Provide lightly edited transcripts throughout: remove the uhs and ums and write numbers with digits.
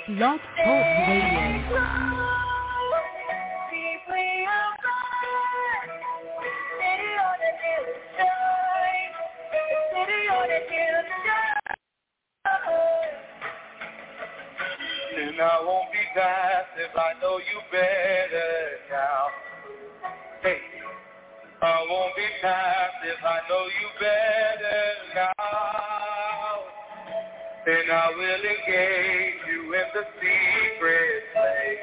Blog Talk Radio. And I won't be passive, I know you better now. Hey, I won't be passive, I know you better now. And I will engage you in the secret place.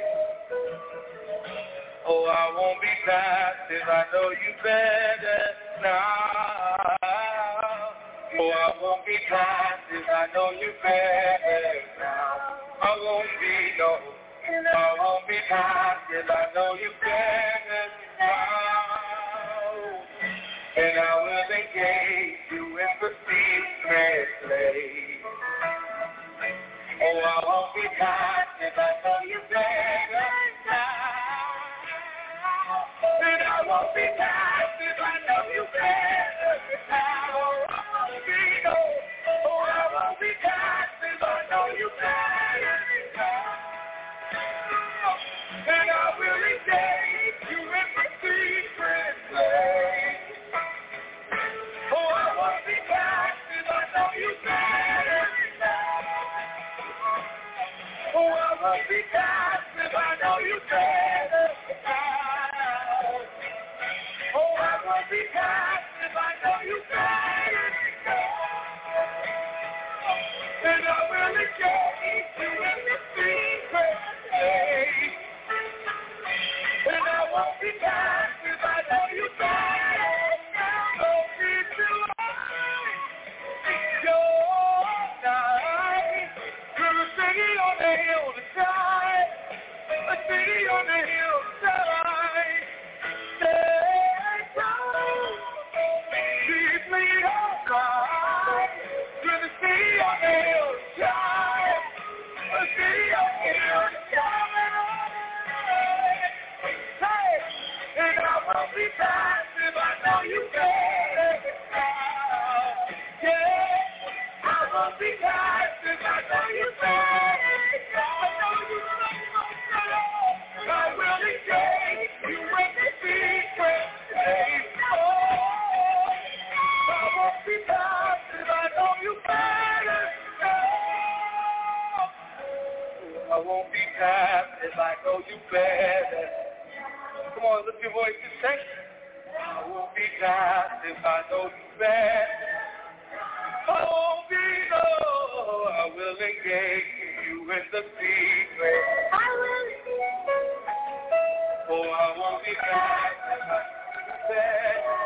Oh, I won't be passive, I know you better now. Oh, I won't be passive, I know you better now. I won't be, no, I won't be passive, I know you better now. And I will engage you in the secret place. Oh, I won't be passive, I know you better now. And I won't be passive, I know you better now. I won't be, no, oh, I won't be passive, I know you better now. And I will engage you in the secret place. Oh, I won't be passive, I know you better now. Oh, I won't be passive, I know you better now. Oh, I won't be passive, I know you better now. And I will engage you in the secret place. And I won't be passive, I know you better now. Don't be too long. Your night. You're a city on the hill to shine. A city on the hill to shine. Stay down. Keep me on my. You're the city on the hill to shine. A city on the hill to shine. Hey, and I won't be passive, I know you better now. Yeah, I won't be passive, I know you better now. I know you better. I will engage you in the secret place. Oh, I won't be passive, I know you better now. I won't be passive, I know you better. Come on, lift your voice and sing. I won't be passive, I know you better. I won't be, no, I will engage you in the secret. I will engage. Oh, I won't be passive, I know you better.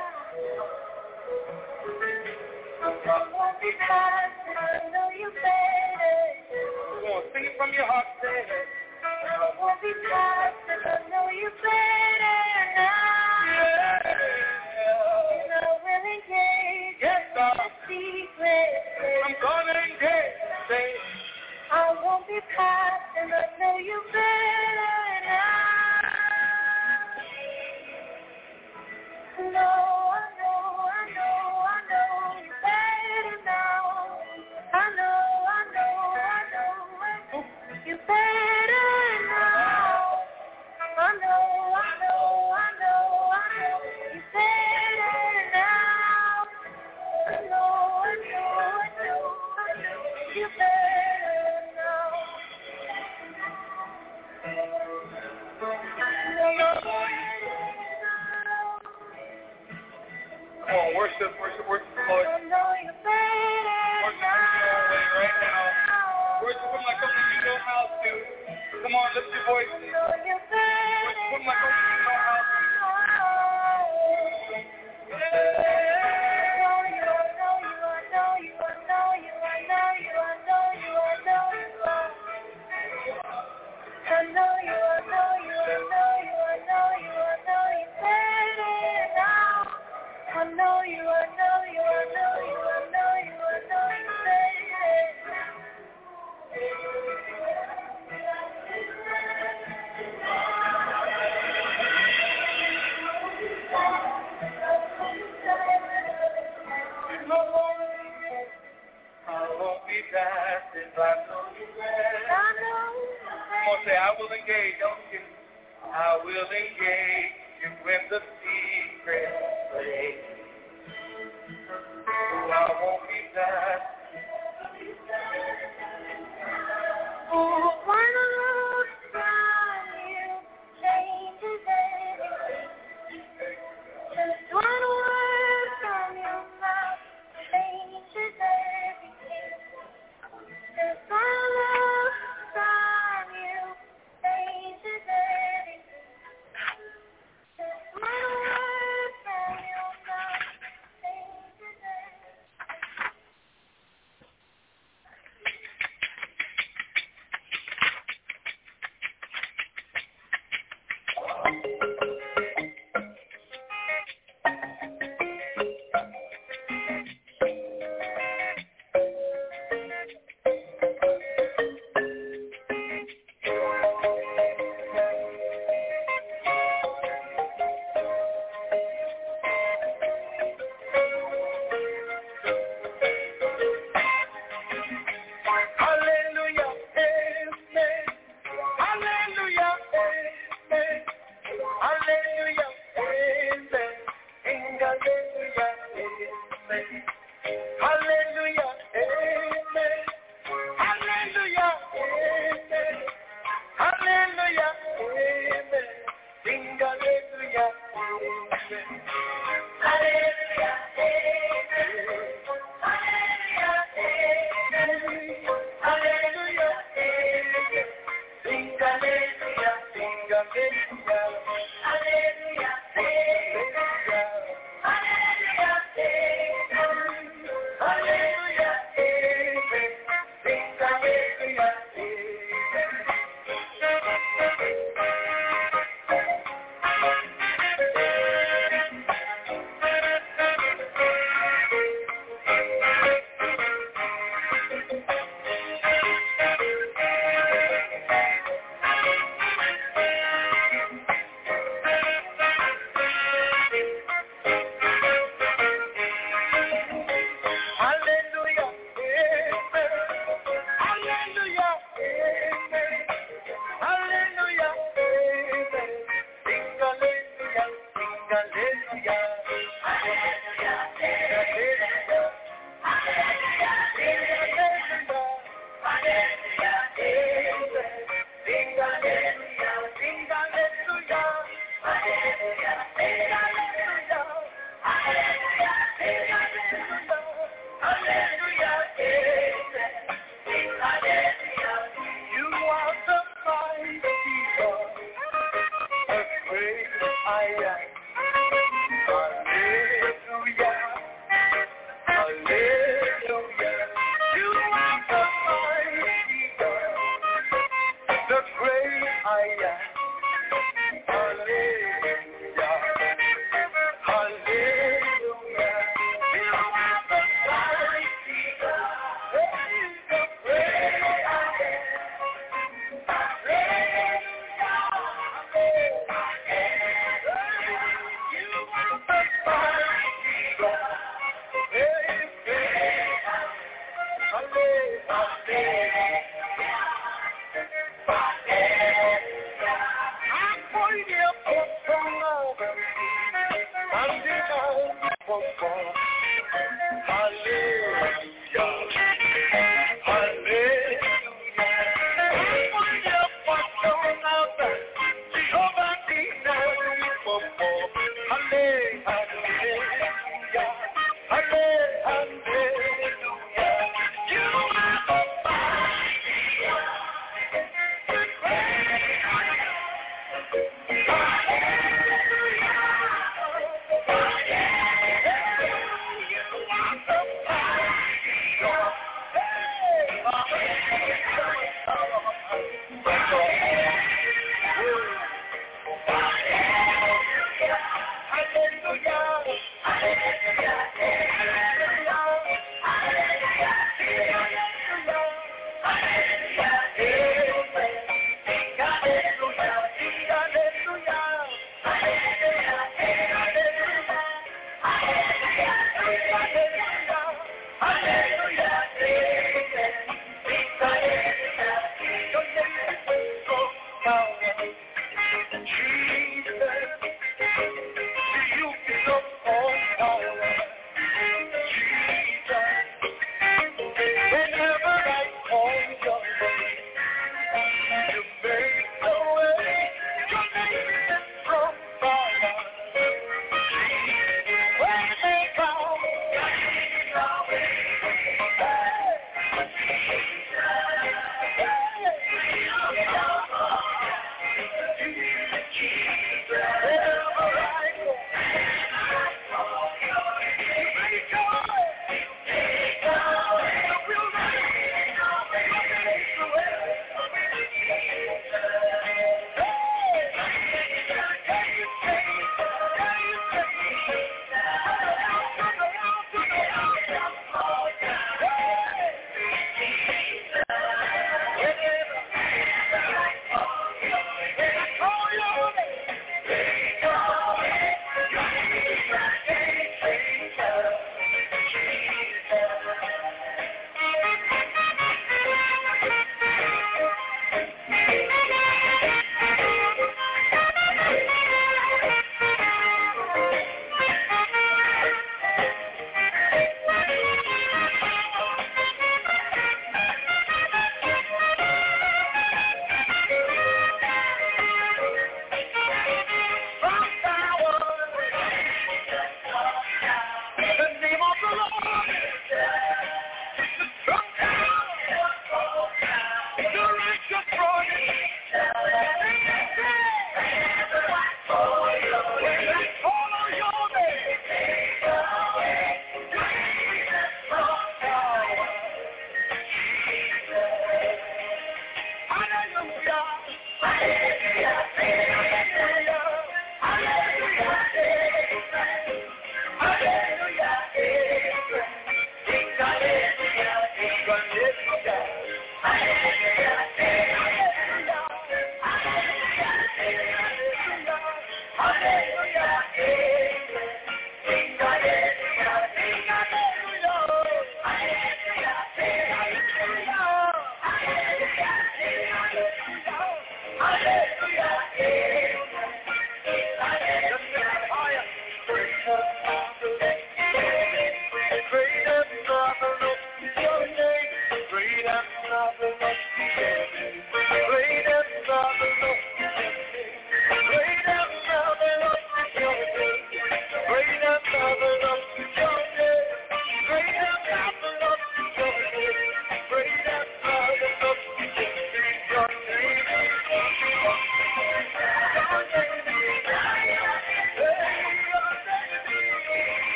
I won't be passive, I know you better. Come on, sing it from your heart, say it. I won't be passive, I know you better now. Yeah. And I will engage in the secret place. I'm gonna engage, say it. I won't be passive, I know you better now. No, I know you better now. I know you better now. I know you better now. I know you better now. Come on, worship the Lord. I know you better. Worship Him your way right now. Worship Him like only you know how to. Come on, lift your voice. Worship Him like only you know how to. I won't be passive, I know you better. I know. on, say, I will engage. Don't you? I will engage you in the secret place. Oh, I won't be done. Oh, one look from you changes everything. Just one word from your mouth changes everything. Just one look from you changes everything. Just one word from your mouth changes everything.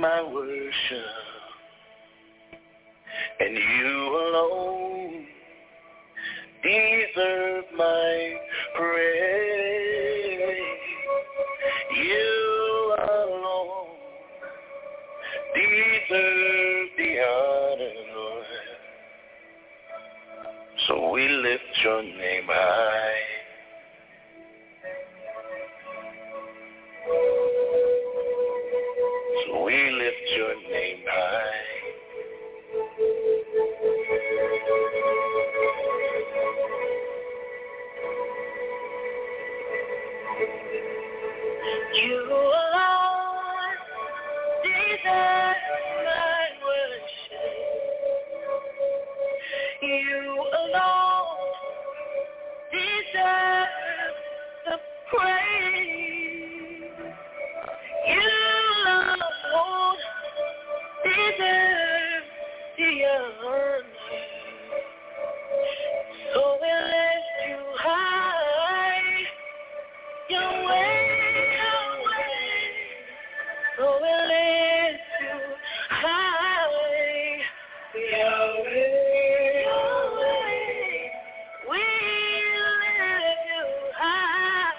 my worship, and you alone deserve my praise. You alone deserve the honor, Lord. So we lift your name high. So we lift your name high. You alone deserve my worship. You alone deserve the praise. You alone deserve the honor. So we lift you high, Yahweh, Yahweh. So we lift you high, Yahweh, Yahweh. We lift you high,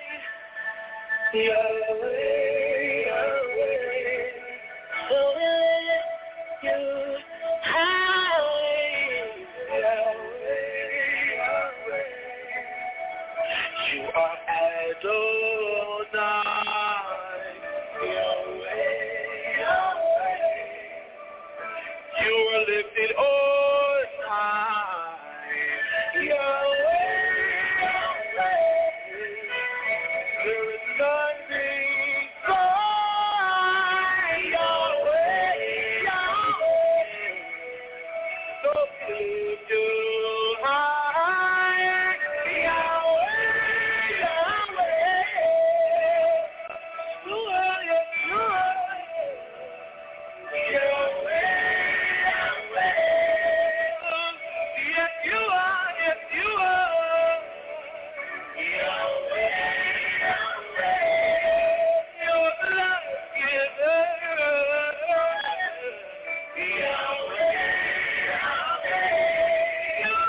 Yahweh, Yahweh. So we lift you high, Yahweh, Yahweh. You are Adonai, Yahweh, Yahweh. You are lifted on high, Yahweh, Yahweh. There is none beside Yahweh, Yahweh. So we lift you high, Yahweh, Yahweh. You are, Yahweh, Yahweh. Yes, you are, yes, you are. Yahweh, Yahweh. Your love giver. Yahweh, Yahweh. You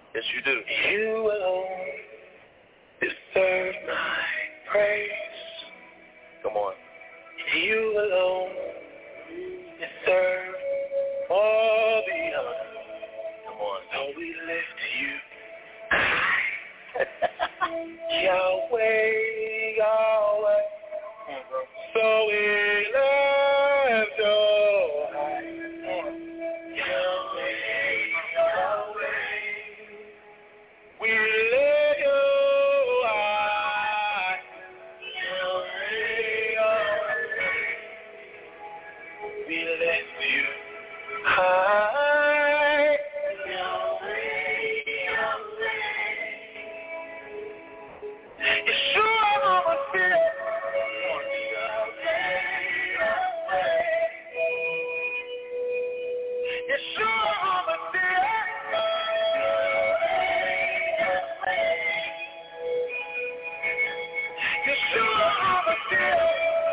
Yes, you do. You alone deserve my praise. Come on. You alone deserve all the honor. Come on. So we lift you high. Yahweh, Yahweh. So we lift you high. Yahweh, Yahweh. We lift you high. Yahweh, Yahweh. We lift you high. Yahweh, Yahweh. Yeshua HaMashiach. Yeshua HaMashiach. Yeshua HaMashiach.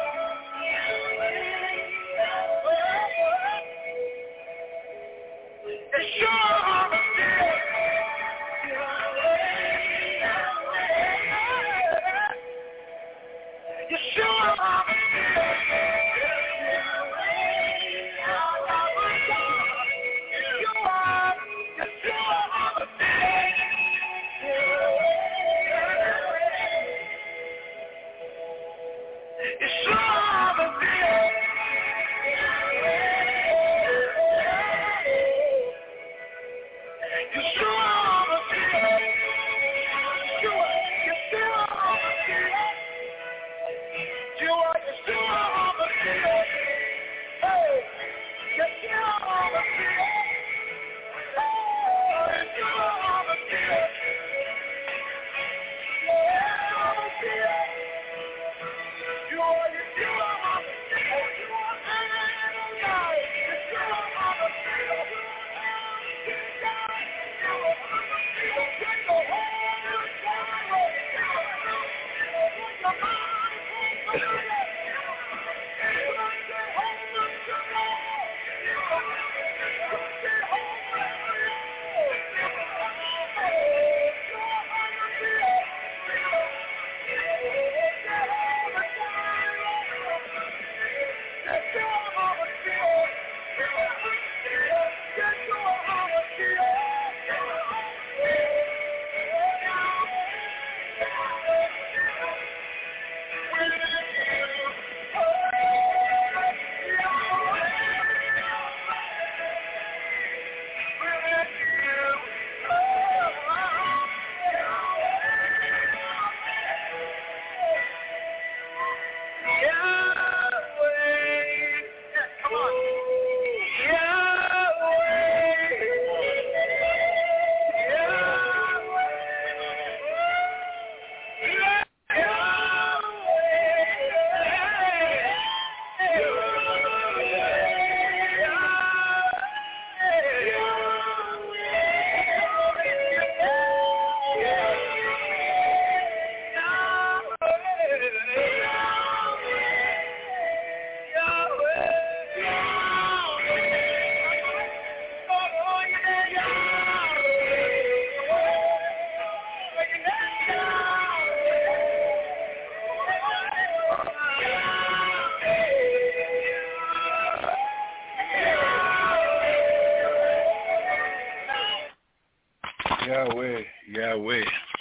Yahweh, Yahweh,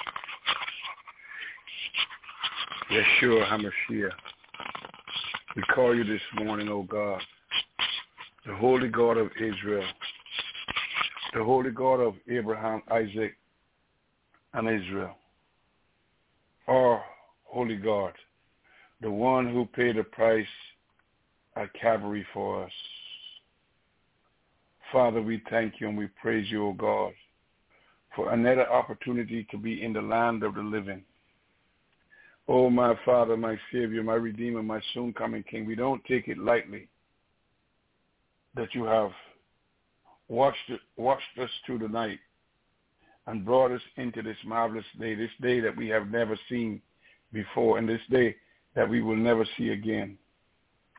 Yeshua HaMashiach. We call you this morning, O God, the Holy God of Israel, the Holy God of Abraham, Isaac, and Israel. Our Holy God, the one who paid the price at Calvary for us. Father, we thank you and we praise you, O God, for another opportunity to be in the land of the living. Oh, my Father, my Savior, my Redeemer, my soon-coming King, we don't take it lightly that you have watched us through the night and brought us into this marvelous day, this day that we have never seen before, and this day that we will never see again.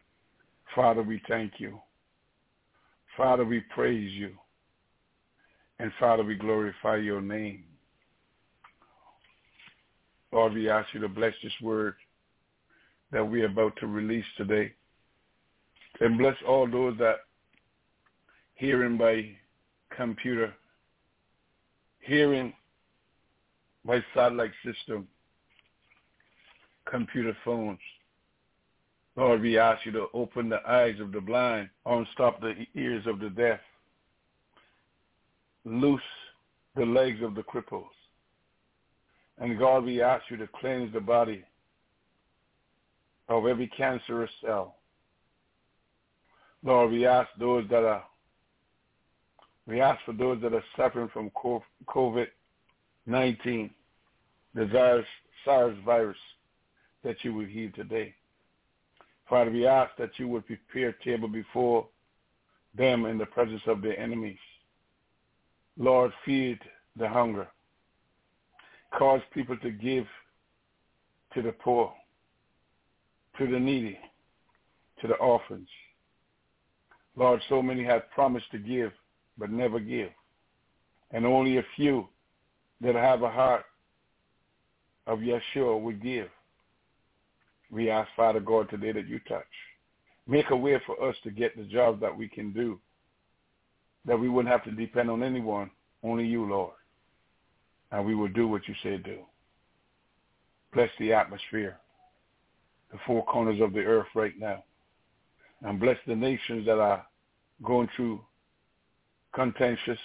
Father, we thank you. Father, we praise you. And Father, we glorify your name. Lord, we ask you to bless this word that we are about to release today. And bless all those that hearing by computer, hearing by satellite system, computer phones. Lord, we ask you to open the eyes of the blind, unstop the ears of the deaf, loose the legs of the cripples. And God, we ask you to cleanse the body of every cancerous cell. Lord, we ask for those that are suffering from COVID-19, the SARS virus, that you will heal today. Father, we ask that you would prepare a table before them in the presence of their enemies. Lord, feed the hunger. Cause people to give to the poor, to the needy, to the orphans. Lord, so many have promised to give, but never give. And only a few that have a heart of Yeshua would give. We ask, Father God, today that you touch. Make a way for us to get the job that we can do, that we wouldn't have to depend on anyone, only you, Lord. And we will do what you say do. Bless the atmosphere, the four corners of the earth right now. And bless the nations that are going through contentious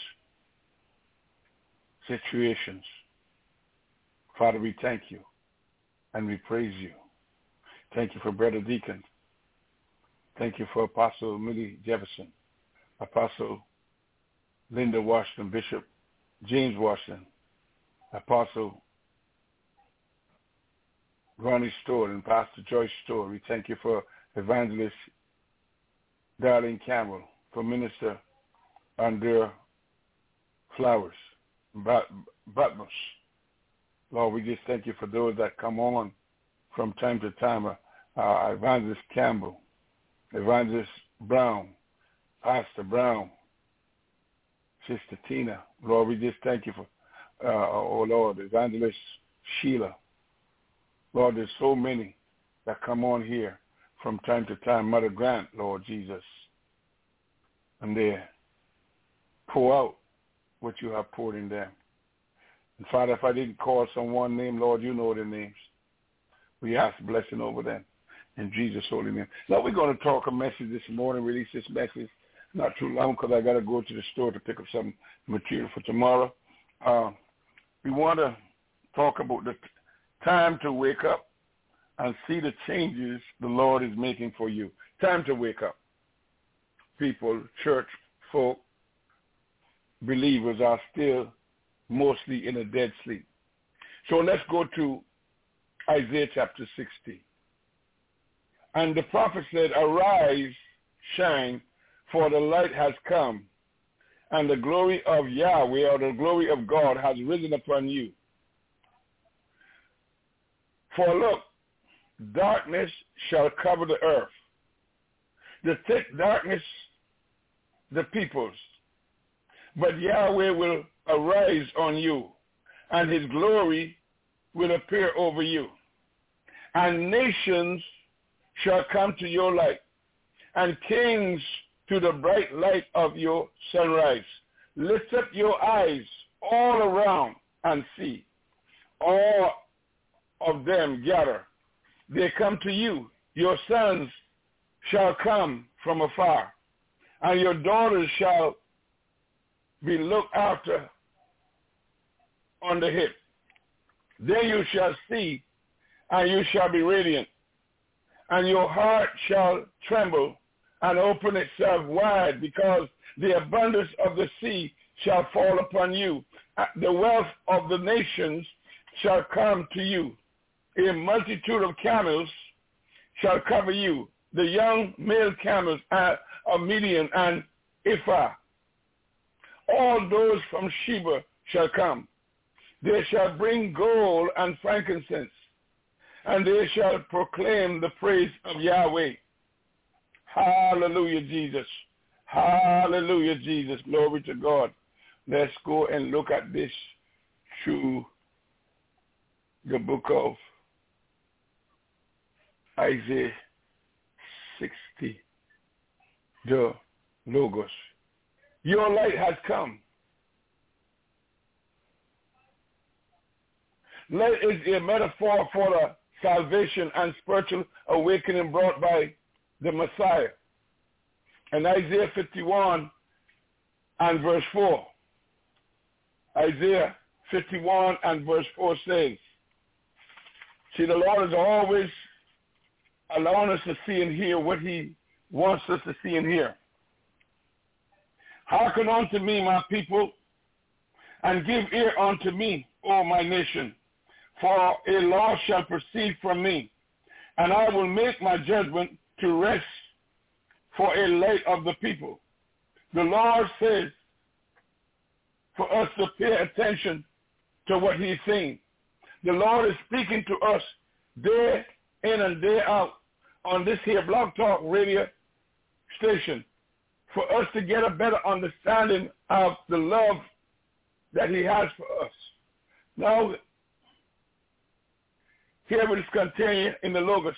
situations. Father, we thank you and we praise you. Thank you for Brother Deacon. Thank you for Apostle Millie Jefferson, Apostle Linda Washington, Bishop James Washington, Apostle Ronnie Stewart, and Pastor Joyce Stewart. We thank you for Evangelist Darlene Campbell, for Minister Andrea Flowers, Butmos. Lord, we just thank you for those that come on from time to time. Evangelist Campbell, Evangelist Brown, Pastor Brown, Sister Tina. Lord, we just thank you for, oh Lord, Evangelist Sheila. Lord, there's so many that come on here from time to time. Mother Grant, Lord Jesus. And they pour out what you have poured in them. And Father, if I didn't call someone name, Lord, you know their names. We ask blessing over them in Jesus' holy name. Now we're going to talk a message this morning, release this message. Not too long because I got to go to the store to pick up some material for tomorrow. We want to talk about the time to wake up and see the changes the Lord is making for you. Time to wake up. People, church folk, believers are still mostly in a dead sleep. So let's go to Isaiah chapter 60. And the prophet said, "Arise, shine, for the light has come, and the glory of Yahweh, or the glory of God, has risen upon you. For look, darkness shall cover the earth, the thick darkness the peoples. But Yahweh will arise on you, and his glory will appear over you. And nations shall come to your light, and kings to the bright light of your sunrise. Lift up your eyes all around and see. All of them gather. They come to you. Your sons shall come from afar, and your daughters shall be looked after on the hip. Then you shall see, and you shall be radiant, and your heart shall tremble and open itself wide, because the abundance of the sea shall fall upon you. The wealth of the nations shall come to you. A multitude of camels shall cover you. The young male camels of Midian and Ephah. All those from Sheba shall come. They shall bring gold and frankincense, and they shall proclaim the praise of Yahweh. Hallelujah, Jesus. Hallelujah, Jesus. Glory to God. Let's go and look at this through the book of Isaiah 60, the Logos. Your light has come. Light is a metaphor for the salvation and spiritual awakening brought by the Messiah. In Isaiah 51 and verse 4, Isaiah 51 and verse 4 says, see, the Lord is always allowing us to see and hear what he wants us to see and hear. Hearken unto me, my people, and give ear unto me, O my nation. For a law shall proceed from me, and I will make my judgment to rest for a light of the people. The Lord says for us to pay attention to what he's saying. The Lord is speaking to us day in and day out on this here Blog Talk radio station for us to get a better understanding of the love that he has for us. Now, here we just continue in the Logos.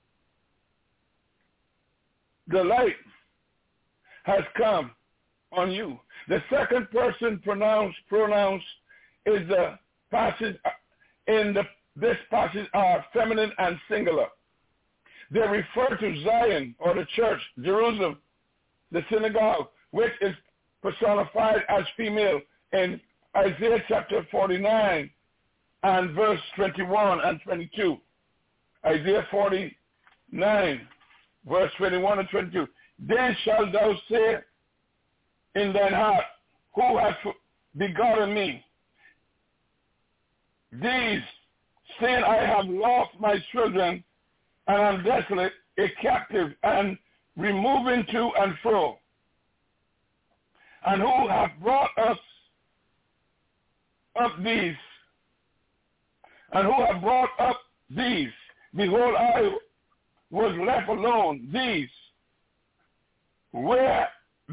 The light has come on you. The second person pronoun is the passage in this passage are feminine and singular. They refer to Zion or the church, Jerusalem, the synagogue, which is personified as female in Isaiah chapter 49 and verse 21 and 22. Isaiah 49, verse 21 and 22. Then shalt thou say in thine heart, who hath begotten me? These, saying, I have lost my children, and am desolate, a captive, and removing to and fro. And who hath brought us up these? And who hath brought up these? Behold, I was left alone. These, where had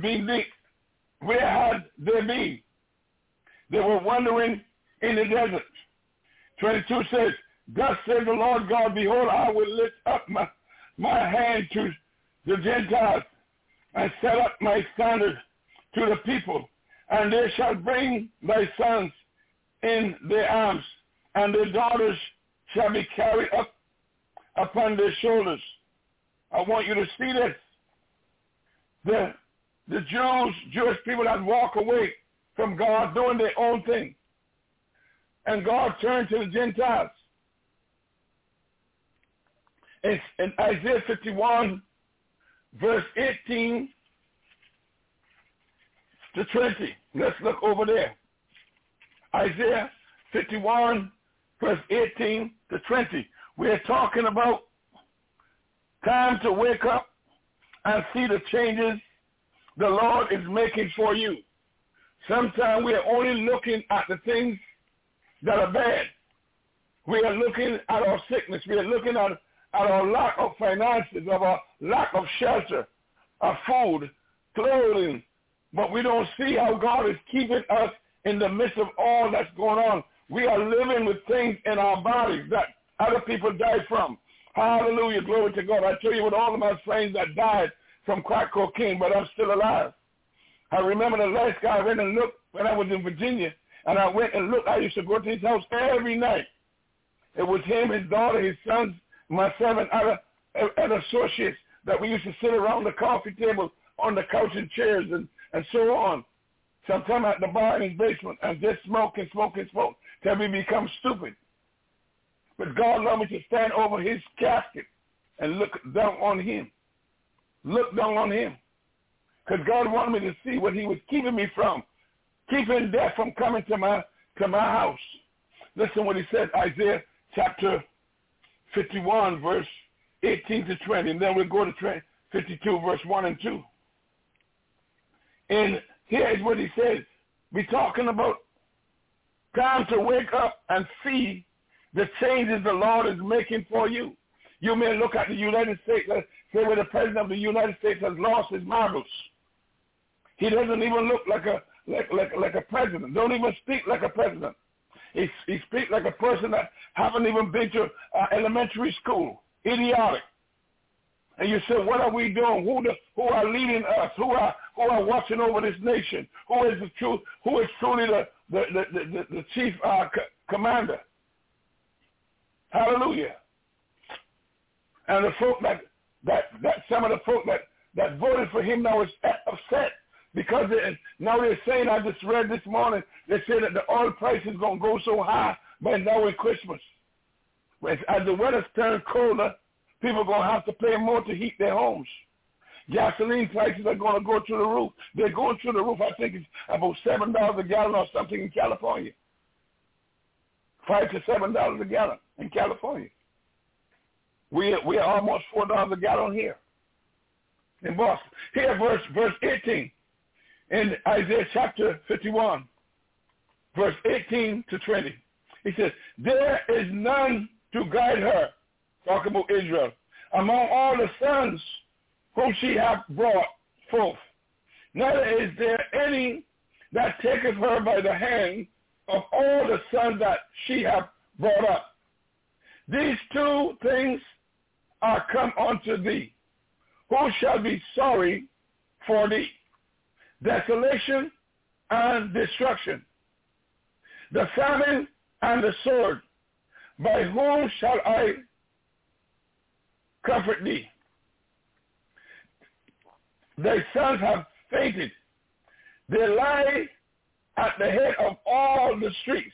they been? They were wandering in the desert. 22 says, thus says the Lord God, behold, I will lift up my hand to the Gentiles and set up my standard to the people, and they shall bring thy sons in their arms, and their daughters shall be carried up upon their shoulders. I want you to see this. The Jewish people had walked away from God doing their own thing. And God turned to the Gentiles. In Isaiah 51, verse 18 to 20. Let's look over there. Isaiah 51, verse 18 to 20. We're talking about time to wake up and see the changes the Lord is making for you. Sometimes we are only looking at the things that are bad. We are looking at our sickness. We are looking at our lack of finances, of our lack of shelter, of food, clothing. But we don't see how God is keeping us in the midst of all that's going on. We are living with things in our bodies that other people died from. Hallelujah, glory to God. I tell you, with all of my friends that died from crack cocaine, but I'm still alive. I remember the last guy I went and looked when I was in Virginia, and I went and looked. I used to go to his house every night. It was him, his daughter, his sons, myself, and other associates that we used to sit around the coffee table on the couch and chairs and so on. Sometimes at the bar in his basement and just smoke till we become stupid. But God loved me to stand over his casket and look down on him. Look down on him. Because God wanted me to see what he was keeping me from. Keeping death from coming to my house. Listen what he said, Isaiah chapter 51, verse 18 to 20. And then we'll go to 52, verse 1 and 2. And here is what he says. We're talking about time to wake up and see the changes the Lord is making for you. You may look at the United States, let's say where the President of the United States has lost his marbles. He doesn't even look like like a president. Don't even speak like a president. He speaks like a person that haven't even been to elementary school. Idiotic. And you say, what are we doing? Who are leading us? Who are watching over this nation? Who is truly the chief commander? Hallelujah. And the folk that some of the folk that voted for him now is upset because now they're saying, I just read this morning, they say that the oil price is going to go so high by now in Christmas. As the weather's turned colder, people are going to have to pay more to heat their homes. Gasoline prices are going to go through the roof. They're going through the roof. I think it's about $7 a gallon or something in California. $5 to $7 a gallon in California. We are almost $4 a gallon here in Boston. Here, verse 18 in Isaiah chapter 51, verse 18 to 20. He says, there is none to guide her, talking about Israel, among all the sons whom she hath brought forth. Neither is there any that taketh her by the hand of all the sons that she hath brought up. These two things are come unto thee. Who shall be sorry for thee? Desolation and destruction, the famine and the sword. By whom shall I comfort thee? Thy sons have fainted. They lie at the head of all the streets,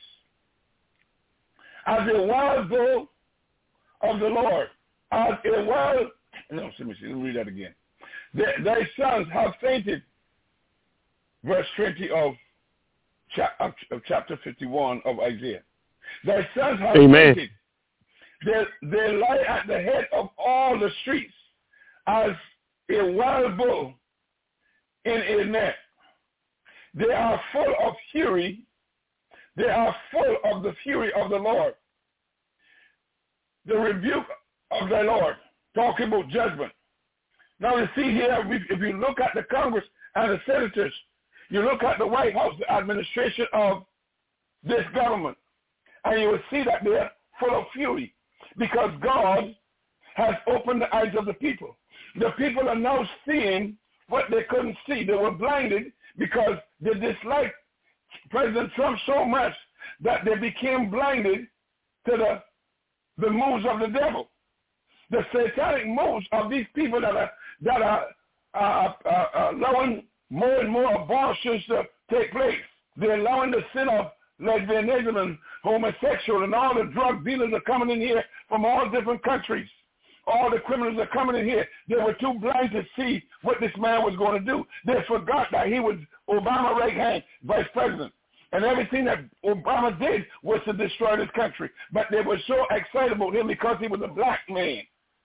as a wild bull of the Lord, as a wild, let me read that again. Thy sons have fainted, verse 20 of chapter 51 of Isaiah. Thy sons have fainted. They lie at the head of all the streets, as a wild bull in a net. They are full of fury. They are full of the fury of the Lord. The rebuke of the Lord, talking about judgment. Now you see here, if you look at the Congress and the senators, you look at the White House, the administration of this government, and you will see that they're full of fury because God has opened the eyes of the people. The people are now seeing what they couldn't see. They were blinded because they disliked President Trump so much that they became blinded to the moves of the devil, the satanic moves of these people that are allowing more and more abortions to take place. They're allowing the sin of lesbianism and homosexual, and all the drug dealers are coming in here from all different countries. All the criminals are coming in here. They were too blind to see what this man was going to do. They forgot that he was Obama's right hand vice president. And everything that Obama did was to destroy this country. But they were so excited about him because he was a black man.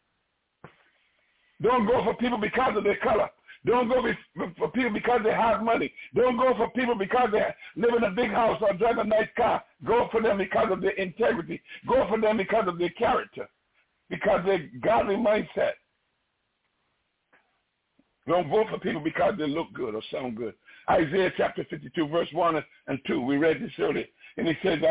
Don't go for people because of their color. Don't go for people because they have money. Don't go for people because they live in a big house or drive a nice car. Go for them because of their integrity. Go for them because of their character, because their godly mindset. Don't vote for people because they look good or sound good. Isaiah chapter 52, verse 1 and 2. We read this earlier. And he says,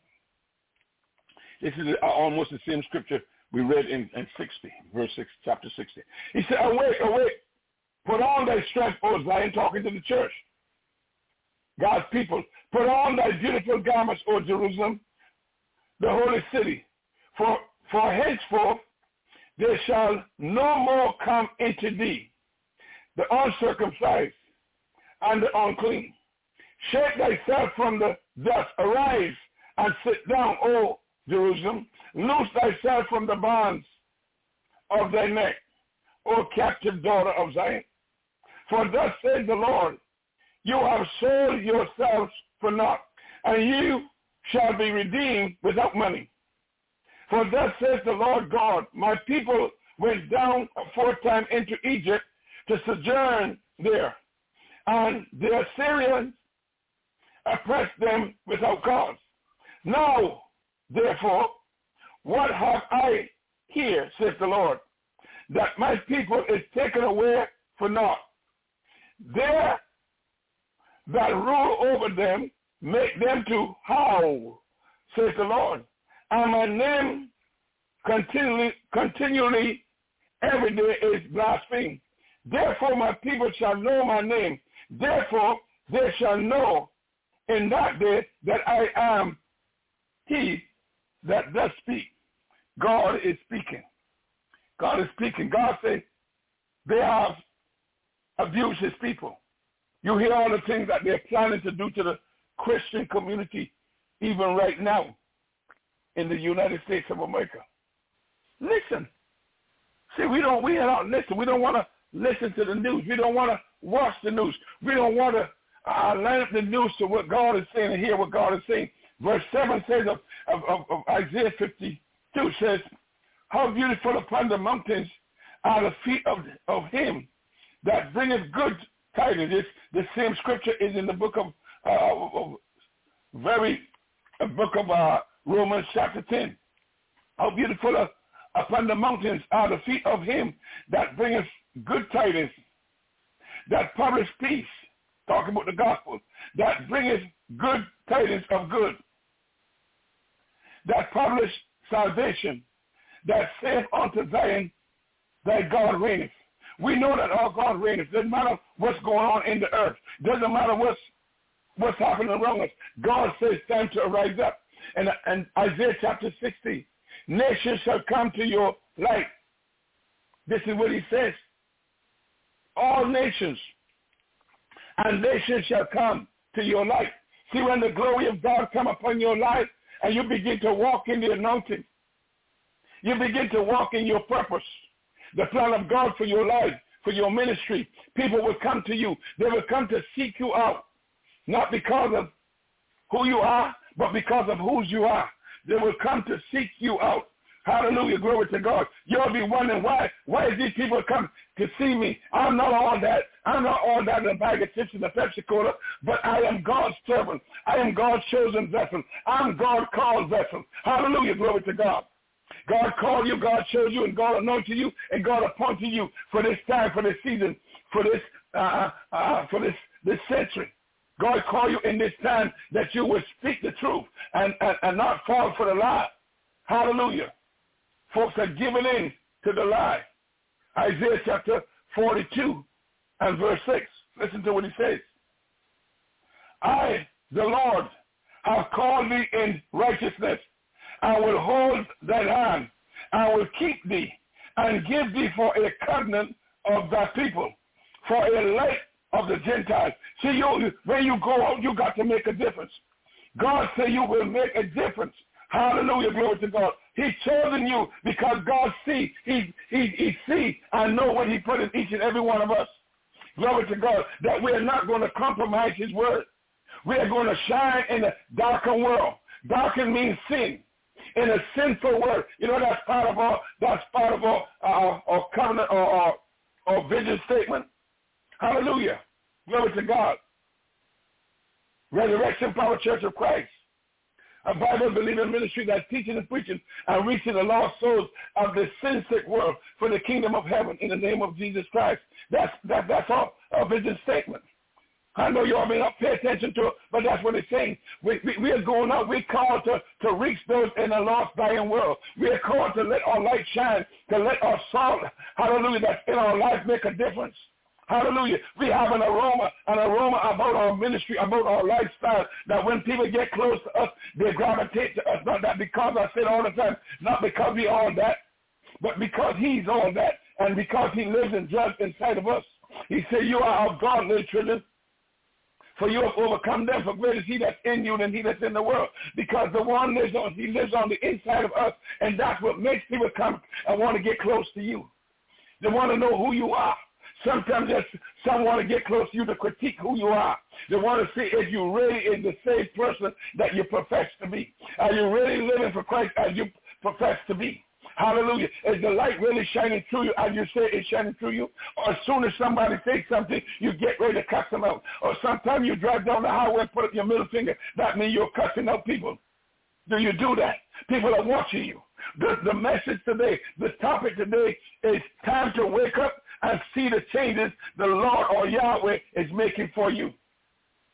this is almost the same scripture we read in 60, verse 6, chapter 60. He said, awake, awake, put on thy strength, O Zion, talking to the church. God's people, put on thy beautiful garments, O Jerusalem, the holy city. For henceforth there shall no more come into thee the uncircumcised and the unclean. Shake thyself from the dust. Arise and sit down, O Jerusalem. Loose thyself from the bonds of thy neck, O captive daughter of Zion. For thus says the Lord, you have sold yourselves for naught, and you shall be redeemed without money. For thus says the Lord God, my people went down aforetime into Egypt to sojourn there, and the Assyrians oppressed them without cause. Now, therefore, what have I here, says the Lord, that my people is taken away for naught? There that rule over them, make them to howl, says the Lord. And my name continually every day is blasphemed. Therefore my people shall know my name. Therefore they shall know in that day that I am he that does speak. God is speaking. God is speaking. God says they have abused his people. You hear all the things that they're planning to do to the Christian community even right now in the United States of America. Listen. See, we don't listen. We don't want to listen to the news. We don't want to watch the news. We don't want to line up the news to what God is saying and hear what God is saying. Verse 7 says of Isaiah 52 says, how beautiful upon the mountains are the feet of him that bringeth good tidings. The same scripture is in the book of Romans chapter 10. How beautiful upon the mountains are the feet of him that bringeth good tidings, that publish peace, talking about the gospel, that bringeth good tidings of good, that publish salvation, that saith unto Zion, thy God reigneth. We know that our God reigneth. Doesn't matter what's going on in the earth. Doesn't matter what's happening around us. God says time to rise up. And Isaiah chapter 60, nations shall come to your light. This is what he says. All nations and nations shall come to your light. See, when the glory of God come upon your life and you begin to walk in the anointing, you begin to walk in your purpose, the plan of God for your life, for your ministry, people will come to you. They will come to seek you out, not because of who you are, but because of whose you are. They will come to seek you out. Hallelujah, glory to God. You'll be wondering why is these people come to see me? I'm not all that. I'm not all that in a bag of chips and a Pepsi Cola, but I am God's servant. I am God's chosen vessel. I'm God's called vessel. Hallelujah, glory to God. God called you, God chose you, and God anointed you, and God appointed you for this time, for this season, for this century. God called you in this time that you would speak the truth and not fall for the lie. Hallelujah. Folks are giving in to the lie. Isaiah chapter 42 and verse 6. Listen to what he says. I, the Lord, have called thee in righteousness. I will hold thine hand. I will keep thee and give thee for a covenant of thy people, for a light of the Gentiles. See, when you go out, you got to make a difference. God said you will make a difference. Hallelujah, glory to God. He's chosen you because God see. He see and know what he put in each and every one of us. Glory to God, that we are not going to compromise his word. We are going to shine in a darkened world. Darkened means sin. In a sinful world. You know, that's part of our covenant or vision statement. Hallelujah. Glory to God. Resurrection Power Church of Christ. A Bible-believing ministry that's teaching and preaching and reaching the lost souls of this sin-sick world for the kingdom of heaven in the name of Jesus Christ. That's our vision statement. I know you all may not pay attention to it, but that's what it's saying. We are going out. We're called to reach those in a lost, dying world. We are called to let our light shine, to let our salt, hallelujah, that's in our life make a difference. Hallelujah. We have an aroma about our ministry, about our lifestyle, that when people get close to us, they gravitate to us. Not that because I say it all the time, not because we all that, but because he's all that, and because he lives and dwells inside of us. He said, you are of God, little children, for you have overcome them, for greater is he that's in you than he that's in the world. Because the one lives on the inside of us, and that's what makes people come and want to get close to you. They want to know who you are. Sometimes some want to get close to you to critique who you are. They want to see if you really is the same person that you profess to be. Are you really living for Christ as you profess to be? Hallelujah. Is the light really shining through you as you say it's shining through you? Or as soon as somebody says something, you get ready to cuss them out. Or sometimes you drive down the highway and put up your middle finger. That means you're cussing out people. Do you do that? People are watching you. The message today, the topic today is time to wake up and see the changes the Lord or Yahweh is making for you.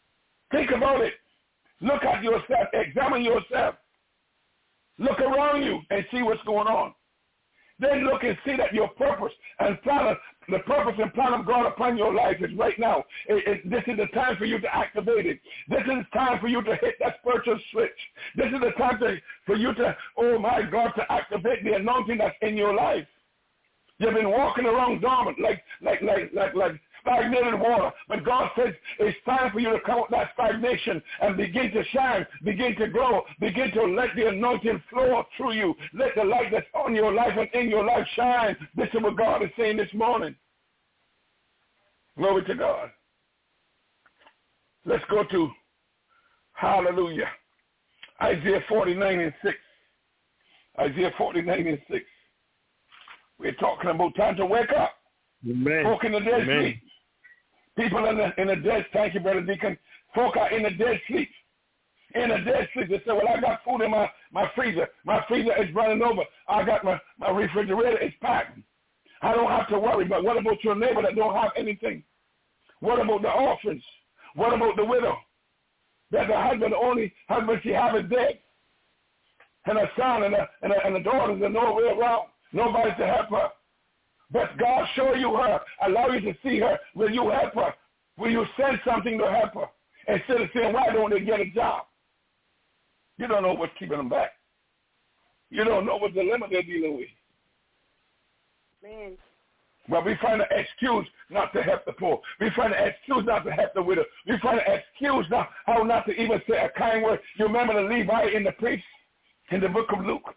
Think about it. Look at yourself. Examine yourself. Look around you and see what's going on. Then look and see that your purpose and plan, the purpose and plan of God upon your life is right now. This is the time for you to activate it. This is the time for you to hit that spiritual switch. This is the time for you to, oh my God, to activate the anointing that's in your life. You've been walking around dormant like stagnated water. But God says it's time for you to come out of that stagnation and begin to shine, begin to grow, begin to let the anointing flow through you. Let the light that's on your life and in your life shine. This is what God is saying this morning. Glory to God. Let's go to, hallelujah, Isaiah 49:6. Isaiah 49:6. We're talking about time to wake up. Amen. Folk in the dead Amen. sleep. People in the dead, thank you, Brother Deacon. Folk are in the dead sleep. In the dead sleep. They say, well, I got food in my freezer. My freezer is running over. I got my refrigerator is packed. I don't have to worry. But what about your neighbor that don't have anything? What about the orphans? What about the widow? That the husband, the only husband she has is dead. And a son and the daughters are nowhere around. Nobody to help her. But God show you her, allow you to see her. Will you help her? Will you send something to help her? Instead of saying, why don't they get a job? You don't know what's keeping them back. You don't know what dilemma they're dealing with. Man. Well, we find an excuse not to help the poor. We find an excuse not to help the widow. We find an excuse not how not to even say a kind word. You remember the Levite in the priest in the book of Luke?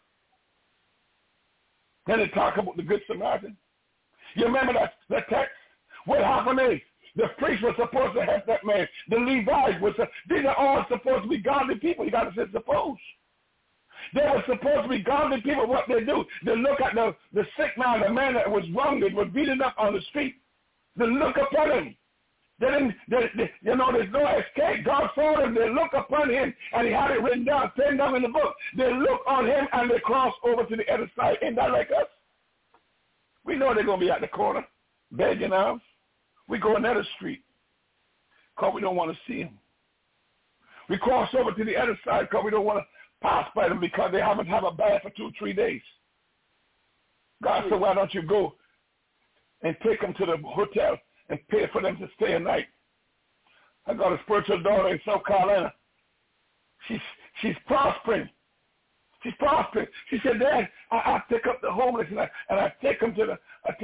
Then they talk about the Good Samaritan. You remember that text? What happened is the priest was supposed to help that man. The Levites these are all supposed to be godly people. You got to say suppose. They were supposed to be godly people. What they do, they look at the sick man, the man that was wounded, was beaten up on the street. They look upon him. There's no escape. God saw them. They look upon him, and he had it written down, penned down in the book. They look on him, and they cross over to the other side. Ain't that like us? We know they're going to be at the corner, begging us. We go another street because we don't want to see him. We cross over to the other side because we don't want to pass by them because they haven't had a bath for 2-3 days. God said, why don't you go and take them to the hotel and pay for them to stay a night? I got a spiritual daughter in South Carolina. She's prospering. She's prospering. She said, Dad, I pick up the homeless and I take them to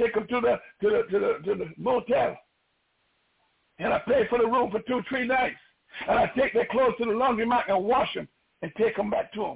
the motel. And I pay for the room for 2-3 nights. And I take their clothes to the laundromat and wash them and take them back to them.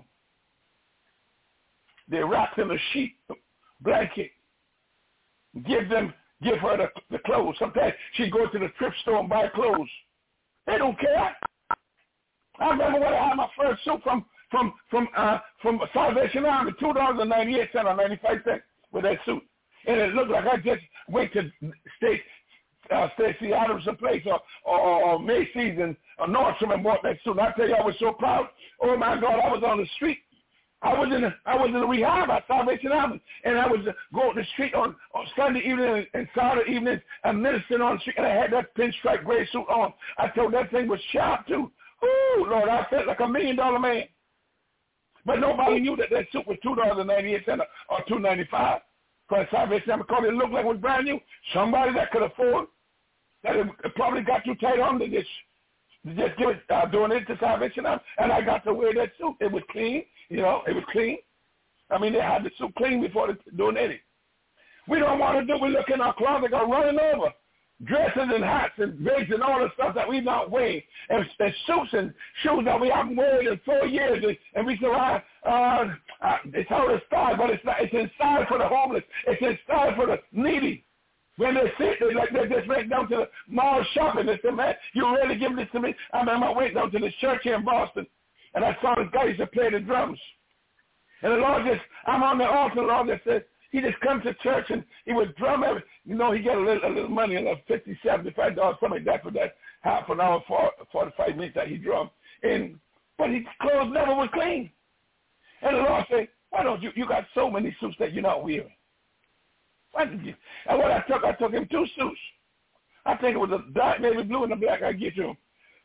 They wrap in a sheet, blanket. Give her the clothes. Sometimes she goes to the thrift store and buy clothes. They don't care. I remember when I had my first suit from Salvation Army, $2.98 or 95 cents with that suit. And it looked like I just went to Stacey Adams' place or Macy's or Nordstrom and bought that suit. And I tell you, I was so proud. Oh my God, I was on the street. I was in a rehab at Salvation Army, and I was going to the street on Sunday evening and Saturday evenings and ministering on the street, and I had that pinstripe gray suit on. I told that thing was sharp too. Ooh, Lord, I felt like $1 million man. But nobody knew that suit was $2.98 or $2.95 for Salvation Army because it looked like it was brand new. Somebody that could afford, that it probably got too tight on to just give it, donate to Salvation Army. And I got to wear that suit. It was clean, it was clean. I mean, they had the suit clean before they donated. We don't want to do, we look in our closet, go running over. Dresses and hats and wigs and all the stuff that we not wearing, and suits and shoes that we haven't worn in 4 years, and we say, it's out of style, but it's not. It's in style for the homeless. It's in style for the needy. When they see it, they just went down to the mall shopping. They said, man, you really give this to me? I remember I went down to the church here in Boston, and I saw this guy used to play the drums. And the Lord I'm on the altar, the Lord just said, he just comes to church and he would drum every, he get a little money, like $50, $75, something like that for that half an hour, 45 minutes that he drummed. But his clothes never was clean. And the Lord said, why don't you got so many suits that you're not wearing. Why did you? And what I took him 2 suits. I think it was a dark navy blue and a black I get to him.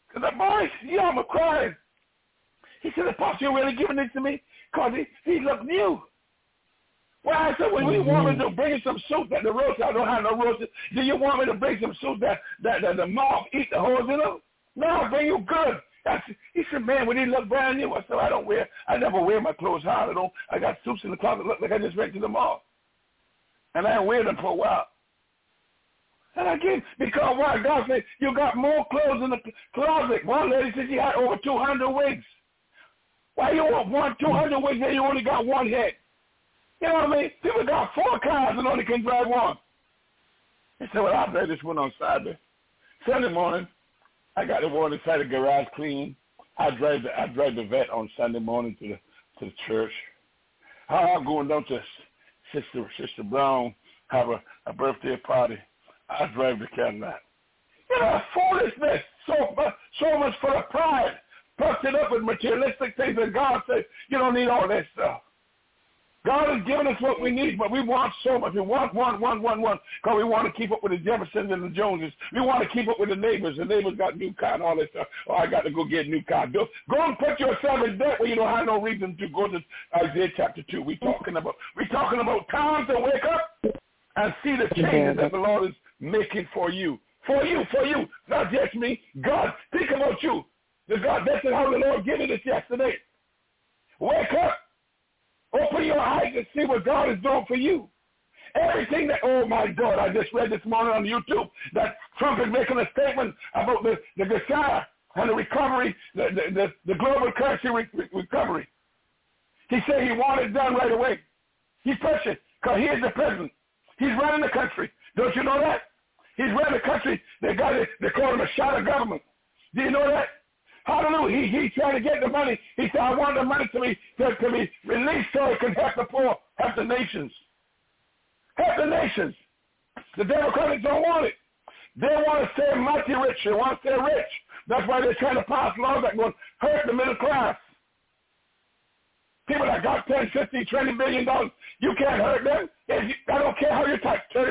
Because the boy, he almost cried. He said, Apostle, you really giving this to me? Because he looked new. Well, I said, well, you want me to bring some soup that the roast, I don't have no roast. Do you want me to bring some soup that the moth eat the holes in them? No, I'll bring you good. He said, man, would he look brand new? I said, I never wear my clothes hard. I got suits in the closet look like I just went to the mall. And I ain't wear them for a while. And again, because why? God said, you got more clothes in the closet. One lady said she had over 200 wigs. Why you want 200 wigs and you only got one head? You know what I mean? People got 4 cars and only can drive one. He said, well, I'll drive this one on Saturday. Sunday morning, I got the one inside the garage clean. I drive the vet on Sunday morning to the church. I'm going down to Sister Brown, have a birthday party. I drive the Cadillac. You know, foolishness, so much for the pride. Puffed it up with materialistic things, and God said, you don't need all that stuff. God has given us what we need, but we want so much. We want, because we want to keep up with the Jeffersons and the Joneses. We want to keep up with the neighbors. The neighbors got new car and all that stuff. Oh, I got to go get a new car. Go and put yourself in debt where you don't have no reason to go to Isaiah chapter 2. We're talking about time to wake up and see the changes that the Lord is making for you. For you. Not just me. God, think about you. That's how the Lord gave it us yesterday. Wake up. Open your eyes and see what God is doing for you. Everything that, oh my God, I just read this morning on YouTube that Trump is making a statement about the Gashaya and the recovery, the global currency recovery. He said he wanted it done right away. He's pushing because he is the president. He's running the country. Don't you know that? He's running the country. They call him a shadow government. Do you know that? Hallelujah. He's trying to get the money. He said, I want the money to be released so it can help the poor, help the nations. Help the nations. The Democrats don't want it. They want to stay mighty rich. They want to stay rich. That's why they're trying to pass laws that will hurt the middle class. People that got $10, $50, $20 billion, you can't hurt them. I don't care how you tax, 30%,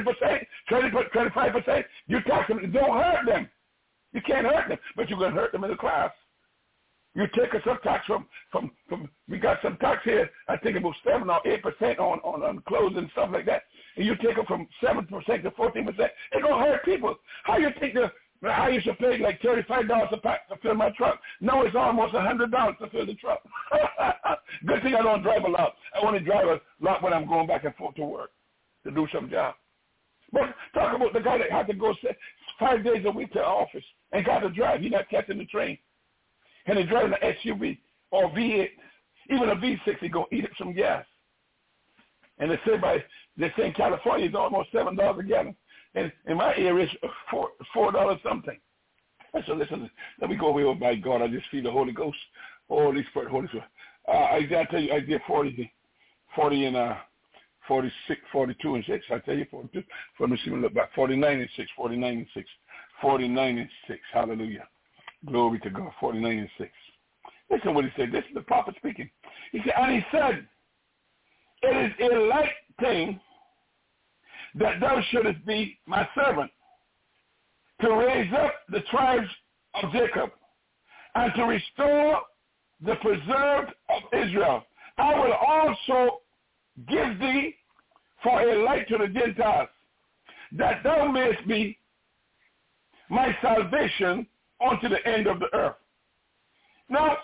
25%, you tax them. Don't hurt them. You can't hurt them, but you're going to hurt the middle class. You take some tax from we got some tax here, I think about 7 or 8% on clothes and stuff like that. And you take it from 7% to 14%. It's going to hurt people. How you think I used to pay like $35 a pack to fill my truck. Now it's almost $100 to fill the truck. Good thing I don't drive a lot. I only drive a lot when I'm going back and forth to work to do some job. But talk about the guy that had to go 5 days a week to the office and got to drive. He's not catching the train. And he's driving an SUV or V8, even a V6, he's going to eat up some gas. And they say in California it's almost $7 a gallon. And in my area it's $4 something. I said, listen, let me go away with my God. I just feel the Holy Ghost. Holy Spirit. I tell you, Isaiah 40 and 46, 42 and 6. I tell you 42. Let me see me look back. 49 and 6. 49 and 6. Hallelujah. Glory to God. 49 and 6. Listen what he said. This is the prophet speaking. He said, it is a light thing that thou shouldest be my servant, to raise up the tribes of Jacob, and to restore the preserved of Israel. I will also give thee for a light to the Gentiles, that thou mayest be my salvation unto the end of the earth. Now,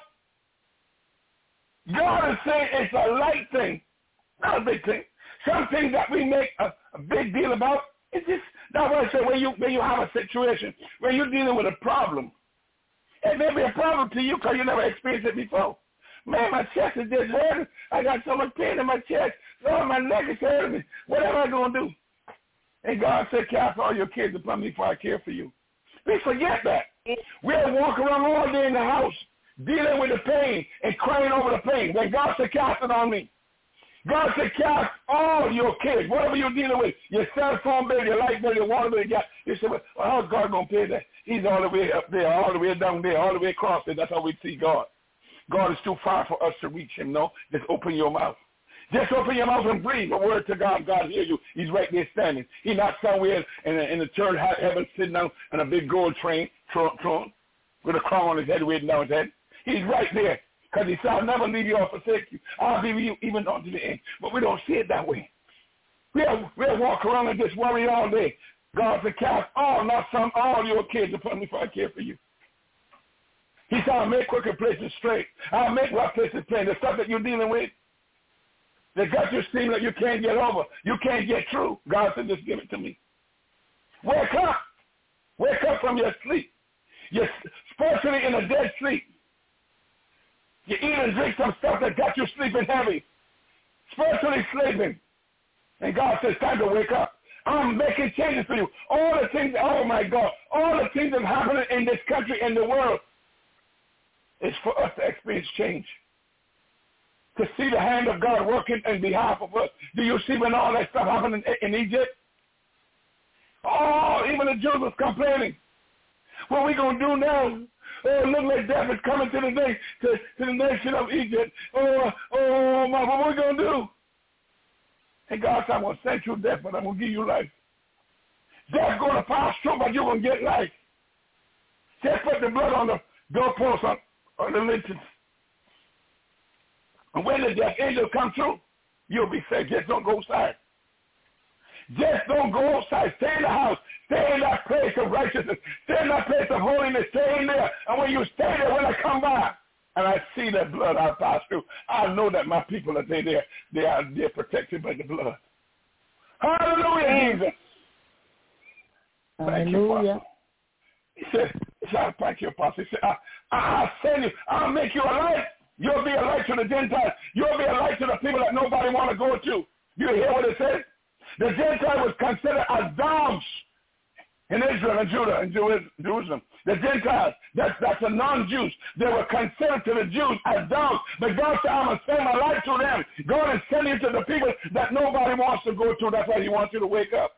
God is saying it's a light thing, not a big thing. Something that we make a big deal about, it's just, that's why I say when you have a situation, when you're dealing with a problem, it may be a problem to you because you never experienced it before. Man, my chest is just hurting. I got so much pain in my chest. Oh, my neck is hurting me. What am I going to do? And God said, cast all your cares upon me for I care for you. We forget that. We'll walk around all day in the house dealing with the pain and crying over the pain. When God said, cast it on me. God said, cast all your cares, whatever you're dealing with, your cell phone bill, your light bill, your water bill, you say, well, how's God going to pay that? He's all the way up there, all the way down there, all the way across there. That's how we see God. God is too far for us to reach him, no? Just open your mouth. Just open your mouth and breathe a word to God. God hear you. He's right there standing. He's not somewhere in the third heaven sitting down on a big gold throne. with a crown on his head, waiting down his head. He's right there because he said, I'll never leave you or forsake you. I'll be with you even unto the end. But we don't see it that way. We'll walk around and just worry all day. God said, cast all, not some, all your kids upon me, for I care for you. He said, I'll make crooked places straight. I'll make rough places plain. The stuff that you're dealing with, that got you seem like you can't get over, you can't get through. God said, just give it to me. Wake up. Wake up from your sleep. You're spiritually in a dead sleep. You eat and drink some stuff that got you sleeping heavy. Spiritually sleeping. And God says, time to wake up. I'm making changes for you. All the things, oh my God, all the things that are happening in this country and the world is for us to experience change. To see the hand of God working in behalf of us. Do you see when all that stuff happened in Egypt? Oh, even the Jews was complaining. What are we going to do now? Oh, look like death is coming to the nation of Egypt. Oh, my, what are we going to do? And God said, I'm going to send you death, but I'm going to give you life. Death's going to pass through, but you're going to get life. Just put the blood on the doorpost on the lintels. And when the death angel comes through, you'll be safe. Just don't go outside. Just don't go outside. Stay in the house. Stay in that place of righteousness. Stay in that place of holiness. Stay in there. And when you stay there, when I come by and I see that blood I pass through, I know that my people are there. They're protected by the blood. Hallelujah, Jesus. Thank you, Apostle. He said, thank you, Apostle. He said, I'll send you. I'll make you a light. You'll be a light to the Gentiles. You'll be a light to the people that nobody want to go to. You hear what it says? The Gentile was considered as dogs in Israel and Judah and Jerusalem. The Gentiles, that's the non-Jews. They were considered to the Jews as dogs. But God said, I'm going to send my light to them. God is sending you to the people that nobody wants to go to. That's why he wants you to wake up.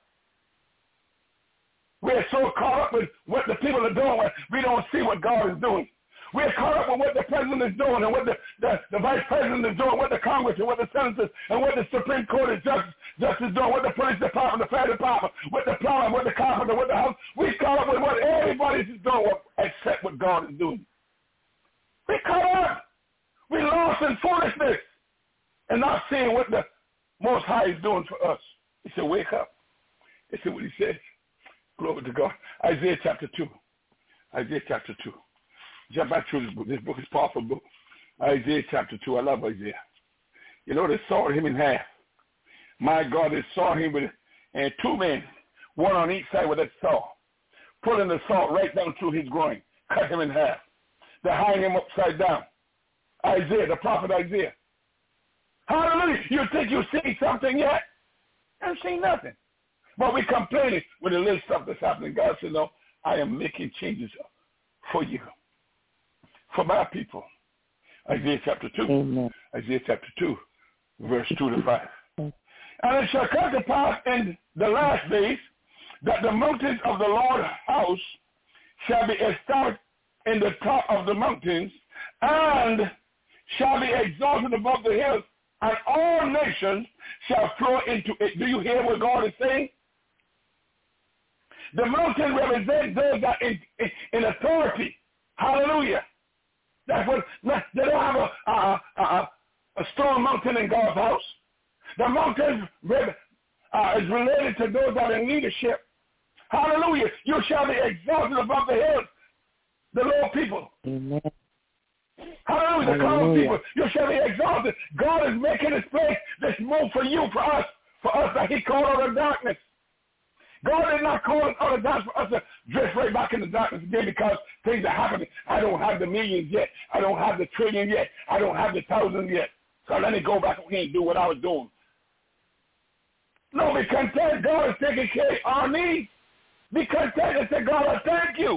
We're so caught up with what the people are doing, we don't see what God is doing. We're caught up with what the president is doing and what the vice president is doing, what the Congress and what the senators and what the Supreme Court is just is doing, what the police department, the fire department, what the plumber, what the carpenter, what the house. We're caught up with what everybody is doing except what God is doing. We're caught up. We're lost in foolishness and not seeing what the Most High is doing for us. He said, wake up. This is what he says. Glory to God. Isaiah chapter 2. Isaiah chapter 2. Jump back through this book. This book is a powerful book. Isaiah chapter 2. I love Isaiah. You know, they sawed him in half. My God, they saw him with two men, one on each side with that saw, pulling the saw right down through his groin, cut him in half. They hang him upside down. Isaiah, the prophet Isaiah. Hallelujah. You think you see something yet? I haven't seen nothing. But we're complaining with the little stuff that's happening. God said, no, I am making changes for you, for my people. Isaiah chapter 2. Amen. Isaiah chapter 2, verse 2 to 5. And it shall come to pass in the last days that the mountains of the Lord's house shall be established in the top of the mountains and shall be exalted above the hills, and all nations shall flow into it. Do you hear what God is saying? The mountain represents those that in authority. Hallelujah. That's what they don't have a strong mountain in God's house. The mountain is related to those that are in leadership. Hallelujah. You shall be exalted above the hills, the low people. Amen. Hallelujah. The common people. You shall be exalted. God is making this place, this move for you, for us that he called out of darkness. God did not call us out of darkness for us to drift right back into darkness again because things are happening. I don't have the millions yet. I don't have the trillion yet. I don't have the thousands yet. So let me go back over here and do what I was doing. No, be content. God is taking care of our needs. Be content and say, God, I thank you.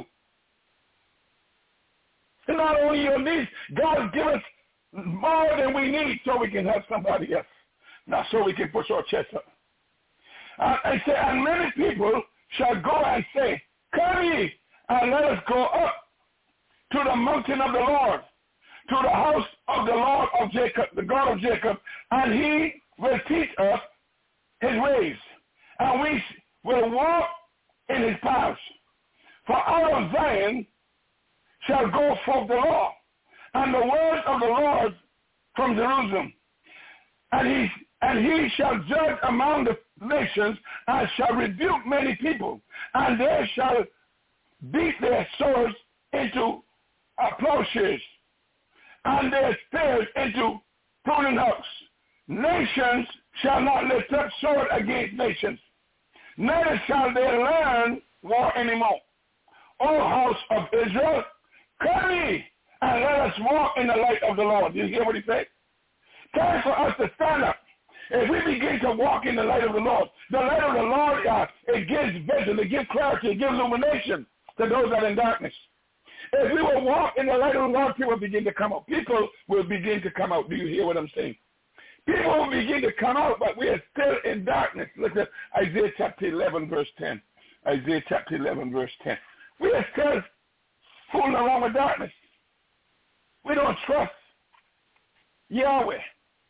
And not only your needs, God has given us more than we need so we can help somebody else. Not so we can push our chest up. And say, and many people shall go and say, come ye, and let us go up to the mountain of the Lord, to the house of the Lord of Jacob, the God of Jacob, and he will teach us his ways, and we will walk in his paths. For out of Zion shall go forth the law, and the words of the Lord from Jerusalem. And he shall judge among the nations, and shall rebuke many people, and they shall beat their swords into plowshares, and their spears into pruning hooks. Nations shall not lift up sword against nations, neither shall they learn war anymore. O house of Israel, come ye, and let us walk in the light of the Lord. You hear what he said? Time for us to stand up. If we begin to walk in the light of the Lord, the light of the Lord, it gives vision, it gives clarity, it gives illumination to those that are in darkness. If we will walk in the light of the Lord, people will begin to come out. People will begin to come out. Do you hear what I'm saying? People will begin to come out, but we are still in darkness. Look at Isaiah chapter 11, verse 10. Isaiah chapter 11, verse 10. We are still fooling around with darkness. We don't trust Yahweh.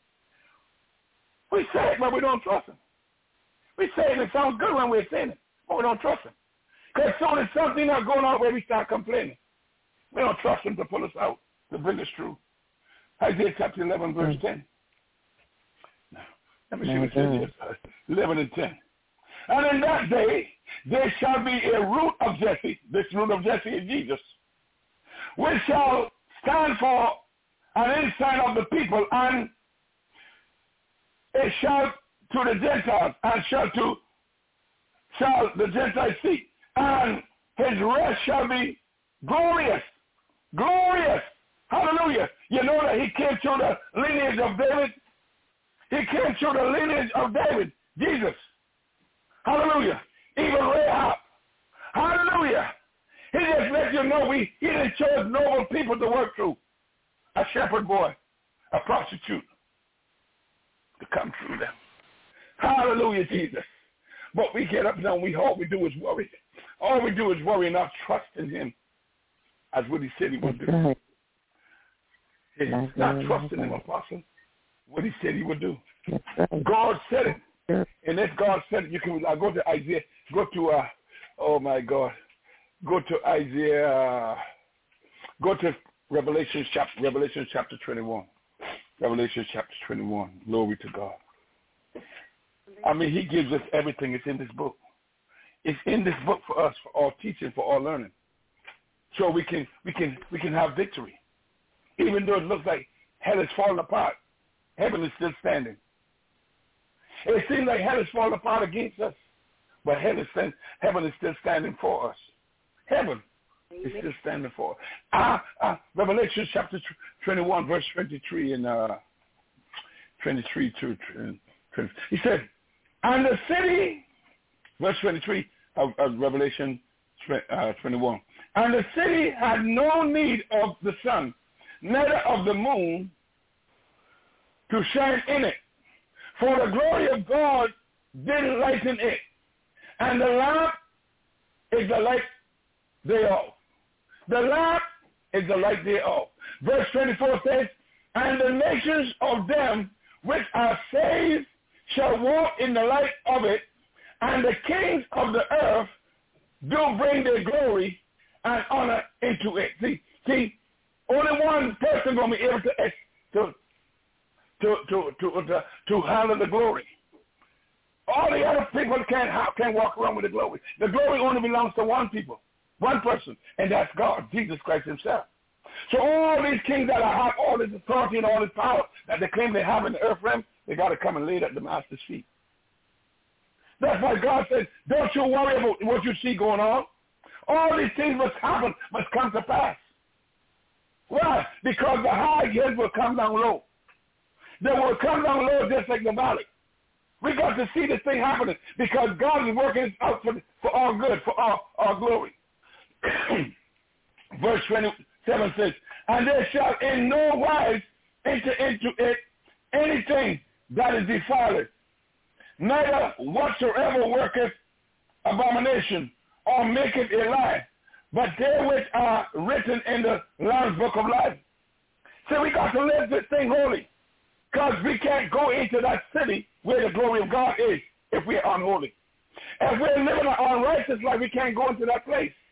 We say it, but we don't trust him. We say it, it sounds good when we're saying it, but we don't trust him. Because as soon as something not going on where we start complaining, we don't trust him to pull us out, to bring us through. Isaiah chapter 11, verse 10. Now, let me see what it says here. 11 and 10. And in that day, there shall be a root of Jesse. This root of Jesse is Jesus, which shall stand for an ensign of the people, and it shall to the Gentiles, and shall the Gentiles see, and his rest shall be glorious. Glorious. Hallelujah. You know that he came through the lineage of David. He came through the lineage of David, Jesus. Hallelujah. Even Rahab. Hallelujah. He just let you know he didn't choose noble people to work through. A shepherd boy, a prostitute, to come through them. Hallelujah, Jesus. But we get up now and all we do is worry. All we do is worry, not trust in him as what he said he would do. Not trusting him, Apostle, what he said he would do. God said it. And if God said it, you can go to Isaiah, oh my God, go to Isaiah, go to Revelation chapter 21. Revelation chapter 21. Glory to God. I mean, he gives us everything. It's in this book. It's in this book for us, for all teaching, for all learning. So we can have victory. Even though it looks like hell is falling apart, heaven is still standing. It seems like hell is falling apart against us, but heaven is still standing for us. Heaven is still standing for us. Revelation chapter 21, verse 23 and 23 to 20. He said, and the city, verse 23 of Revelation 21, and the city had no need of the sun, neither of the moon to shine in it, for the glory of God did lighten it, and the lamp is the light thereof. The lamp is the light thereof. Verse 24 says, and the nations of them which are saved shall walk in the light of it, and the kings of the earth do bring their glory and honor into it. See, only one person going to be able to handle the glory. All the other people can't walk around with the glory. The glory only belongs to one person, and that's God, Jesus Christ himself. So all these kings that have all this authority and all this power that they claim they have in the earth realm, they got to come and lay it at the master's feet. That's why God said, don't you worry about what you see going on. All these things must happen, must come to pass. Why? Because the high hills will come down low. They will come down low just like the valley. We got to see this thing happening because God is working it out for our good, for our glory. Verse 27 says, and there shall in no wise enter into it anything that is defiled, neither whatsoever worketh abomination or maketh a lie, but they which are written in the Lamb's book of life. So we got to live this thing holy, because we can't go into that city where the glory of God is if we're unholy. If we're living an unrighteous life, we can't go into that place.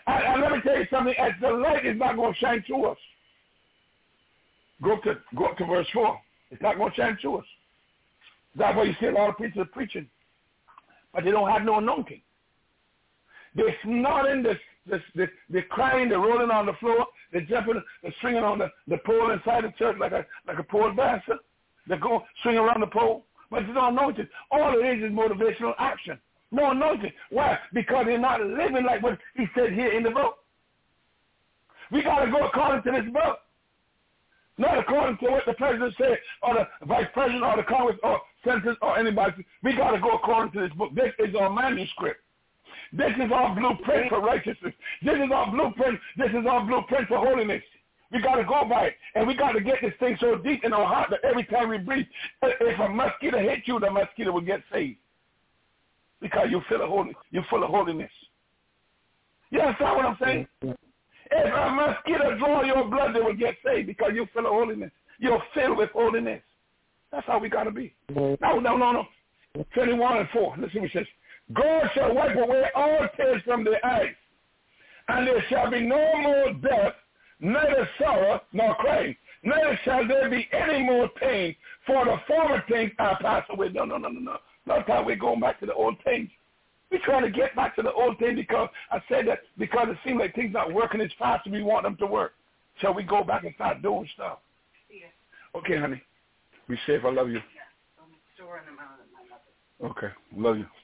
And let me tell you something, as the light is not going to shine through us. Go up to verse 4. It's not going to shine through us. That's why you see a lot of preachers preaching. But they don't have no anointing. They're snorting, they're crying, they're rolling on the floor, they're jumping, they're swinging on the pole inside the church like a pole dancer. They're going swinging around the pole. But it's not anointed. All it is motivational action. No anointing. Why? Because they're not living like what he said here in the book. We got to go according to this book. Not according to what the president said, or the vice president, or the Congress, or senators, or anybody. We got to go according to this book. This is our manuscript. This is our blueprint for righteousness. This is our blueprint. This is our blueprint for holiness. We got to go by it. And we got to get this thing so deep in our heart that every time we breathe, if a mosquito hits you, the mosquito will get saved. Because you're full of holiness. You understand what I'm saying? If a mosquito draw your blood, they will get saved because you're full of holiness. You're filled with holiness. That's how we got to be. No. 21:4. Listen what it says. God shall wipe away all tears from their eyes, and there shall be no more death, neither sorrow nor crying. Neither shall there be any more pain, for the former things are passed away. No. Not how we're going back to the old things. We're trying to get back to the old thing because I said that because it seems like things not working as fast as we want them to work. Shall we go back and start doing stuff? Yeah. Okay, honey. Be safe. I love you. Yeah. I'm storing them out of my mother. Okay. Love you.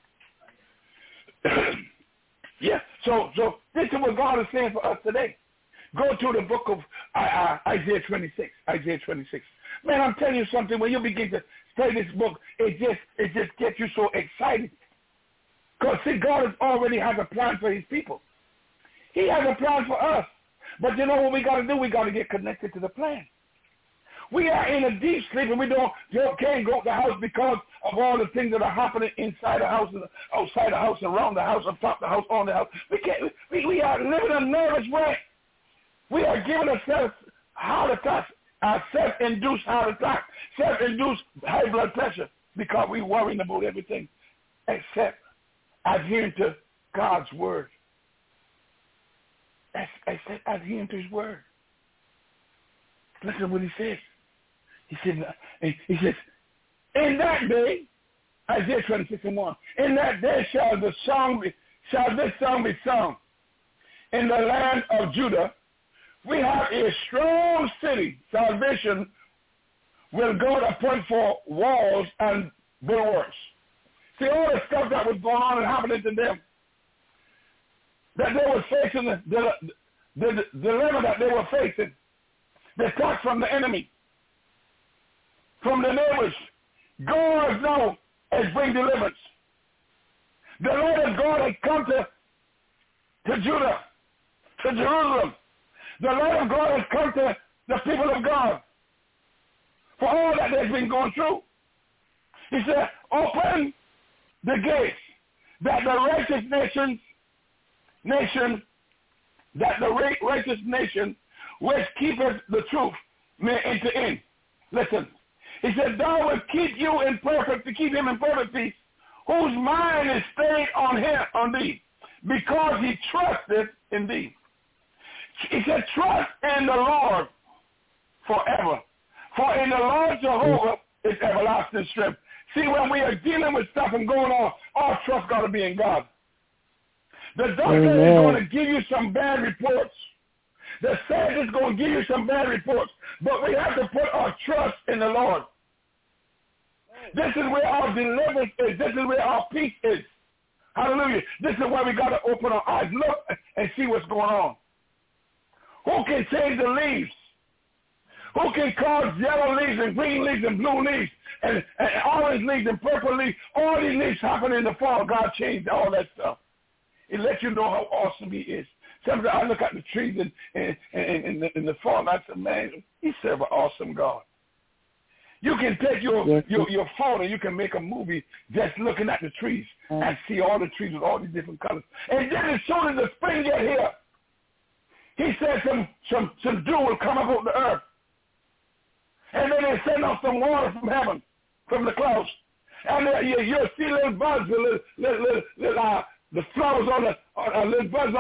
Yeah. So this is what God is saying for us today. Go to the book of Isaiah 26. Isaiah 26. Man, I'm telling you something. When you begin to study this book, it just gets you so excited. Because, see, God already has a plan for his people. He has a plan for us. But you know what we got to do? We got to get connected to the plan. We are in a deep sleep, and we can't go to the house because of all the things that are happening inside the house, and outside the house, around the house, on top of the house, on the house. We are living a nervous way. We are giving ourselves heart attacks, self-induced heart attack, self-induced high blood pressure because we're worrying about everything except adhering to God's word. Except adhering to his word. Listen to what he says. He says, in that day, Isaiah 26:1, in that day shall this song be sung in the land of Judah. We have a strong city. Salvation will God appoint for walls and bulwarks. See, all the stuff that was going on and happening to them, that they were facing, the dilemma that they were facing, the attack from the enemy, from the neighbors. God now has bring deliverance. The Lord of God has come to Judah, to Jerusalem. The Lord of God has come to the people of God for all that they've been going through. He said, open the gates that the righteous nation which keepeth the truth may enter in. Listen. He said, thou wilt keep him in perfect peace, whose mind is stayed on thee, because he trusteth in thee. He said, trust in the Lord forever. For in the Lord Jehovah is everlasting strength. See, when we are dealing with stuff and going on, our trust got to be in God. The doctor is going to give you some bad reports. The scientist is going to give you some bad reports. But we have to put our trust in the Lord. This is where our deliverance is. This is where our peace is. Hallelujah. This is where we got to open our eyes, look, and see what's going on. Who can change the leaves? Who can cause yellow leaves and green leaves and blue leaves and orange leaves and purple leaves? All these leaves happen in the fall. God changed all that stuff. It lets you know how awesome he is. Sometimes I look at the trees in the fall and I say, man, he serves an awesome God. You can take your phone and you can make a movie just looking at the trees and see all the trees with all these different colors. And then as soon as the spring gets here, he said some dew will come up on the earth. And then they send off some water from heaven, from the clouds. And you'll see little buds, the flowers on the little buds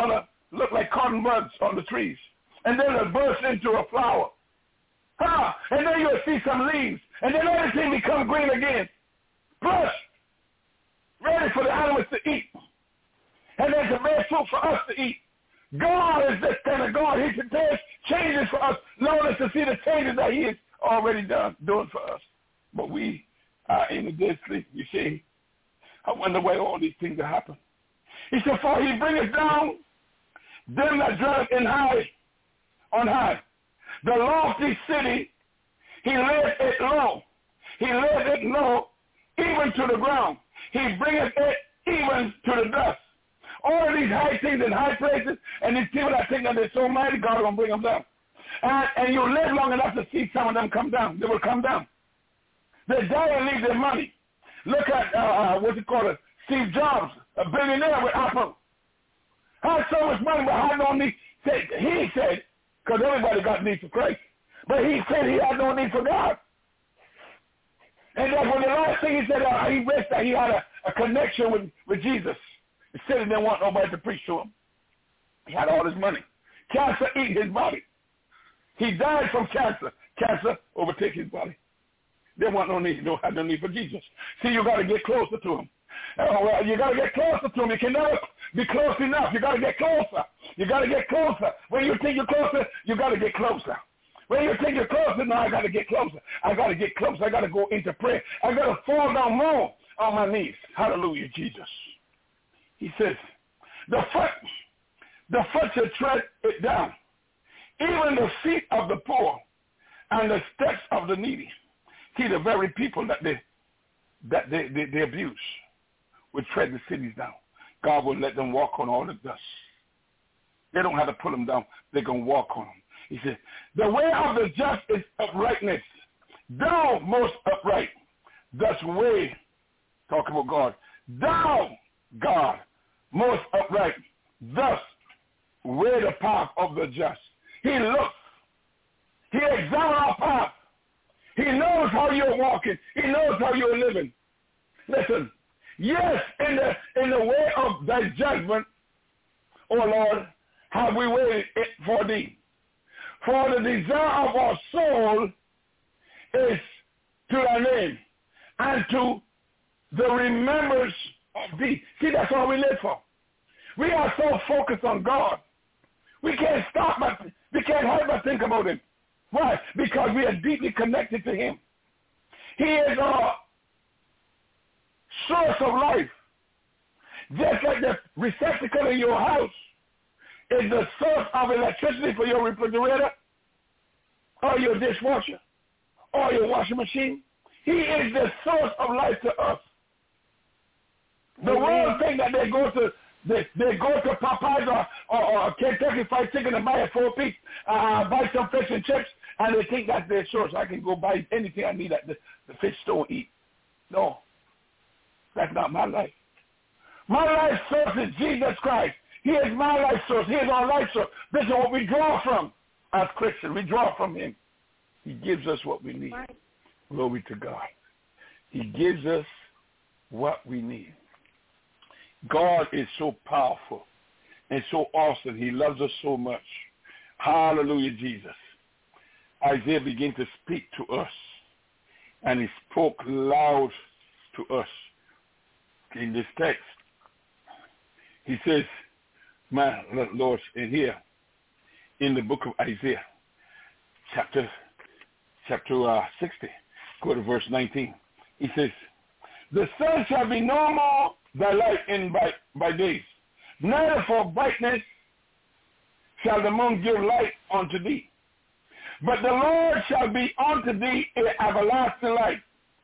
look like cotton buds on the trees. And then it'll burst into a flower. And then you'll see some leaves. And then everything becomes green again. Plus, ready for the animals to eat. And there's a red fruit for us to eat. God is this kind of God. He prepares changes for us, allowing us to see the changes that he has already doing for us. But we are in a dead sleep, you see. I wonder why all these things are happening. He said, for he bringeth down them that dwell on high. The lofty city, he laid it low. He laid it low even to the ground. He bringeth it even to the dust. All of these high things and high places, and these people that think that they're so mighty, God is going to bring them down. And you live long enough to see some of them come down. They will come down. They die and leave their money. Look at, Steve Jobs, a billionaire with Apple. Had so much money, but had no need. He said, because everybody got need for Christ, but he said he had no need for God. And then when the last thing he said, he wished that he had a connection with Jesus. He said he didn't want nobody to preach to him. He had all his money. Cancer eat his body. He died from cancer. Cancer overtook his body. They want no need, don't have no need for Jesus. See, you got to get closer to him. You got to get closer to him. You can never be close enough. You got to get closer. You got to get closer. When you think you're closer, you got to get closer. When you think you're closer, now I got to get closer. I got to get closer. I got to go into prayer. I got to fall down more on my knees. Hallelujah, Jesus. He says, the foot should tread it down, even the feet of the poor and the steps of the needy. See, the very people that they abuse would tread the cities down. God will let them walk on all the dust. They don't have to pull them down. They're going to walk on them. He said, the way of the just is uprightness. Thou most upright, thus way, talking about God. Thou, God, most upright, thus way the path of the just. He looks. He examines our path. He knows how you're walking. He knows how you're living. Listen, yes, in the way of thy judgment, O Lord, have we waited it for thee. For the desire of our soul is to thy name and to the remembrance of thee. See, that's all we live for. We are so focused on God. We can't we can't help but think about him. Why? Because we are deeply connected to him. He is our source of life. Just like the receptacle in your house is the source of electricity for your refrigerator or your dishwasher or your washing machine. He is the source of life to us. The world think that they go to Popeyes or Kentucky Fried Chicken and buy a 4-piece, buy some fish and chips, and they think that's their source. I can go buy anything I need at the fish store and eat. No, that's not my life. My life source is Jesus Christ. He is my life source. He is our life source. This is what we draw from as Christians. We draw from him. He gives us what we need. Right. Glory to God. He gives us what we need. God is so powerful and so awesome. He loves us so much. Hallelujah, Jesus. Isaiah began to speak to us, and he spoke loud to us in this text. He says, my Lord, in here, in the book of Isaiah, chapter 60, go to verse 19. He says, the sun shall be no more thy light by days, neither for brightness shall the moon give light unto thee. But the Lord shall be unto thee an everlasting light,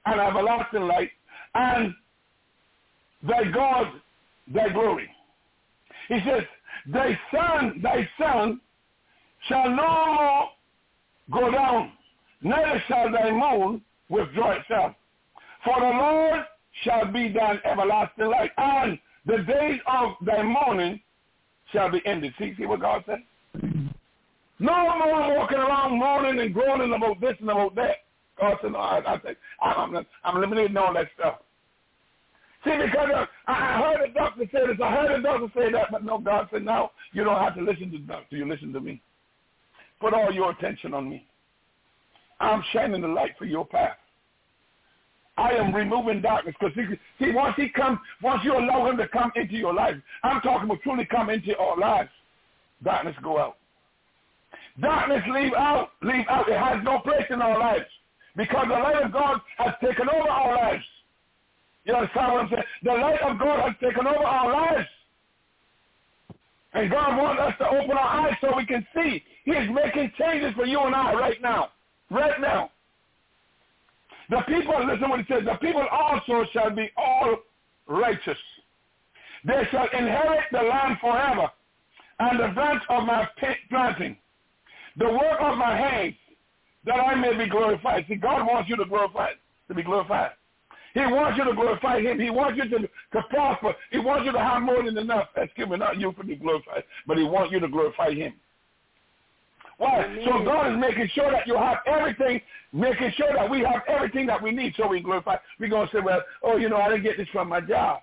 and thy God, thy glory. He says, thy sun shall no more go down, neither shall thy moon withdraw itself. For the Lord shall be thine everlasting light, and the days of thy mourning shall be ended. See what God said? No more walking around mourning and groaning about this and about that. God said, no, I'm eliminating all that stuff. See, because I heard the doctor say this, I heard the doctor say that, but no, God said, no, you don't have to listen to the doctor. You listen to me. Put all your attention on me. I'm shining the light for your path. I am removing darkness because see, once you allow him to come into your life, I'm talking about truly come into our lives, darkness go out. Darkness leave out. It has no place in our lives because the light of God has taken over our lives. You understand what I'm saying? The light of God has taken over our lives. And God wants us to open our eyes so we can see. He is making changes for you and I right now. Right now. The people, listen what it says, the people also shall be all righteous. They shall inherit the land forever, and the branch of my planting, the work of my hands, that I may be glorified. See, God wants you to be glorified. He wants you to glorify him. He wants you to prosper. He wants you to have more than enough. Excuse me, not you for be glorified, but he wants you to glorify him. Why? Amen. So God is making sure that you have everything, making sure that we have everything that we need so we glorify. We're going to say, well, I didn't get this from my job.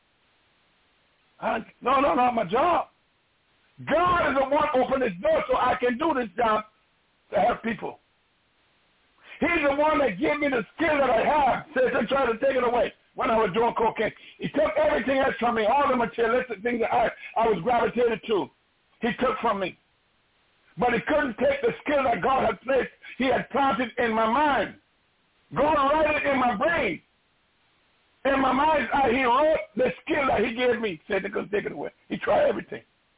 No, not my job. God is the one opening this door so I can do this job to help people. He's the one that gave me the skill that I have. Satan tried to take it away when I was doing cocaine. He took everything else from me, all the materialistic things that I was gravitated to. He took from me. But he couldn't take the skill that God had placed. He had planted in my mind. God wrote it in my brain. In my mind, he wrote the skill that he gave me. Satan couldn't take it away. He tried everything.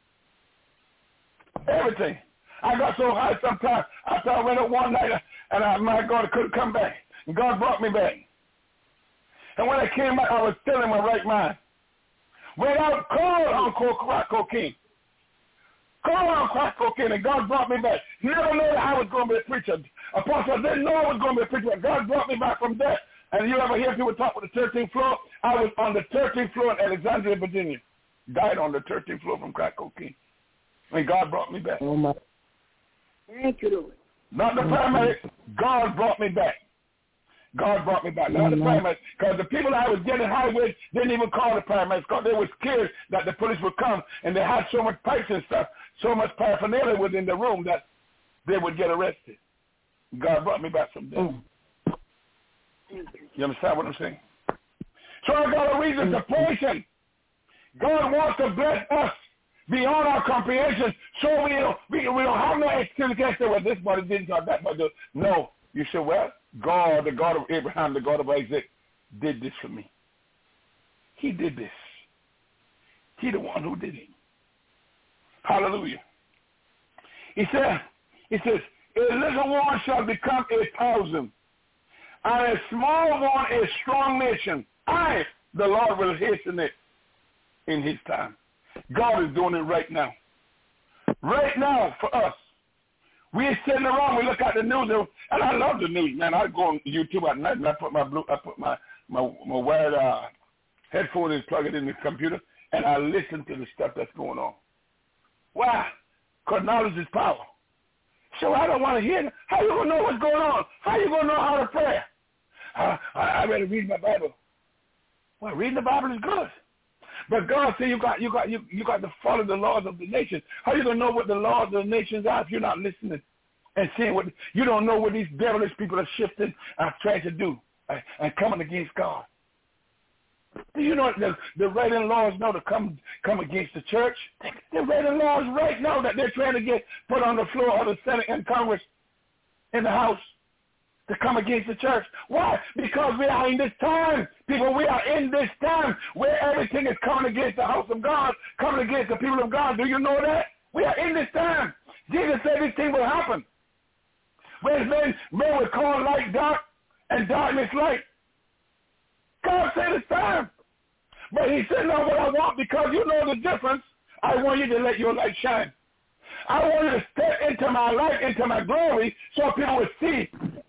Everything. I got so high sometimes. I went up one night and my God, I couldn't come back. And God brought me back. And when I came back, I was still in my right mind. Without call on crack cocaine. Call on crack cocaine, and God brought me back. Never knew that I was going to be a preacher. Apostle, I didn't know I was going to be a preacher, but God brought me back from there. And you ever hear people talk with the 13th floor? I was on the 13th floor in Alexandria, Virginia. Died on the 13th floor from crack cocaine. And God brought me back. Oh, my. Thank you, Lord. Not the paramedics. God brought me back. God brought me back. Not the paramedics. Because the people I was getting high with didn't even call the paramedics because they were scared that the police would come, and they had so much pipes and stuff, so much paraphernalia within the room that they would get arrested. God brought me back from there. You understand what I'm saying? So I got a reason to praise him. God wants to bless us beyond our comprehension, so we don't have no excuse to say, well, this body didn't or that body. No. You say, well, God, the God of Abraham, the God of Isaac, did this for me. He did this. He the one who did it. Hallelujah. He says, a little one shall become 1,000, and a small one a strong nation. I, the Lord, will hasten it in his time. God is doing it right now. Right now for us. We're sitting around, we look at the news, and I love the news, man. I go on YouTube at night and I put my wired headphone and plug it in the computer, and I listen to the stuff that's going on. Why? Because knowledge is power. So I don't want to hear it. How you going to know what's going on? How you going to know how to pray? I better read my Bible. Well, reading the Bible is good. But God said you got to follow the laws of the nations. How are you going to know what the laws of the nations are if you're not listening and seeing what you don't know what these devilish people are shifting and trying to do and coming against God? Do you know the writing laws know to come against the church? They're writing laws right now that they're trying to get put on the floor of the Senate and Congress in the House to come against the church. Why? Because we are in this time. People, we are in this time where everything is coming against the house of God, coming against the people of God. Do you know that? We are in this time. Jesus said this thing will happen. When men will call light dark and darkness light. God said it's time. But he said, no, what I want, because you know the difference, I want you to let your light shine. I want you to step into my light, into my glory, so people will see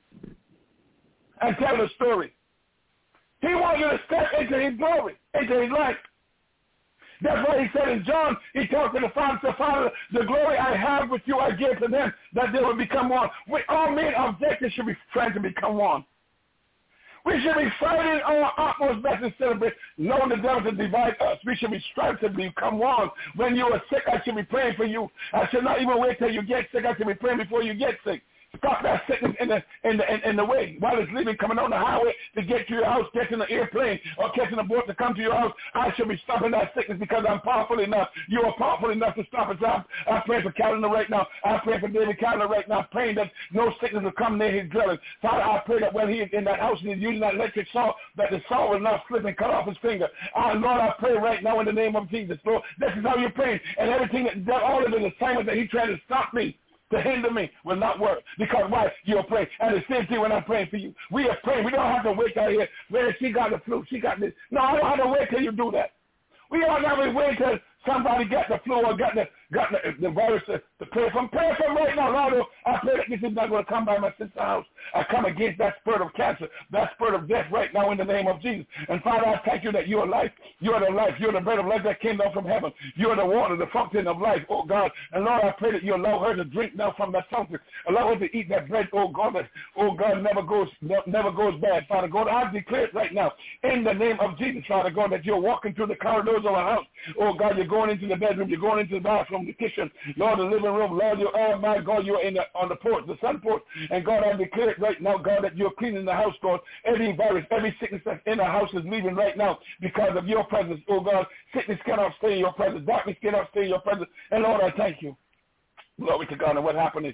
and tell the story. He wants you to step into his glory, into his light. That's why he said in John, he talked to the Father, the glory I have with you I give to them, that they will become one. All men objectives should be trying to become one. We should be fighting our utmost best instead of knowing the devil to divide us. We should be striving to become one. When you are sick, I should be praying for you. I should not even wait till you get sick. I should be praying before you get sick. Stop that sickness in the way while it's leaving, coming on the highway to get to your house, catching an airplane or catching a boat to come to your house. I should be stopping that sickness because I'm powerful enough. You are powerful enough to stop it. I'm praying for Calendar right now. I'm praying for David Calendar right now, praying that no sickness will come near his dwelling. Father, I pray that when he is in that house and he's using that electric saw, that the saw will not slip and cut off his finger. Lord, I pray right now in the name of Jesus. Lord, this is how you're praying. And everything that all of the assignment that he tried to stop me, to hinder me, will not work. Because why? You're praying. And the same thing when I'm praying for you. We are praying. We don't have to wait out here. Where she got the flu, she got this. No, I don't have to wait till you do that. We don't have to wait till somebody got the flu or got the virus to pray from. Pray for right now. Lord, I pray that this is not going to come by my sister's house. I come against that spirit of cancer, that spirit of death right now in the name of Jesus. And Father, I thank you that you are life. You are the life. You are the bread of life that came down from heaven. You are the water, the fountain of life, oh God. And Lord, I pray that you allow her to drink now from that fountain. Allow her to eat that bread, oh God, that, oh God, never goes bad. Father God, I declare it right now in the name of Jesus, Father God, that you're walking through the corridors of our house. Oh God, you're going into the bedroom, you're going into the bathroom, the kitchen, Lord, the living room. Lord, you're, oh my God, you're on the porch, the sun porch. And God, I declare it right now, God, that you're cleaning the house, God. Every virus, every sickness that's in the house is leaving right now because of your presence, oh God. Sickness cannot stay in your presence. Darkness cannot stay in your presence. And Lord, I thank you. Glory to God. And what happened is,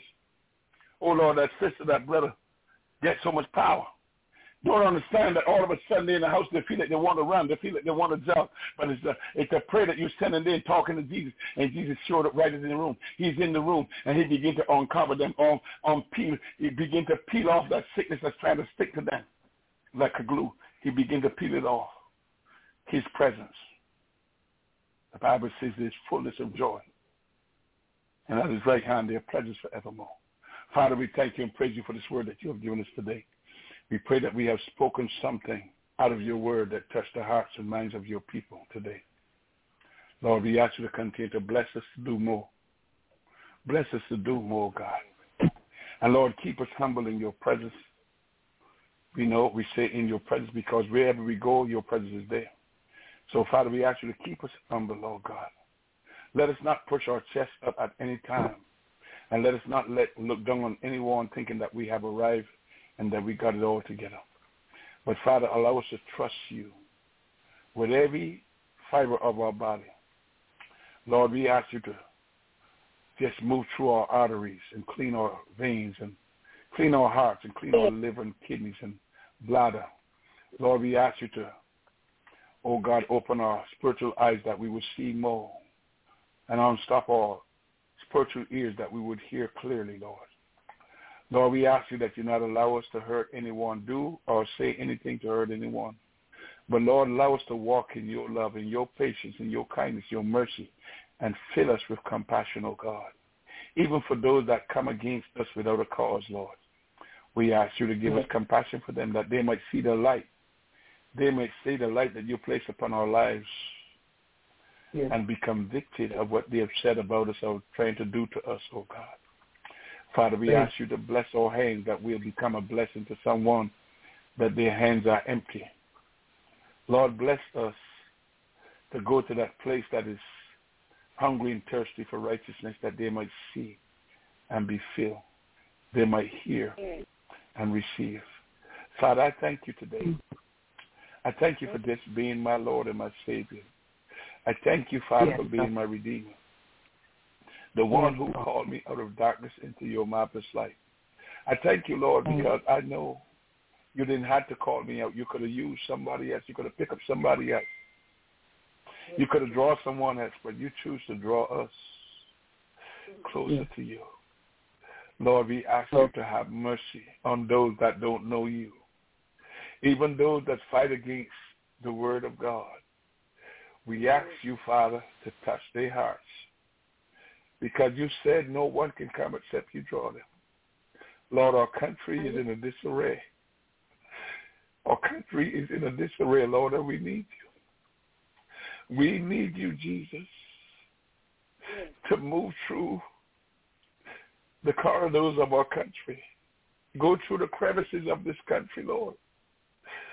oh Lord, that sister, that brother get so much power. Don't understand that all of a sudden they're in the house, they feel like they want to run, they feel like they want to jump. But it's a prayer that you're sending in, talking to Jesus, and Jesus showed up right in the room. He's in the room, and he began to uncover them, peel. He began to peel off that sickness that's trying to stick to them like a glue. He began to peel it off. His presence. The Bible says there's fullness of joy. And at his right hand there are pleasures forevermore. Father, we thank you and praise you for this word that you have given us today. We pray that we have spoken something out of your word that touched the hearts and minds of your people today. Lord, we ask you to continue to bless us to do more. Bless us to do more, God. And Lord, keep us humble in your presence. We know we say in your presence because wherever we go, your presence is there. So, Father, we ask you to keep us humble, Lord God. Let us not push our chest up at any time. And let us not look down on anyone thinking that we have arrived and that we got it all together. But, Father, allow us to trust you with every fiber of our body. Lord, we ask you to just move through our arteries and clean our veins and clean our hearts and clean our liver and kidneys and bladder. Lord, we ask you to, oh God, open our spiritual eyes that we would see more and unstop our spiritual ears that we would hear clearly, Lord. Lord, we ask you that you not allow us to hurt anyone, do or say anything to hurt anyone. But, Lord, allow us to walk in your love, in your patience, in your kindness, your mercy, and fill us with compassion, O God. Even for those that come against us without a cause, Lord. We ask you to give us compassion for them, that they might see the light. They might see the light that you place upon our lives and be convicted of what they have said about us or trying to do to us, O God. Father, we ask you to bless our hands, that we'll become a blessing to someone, that their hands are empty. Lord, bless us to go to that place that is hungry and thirsty for righteousness, that they might see and be filled. They might hear and receive. Father, I thank you today. I thank you for this being my Lord and my Savior. I thank you, Father, for being my Redeemer. The one who called me out of darkness into your marvelous light. I thank you, Lord, because I know you didn't have to call me out. You could have used somebody else. You could have picked up somebody else. You could have drawn someone else, but you choose to draw us closer to you. Lord, we ask you to have mercy on those that don't know you, even those that fight against the word of God. We ask you, Father, to touch their hearts, because you said no one can come except you draw them. Lord, our country is in a disarray. Our country is in a disarray, Lord, and we need you. We need you, Jesus, to move through the corridors of our country. Go through the crevices of this country, Lord.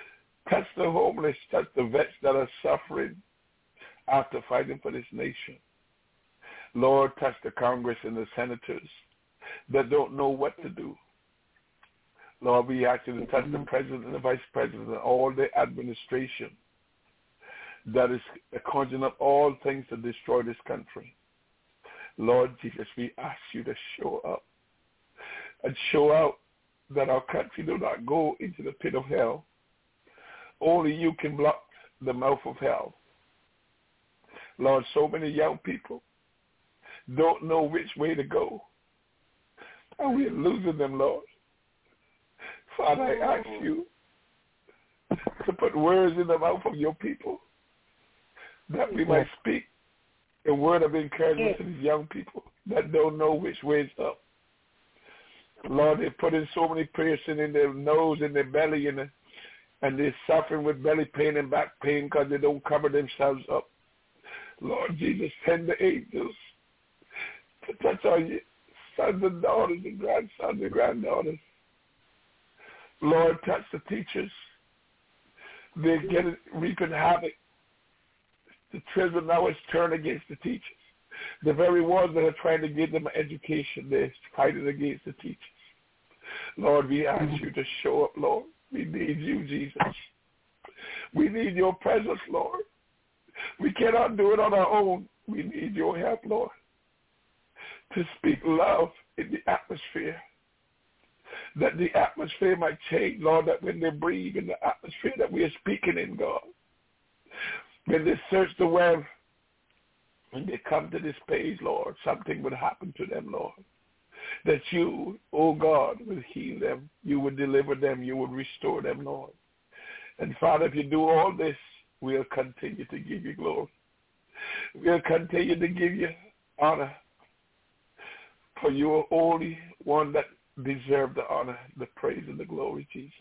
Touch the homeless. Touch the vets that are suffering after fighting for this nation. Lord, touch the Congress and the senators that don't know what to do. Lord, we ask you to touch the president and the vice president and all the administration that is conjuring up all things to destroy this country. Lord Jesus, we ask you to show up and show out that our country do not go into the pit of hell. Only you can block the mouth of hell. Lord, so many young people don't know which way to go. And we're losing them, Lord. Father, I ask you to put words in the mouth of your people that we might speak a word of encouragement to these young people that don't know which way is up. Lord, they put in so many piercings in their nose and their belly, and they're suffering with belly pain and back pain because they don't cover themselves up. Lord Jesus, send the angels to touch our sons and daughters and grandsons and granddaughters. Lord, touch the teachers. They're reaping havoc. The children now is turned against the teachers. The very ones that are trying to give them an education, they're fighting against the teachers. Lord, we ask you to show up, Lord. We need you, Jesus. We need your presence, Lord. We cannot do it on our own. We need your help, Lord, to speak love in the atmosphere, that the atmosphere might change, Lord, that when they breathe in the atmosphere that we are speaking in, God, when they search the web, when they come to this page, Lord, something would happen to them, Lord. That you, oh God, will heal them. You would deliver them. You would restore them, Lord. And Father, if you do all this, we'll continue to give you glory. We'll continue to give you honor. For you are only one that deserves the honor, the praise, and the glory, Jesus.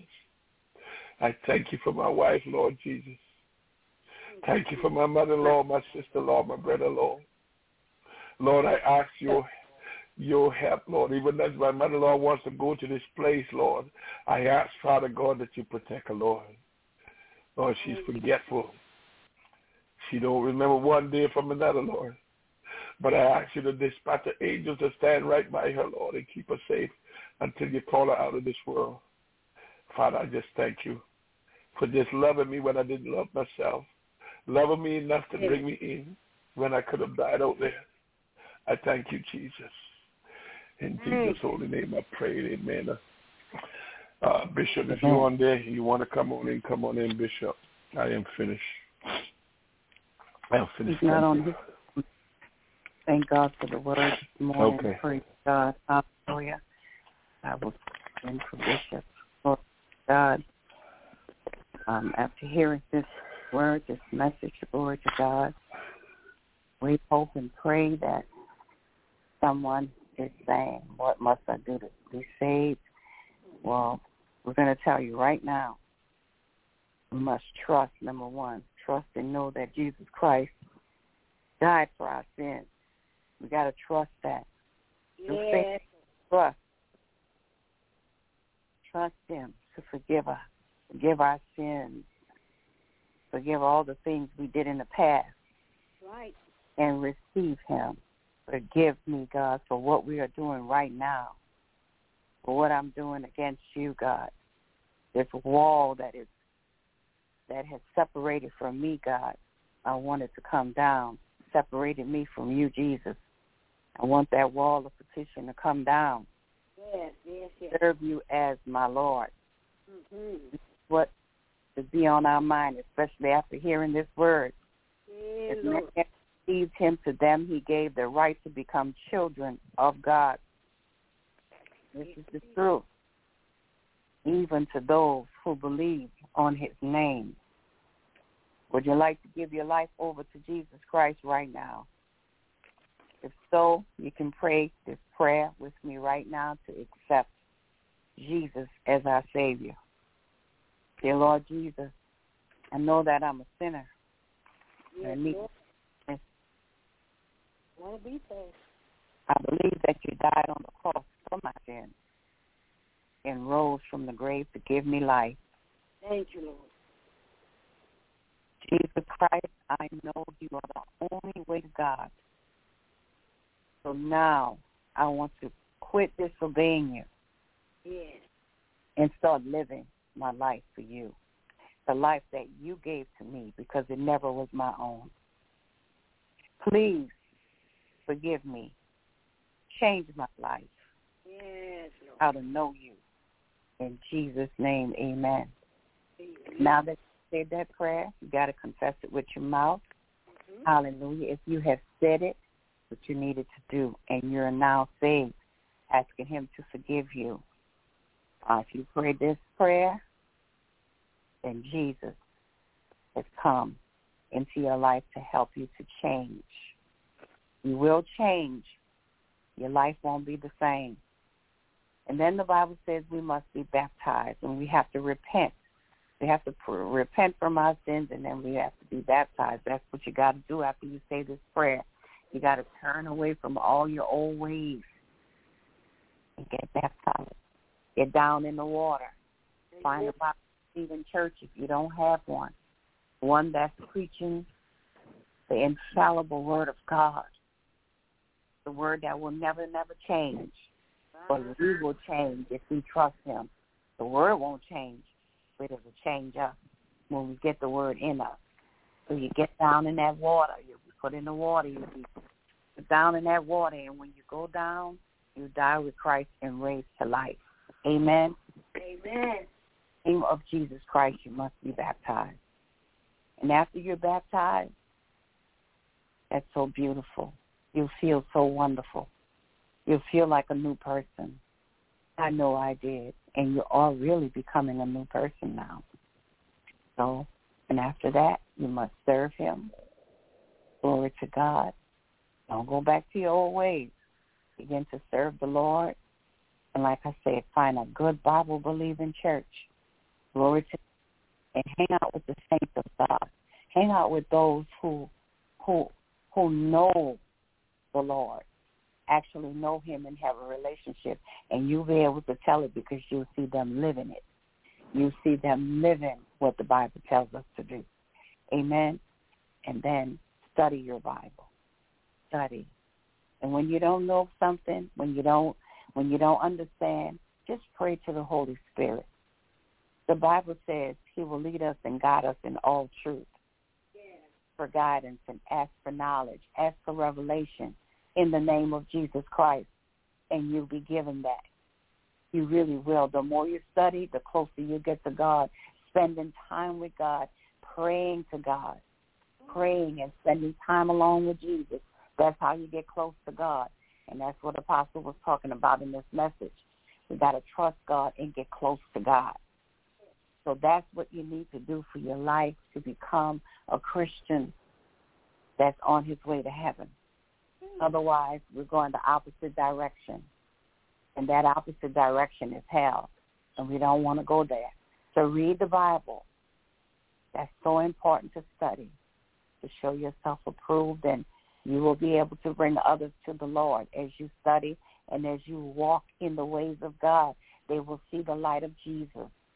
I thank you for my wife, Lord Jesus. Thank you for my mother-in-law, my sister-in-law, my brother-in-law. Lord, I ask your help, Lord. Even as my mother-in-law wants to go to this place, Lord, I ask, Father God, that you protect her, Lord. Lord, she's forgetful. She don't remember one day from another, Lord. But I ask you to dispatch the angels to stand right by her, Lord, and keep her safe until you call her out of this world. Father, I just thank you for just loving me when I didn't love myself. Loving me enough to bring me in when I could have died out there. I thank you, Jesus. In Jesus' holy name I pray, amen. Bishop, if you're on there, you want to come on in, Bishop. I am finished. I'm finished. He's not on his. Thank God for the word this morning. Okay. Praise God. Hallelujah. I will pray for Bishop. Lord God, after hearing this word, this message, glory to God, we hope and pray that someone is saying, what must I do to be saved? Well, we're going to tell you right now, we must trust, number one, trust and know that Jesus Christ died for our sins. We got to trust that. Yes. Trust him to forgive us, forgive our sins, forgive all the things we did in the past. Right. And receive him. Forgive me, God, for what we are doing right now, for what I'm doing against you, God. This wall that has separated from me, God, I want it to come down, separated me from you, Jesus. I want that wall of petition to come down. Yes. Serve you as my Lord. Mm-hmm. This is what should be on our mind, especially after hearing this word. Yes, If man received him, to them he gave the right to become children of God. This is the truth. Even to those who believe on his name. Would you like to give your life over to Jesus Christ right now? If so, you can pray this prayer with me right now to accept Jesus as our Savior. Dear Lord Jesus, I know that I'm a sinner. yes, I need yes. Want to be saved. I believe that you died on the cross for my sins and rose from the grave to give me life. Thank you, Lord. Jesus Christ, I know you are the only way to God. So now I want to quit disobeying you. Yes. And start living my life for you. The life that you gave to me, because it never was my own. Please forgive me. Change my life. Yes, Lord. How to know you. In Jesus' name, amen. Amen. Now that you said that prayer, you got to confess it with your mouth. Mm-hmm. Hallelujah. If you have said it, what you needed to do, and you're now saved, asking him to forgive you. If you pray this prayer, then Jesus has come into your life to help you to change. You will change. Your life won't be the same. And then the Bible says we must be baptized, and we have to repent. We have to repent from our sins, and then we have to be baptized. That's what you got to do after you say this prayer. You got to turn away from all your old ways and get baptized. Get down in the water. Find a Bible-believing church if you don't have one. One that's preaching the infallible word of God. The word that will never, never change. But we will change if we trust him. The word won't change, but it will change us when we get the word in us. So you get down in that water. You'll be put in the water. You'll be put down in that water. And when you go down, you die with Christ and raised to life. Amen. Amen. In the name of Jesus Christ, you must be baptized. And after you're baptized, that's so beautiful. You'll feel so wonderful. You'll feel like a new person. I know I did. And you are really becoming a new person now. So, and after that, you must serve him. Glory to God. Don't go back to your old ways. Begin to serve the Lord. And like I said, find a good Bible-believing church. Glory to God. And hang out with the saints of God. Hang out with those who know the Lord, actually know him and have a relationship. And you'll be able to tell it because you'll see them living it. You see them living what the Bible tells us to do. Amen? And then study your Bible. Study. And when you don't know something, when you don't understand, just pray to the Holy Spirit. The Bible says he will lead us and guide us in all truth. For guidance and ask for knowledge, ask for revelation in the name of Jesus Christ, and you'll be given that. You really will. The more you study, the closer you get to God, spending time with God, praying to God, praying and spending time along with Jesus. That's how you get close to God, and that's what Apostle was talking about in this message. We got to trust God and get close to God. So that's what you need to do for your life, to become a Christian that's on his way to heaven. Otherwise, we're going the opposite direction, and that opposite direction is hell, and we don't want to go there. So read the Bible. That's so important to study, to show yourself approved, and you will be able to bring others to the Lord as you study and as you walk in the ways of God. They will see the light of Jesus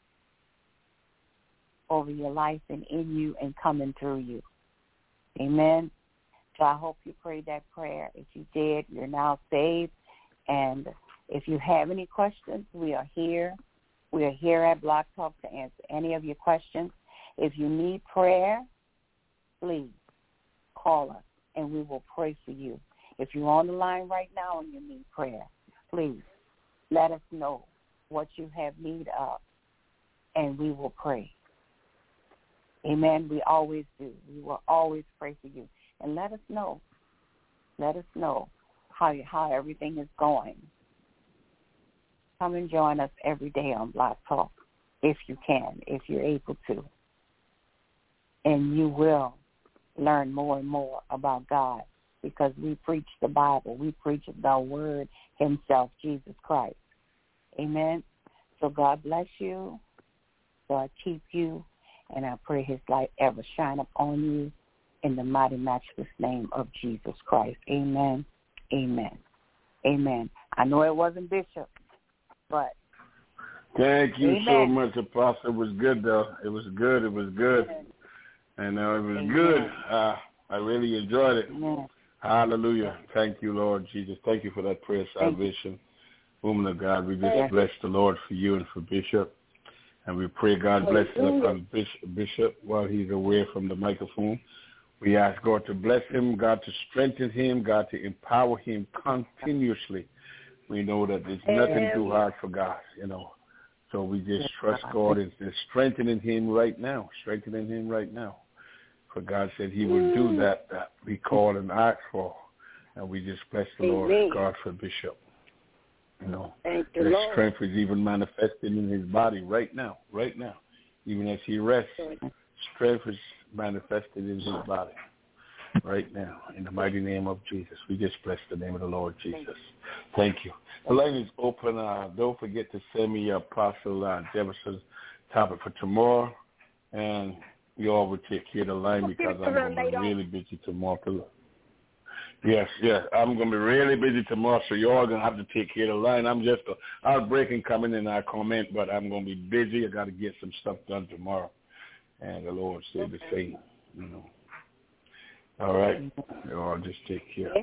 over your life and in you and coming through you. Amen. So I hope you prayed that prayer. If you did, you're now saved. And if you have any questions, we are here. We are here at Blog Talk to answer any of your questions. If you need prayer, please call us and we will pray for you. If you're on the line right now and you need prayer, please let us know what you have need of and we will pray. Amen. We always do. We will always pray for you. And let us know. Let us know how everything is going. Come and join us every day on Blog Talk if you can, if you're able to. And you will learn more and more about God because we preach the Bible. We preach the Word himself, Jesus Christ. Amen. So God bless you. God keep you. And I pray his light ever shine upon you in the mighty, matchless name of Jesus Christ. Amen. Amen. Amen. I know it wasn't Bishop, but thank you amen. so much, Apostle. It was good, though. It was good. It was good. And it was good. I really enjoyed it. Amen. Hallelujah. Thank you, Lord Jesus. Thank you for that prayer of salvation. Woman of God, we just bless the Lord for you and for Bishop. And we pray God blessing upon Bishop while he's away from the microphone. We ask God to bless him, God to strengthen him, God to empower him continuously. We know that there's nothing too hard for God, you know. So we just trust God is strengthening him right now, For God said he would do that we call and ask for. And we just bless the Lord God for Bishop. You know, the strength is even manifesting in his body right now. Even as he rests, strength is manifested in his body right now. In the mighty name of Jesus, we just bless the name of the Lord Jesus. Thank you. The line is open. Don't forget to send me Apostle Jefferson's topic for tomorrow. And you all will take care of the line because I'm going to be really busy tomorrow. Yes, I'm going to be really busy tomorrow, so you're all going to have to take care of the line. I'll break and come in and I'll comment, but I'm going to be busy. I got to get some stuff done tomorrow. And the Lord said the same, you know. All right. You all just take care.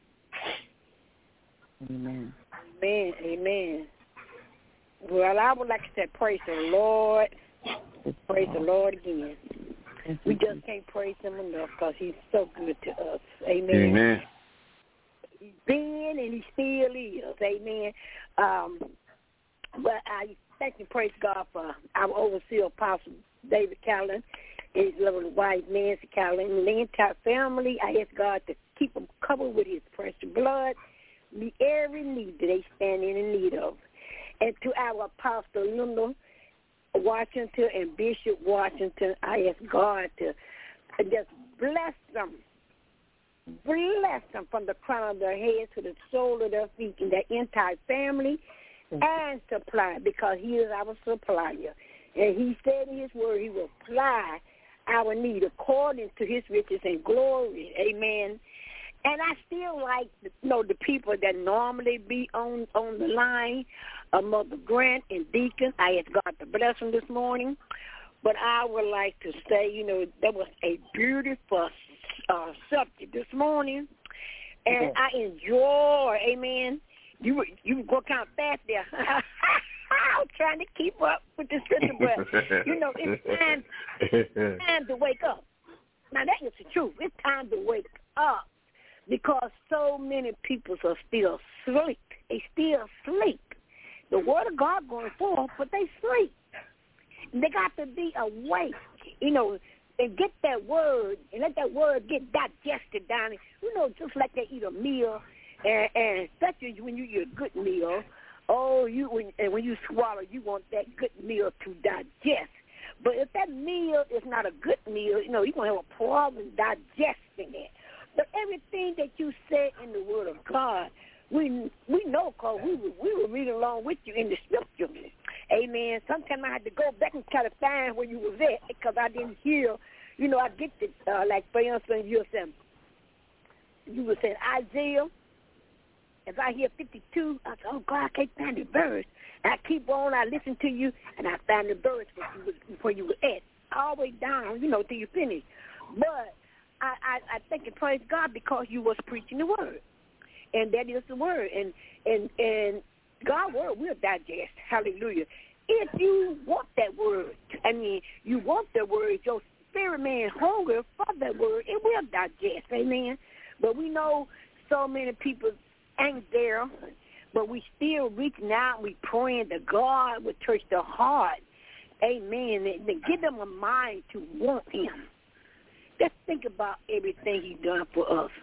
Amen. Amen. Well, I would like to say praise the Lord. Praise the Lord again. We just can't praise him enough because he's so good to us. Amen. Amen. He's been and he still is. Amen. But I thank and praise God for our overseer, Apostle David Callen, his lovely wife, Nancy Callen, and the entire family. I ask God to keep them covered with his precious blood, meet every need that they stand in need of. And to our Apostle Linda Washington and Bishop Washington, I ask God to just bless them from the crown of their heads to the sole of their feet and their entire family, and supply, because he is our supplier. And he said in his word he will supply our need according to his riches and glory. Amen. And I still like, the people that normally be on the line, Mother Grant and Deacon. I ask God to bless them this morning. But I would like to say, that was a beautiful subject this morning. And I enjoy, amen. You go kind of fast there. I was trying to keep up with the scripture, but, it's time to wake up. Now, that is the truth. It's time to wake up because so many people are still asleep. They still sleep. The word of God going forth, but they sleep. They got to be awake, and get that word, and let that word get digested down. Just like they eat a meal, and especially when you eat a good meal, when you swallow, you want that good meal to digest. But if that meal is not a good meal, you're going to have a problem digesting it. But everything that you said in the Word of God, we know because we were reading along with you in the Scripture. Amen. Sometimes I had to go back and try to find where you was at because I didn't hear. I get the, like, for instance, you were saying Isaiah. If I hear 52, I say, oh, God, I can't find the verse. And I keep on, I listen to you, and I find the verse where you were at, all the way down, till you finish. But I thank and praise God because you was preaching the word. And that is the word. And God's word will digest. Hallelujah. If you want that word, you want the word, your spirit man hunger for that word, it will digest. Amen. But we know so many people ain't there, but we still reaching out. We praying that God would touch their heart. Amen. And give them a mind to want him. Just think about everything he's done for us.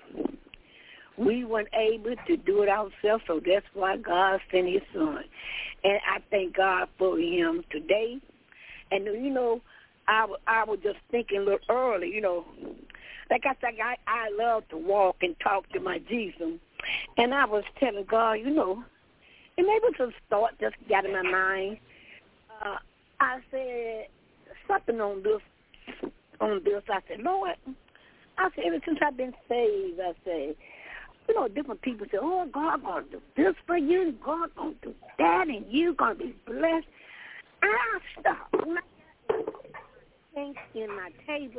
We weren't able to do it ourselves, so that's why God sent his son. And I thank God for him today. And, I was just thinking a little early, like I said, I love to walk and talk to my Jesus. And I was telling God, and maybe some thought just got in my mind. I said something on this. I said, Lord, ever since I've been saved, I said, different people say, oh, God going to do this for you, God going to do that, and you going to be blessed. And I stopped. Things in my table.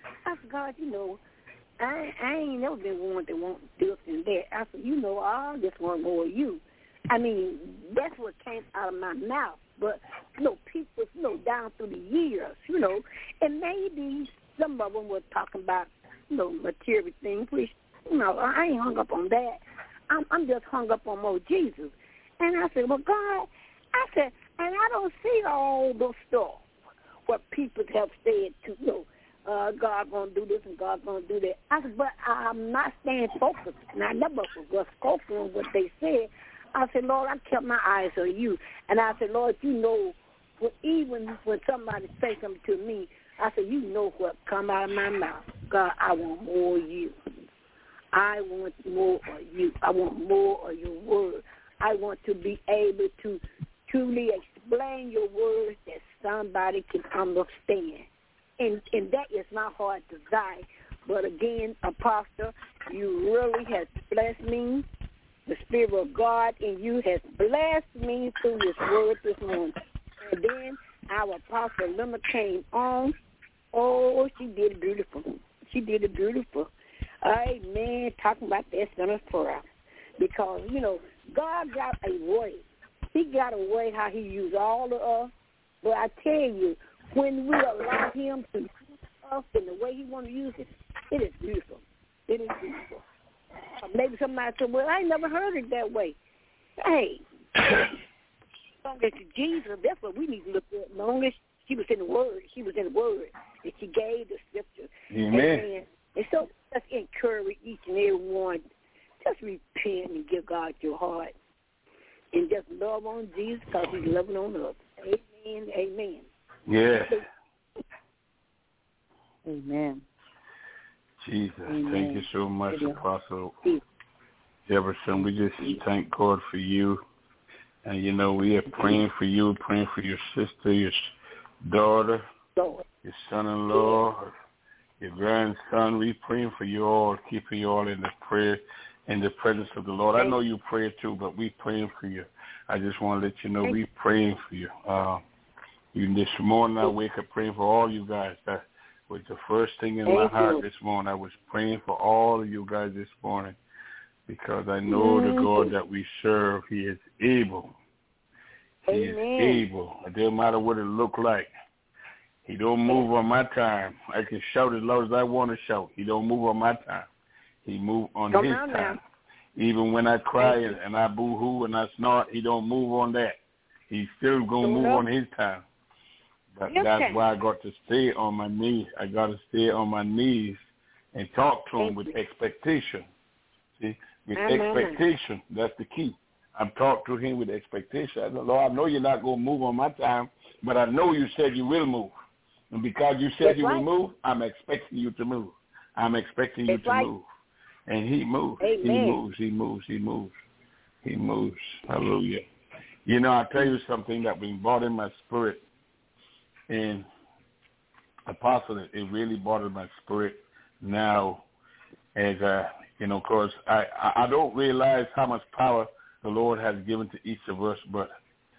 I said, God, I ain't never been one that want this and that. I said, I just want more of you. I mean, that's what came out of my mouth. But, people, down through the years, and maybe some of them were talking about, material things, which, I ain't hung up on that. I'm just hung up on more Jesus. And I said, well, God, and I don't see all the stuff, what people have said to, God going to do this and God going to do that. I said, but I'm not staying focused. And I never was focused on what they said. I said, Lord, I kept my eyes on you. And I said, Lord, even when somebody say something to me, I said, you know what come out of my mouth. God, I want more of you. I want more of you. I want more of your word. I want to be able to truly explain your words that somebody can understand. And that is not hard to die. But again, Apostle, you really have blessed me. The Spirit of God in you has blessed me through this word this morning. And then our Apostle Lemma came on. Oh, she did it beautiful. She did it beautiful. Amen. Talking about that sinner's prayer. Because, God got a way. He got a way how he used all of us. But I tell you, when we allow him to use us in the way he wants to use it, it is beautiful. It is beautiful. Maybe somebody said, well, I never heard it that way. Hey, long as Jesus, that's what we need to look at. Long as she was in the Word, and she gave the Scripture. Amen. And so let's encourage each and every one, just repent and give God your heart. And just love on Jesus because he's loving on us. Amen, amen. Yeah. Amen. Jesus, amen. Thank you so much, Apostle Jefferson. We just thank God for you. And, we are praying for you, praying for your sister, your daughter, your son-in-law, your grandson. We praying for you all, keeping you all in the prayer, in the presence of the Lord. I know you pray too, but we praying for you. I just want to let you know we praying for you. This morning I wake up praying for all you guys. That was the first thing in my heart this morning. I was praying for all of you guys this morning because I know the God that we serve, he is able. He is able. It doesn't matter what it look like. He don't move on my time. I can shout as loud as I want to shout. He don't move on my time. He move on his time. Even when I cry and I boo-hoo and I snort, he don't move on that. He's still going to move on his time. But that's why I got to stay on my knees. I got to stay on my knees and talk to him with expectation. See, with expectation, that's the key. I'm talking to him with expectation. I said, Lord, I know you're not going to move on my time, but I know you said you will move. And because you said you will move, I'm expecting you to move. I'm expecting you to move. And he moves. Amen. He moves. He moves. He moves. He moves. Hallelujah. I'll tell you something that been brought in my spirit. And Apostle, it really bothered my spirit now as, because I don't realize how much power the Lord has given to each of us, but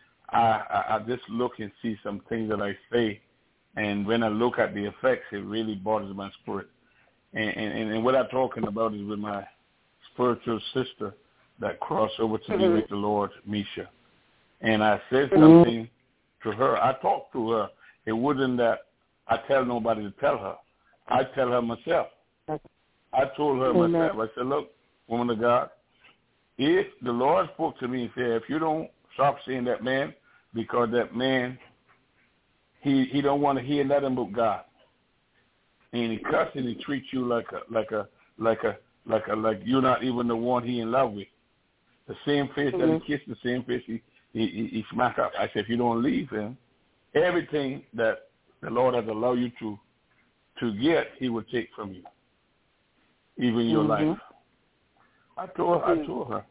I just look and see some things that I say, and when I look at the effects, it really bothers my spirit. And what I'm talking about is with my spiritual sister that crossed over to be with the Lord, Misha. And I said something to her. I talked to her. It wasn't that I tell nobody to tell her. I tell her myself. I told her myself. I said, look, woman of God, if the Lord spoke to me and said, if you don't stop seeing that man, because that man, he don't want to hear nothing but God. And he cuts and he treats you like you're not even the one he in love with. The same face that he kissed, the same face he smacked up. I said, if you don't leave him, everything that the Lord has allowed you to get, he will take from you, even your life. I told her,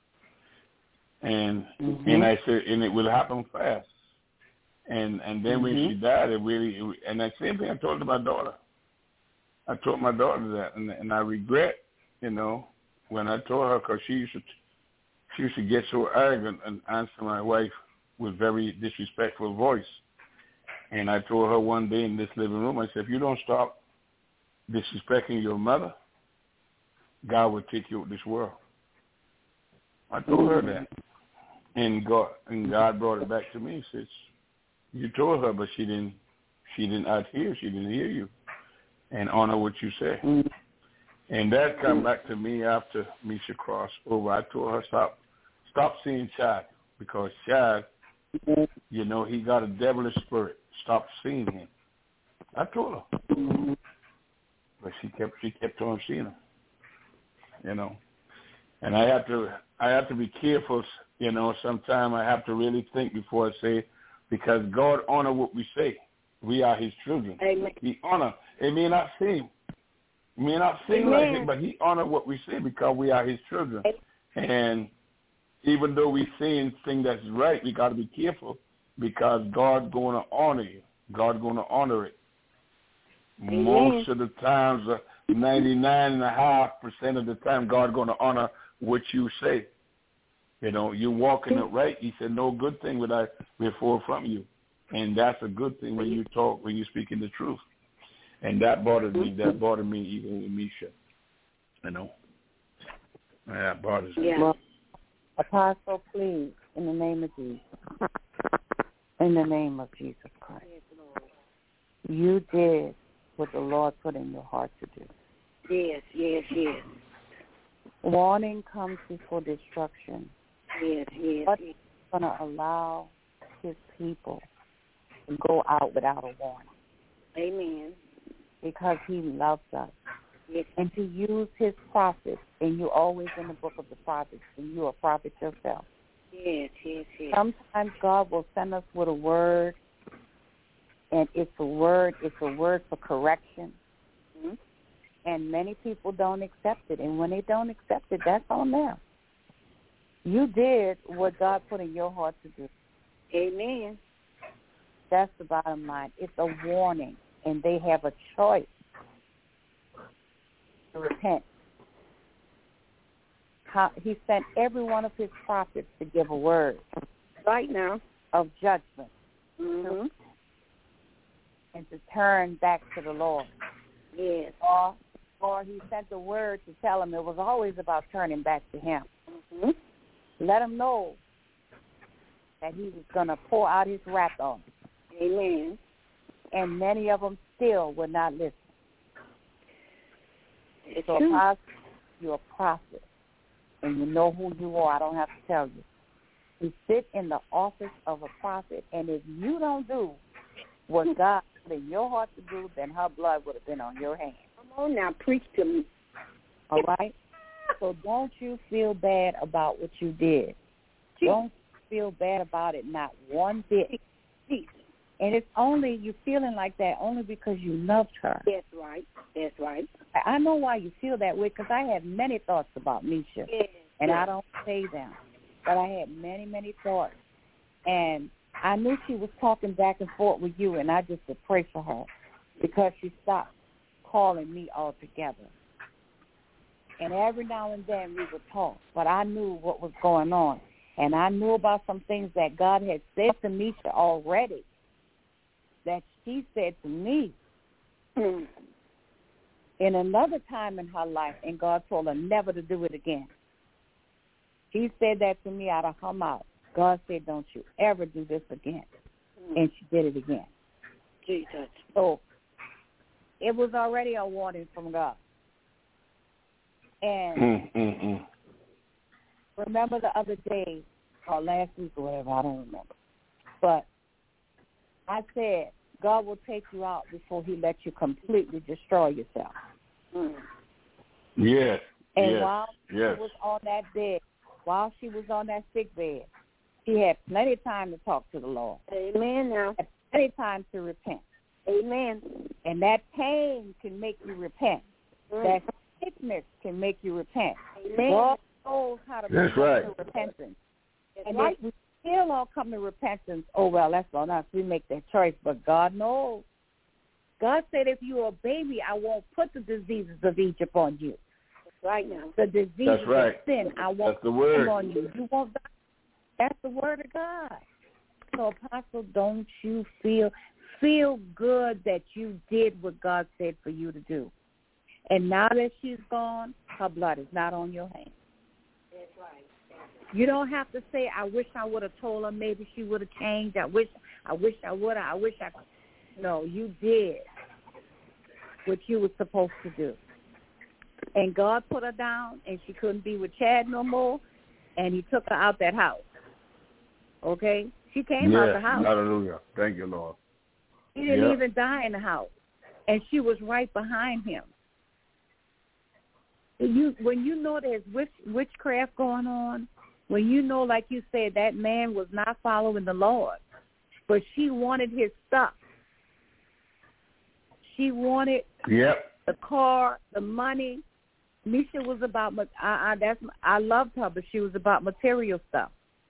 and I said, and it will happen fast. And then when she died, and that same thing I told my daughter. I told my daughter that, and I regret, when I told her, because she used to get so arrogant and answer my wife with very disrespectful voice. And I told her one day in this living room, I said, if you don't stop disrespecting your mother, God will take you out of this world. I told her that. And God brought it back to me. He says, you told her, but she didn't adhere. She didn't hear you and honor what you say. Mm-hmm. And that come back to me after Misha crossed over. I told her, stop seeing Chad, because Chad, you know, he got a devilish spirit. Stop seeing him. I told her. Mm-hmm. But she kept on seeing him. You know. And I have to be careful, you know, sometimes I have to really think before I say, because God honor what we say. We are his children. Amen. He honor. It may not seem like it, but he honor what we say because we are his children. And even though we saying things that's right, we got to be careful because God's going to honor you. God's going to honor it. Amen. Most of the times, 99.5% of the time, God's going to honor what you say. You know, you walking it right. He said, no good thing would I withhold from you. And that's a good thing when you talk, when you're speaking the truth. And that bothered me. That bothered me even with Misha. You know. That bothers me. Well, Apostle, please, in the name of Jesus. In the name of Jesus Christ. You did what the Lord put in your heart to do. Yes, yes, yes. Warning comes before destruction. Yes, yes. But he's going to allow his people to go out without a warning. Amen. Because he loves us. Yes. And to use his prophets, and you're always in the book of the prophets, and you're a prophet yourself. Yes, yes, yes. Sometimes God will send us with a word, and it's a word for correction. Mm-hmm. And many people don't accept it. And when they don't accept it, that's on them. You did what God put in your heart to do. Amen. That's the bottom line. It's a warning, and they have a choice to repent. He sent every one of his prophets to give a word. Right now. Of judgment. Mm-hmm. And to turn back to the Lord. Yes. Or he sent the word to tell them it was always about turning back to him. Mm-hmm. Let them know that he was going to pour out his wrath on them. Amen. And many of them still would not listen. It's so, true. Apostle, you're a prophet, and you know who you are. I don't have to tell you. You sit in the office of a prophet, and if you don't do what God put in your heart to do, then her blood would have been on your hands. Come on now, preach to me. All right? So don't you feel bad about what you did. Don't feel bad about it, not one bit. And it's only, you're feeling like that only because you loved her. That's right. That's right. I know why you feel that way because I had many thoughts about Misha. Yes. And I don't say them. But I had many, many thoughts. And I knew she was talking back and forth with you, and I just would pray for her because she stopped calling me altogether. And every now and then we would talk, but I knew what was going on. And I knew about some things that God had said to Misha already that she said to me in another time in her life, and God told her never to do it again. She said that to me out of her mouth. God said, don't you ever do this again. And she did it again. Jesus. So it was already a warning from God. And remember the other day, or last week or whatever, I don't remember. But I said, God will take you out before he lets you completely destroy yourself. Yes. And while she was on that bed, while she was on that sick bed, she had plenty of time to talk to the Lord. Amen now. Had plenty of time to repent. Amen. And that pain can make you repent. That sickness can make you repent. Amen. God knows how to bring us to repentance. And if we still all come to repentance, oh, well, that's on us. We make that choice. But God knows. God said, if you're a baby, I won't put the diseases of Egypt on you. That's right now. The diseases of sin, I won't put them on you. You won't die. That's the word of God. So, Apostle, don't you feel good that you did what God said for you to do? And now that she's gone, her blood is not on your hands. That's right. You don't have to say, I wish I would have told her, maybe she would have changed. I wish I would have, I wish I could. No, you did what you were supposed to do. And God put her down, and she couldn't be with Chad no more, and he took her out that house. Okay? She came out the house. Hallelujah. Thank you, Lord. He didn't even die in the house, and she was right behind him. When you know there's witchcraft going on, when you know, like you said, that man was not following the Lord, but she wanted his stuff. She wanted the car, the money. Misha was about, I loved her, but she was about material stuff.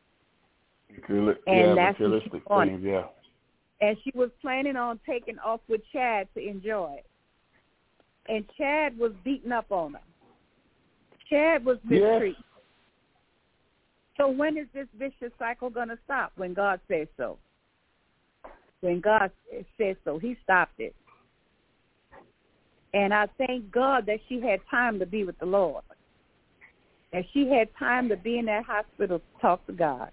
And that's what she wanted. Things, yeah. And she was planning on taking off with Chad to enjoy it. And Chad was beating up on her. Chad was mistreated. So when is this vicious cycle going to stop? When God says so. When God says so, he stopped it. And I thank God that she had time to be with the Lord. That she had time to be in that hospital to talk to God.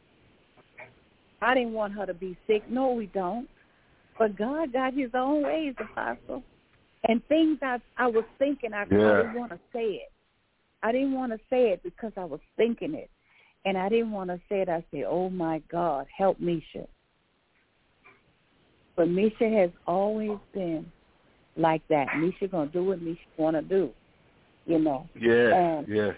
I didn't want her to be sick. No, we don't. But God got his own ways, Apostle. And things I was thinking, I didn't want to say it. I didn't want to say it because I was thinking it. And I didn't want to say it. I said, oh, my God, help Misha. But Misha has always been like that. Misha going to do what Misha want to do, you know. Yes.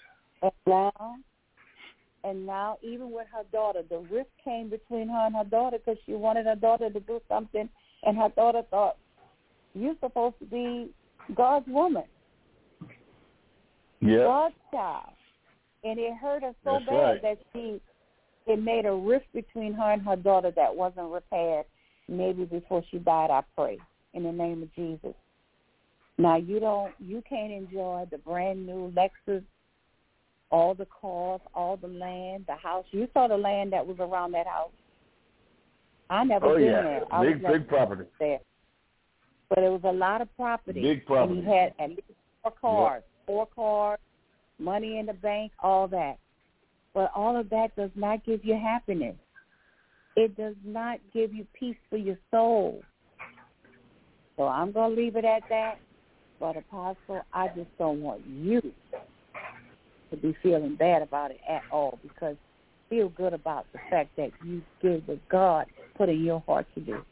And now, even with her daughter, the rift came between her and her daughter because she wanted her daughter to do something, and her daughter thought, you're supposed to be God's woman, God's child. And it hurt her so bad that it made a rift between her and her daughter that wasn't repaired. Maybe before she died, I pray in the name of Jesus. Now you can't enjoy the brand new Lexus, all the cars, all the land, the house. You saw the land that was around that house. I never been there. Big property. There. But it was a lot of property. Big property. And he had at least 4 cars, money in the bank, all that. But all of that does not give you happiness. It does not give you peace for your soul. So I'm going to leave it at that. But, Apostle, I just don't want you to be feeling bad about it at all, because feel good about the fact that you did what God put in your heart to do.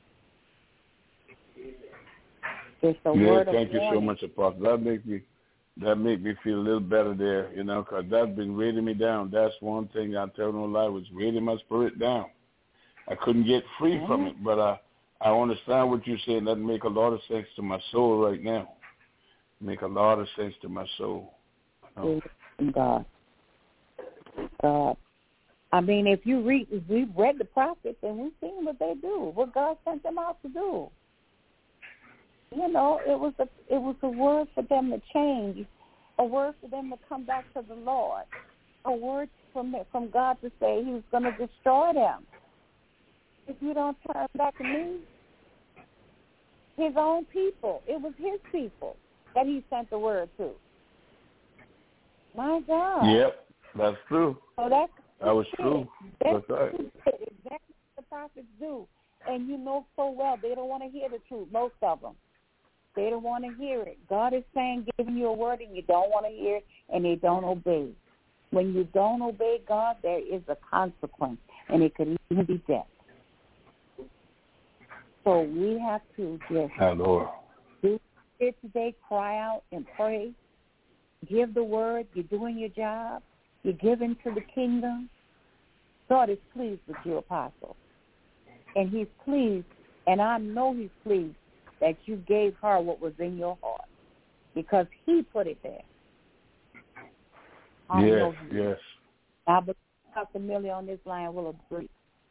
It's a word of thank you warning. so much, Apostle. That make me feel a little better there, you know, because that's been weighting me down. That's one thing I tell no lie, was weighting my spirit down. I couldn't get free from it, but I understand what you're saying. That make a lot of sense to my soul right now. Make a lot of sense to my soul. Oh. God. I mean, if we've read the prophets and we've seen what they do, what God sent them out to do. You know, it was a word for them to change, a word for them to come back to the Lord, a word from God to say he was going to destroy them if you don't turn back to me. His own people. It was his people that he sent the word to. My God. Yep, that's true. So that was true. That's right. Exactly what the prophets do. And you know so well, they don't want to hear the truth, most of them. They don't want to hear it. God is saying, giving you a word, and you don't want to hear it, and they don't obey. When you don't obey God, there is a consequence, and it could even be death. So we have to just do it today, cry out and pray. Give the word. You're doing your job. You're giving to the kingdom. God is pleased with you, Apostle. And he's pleased, and I know he's pleased that you gave her what was in your heart, because he put it there. Yes. I believe Dr. Millie on this line will agree.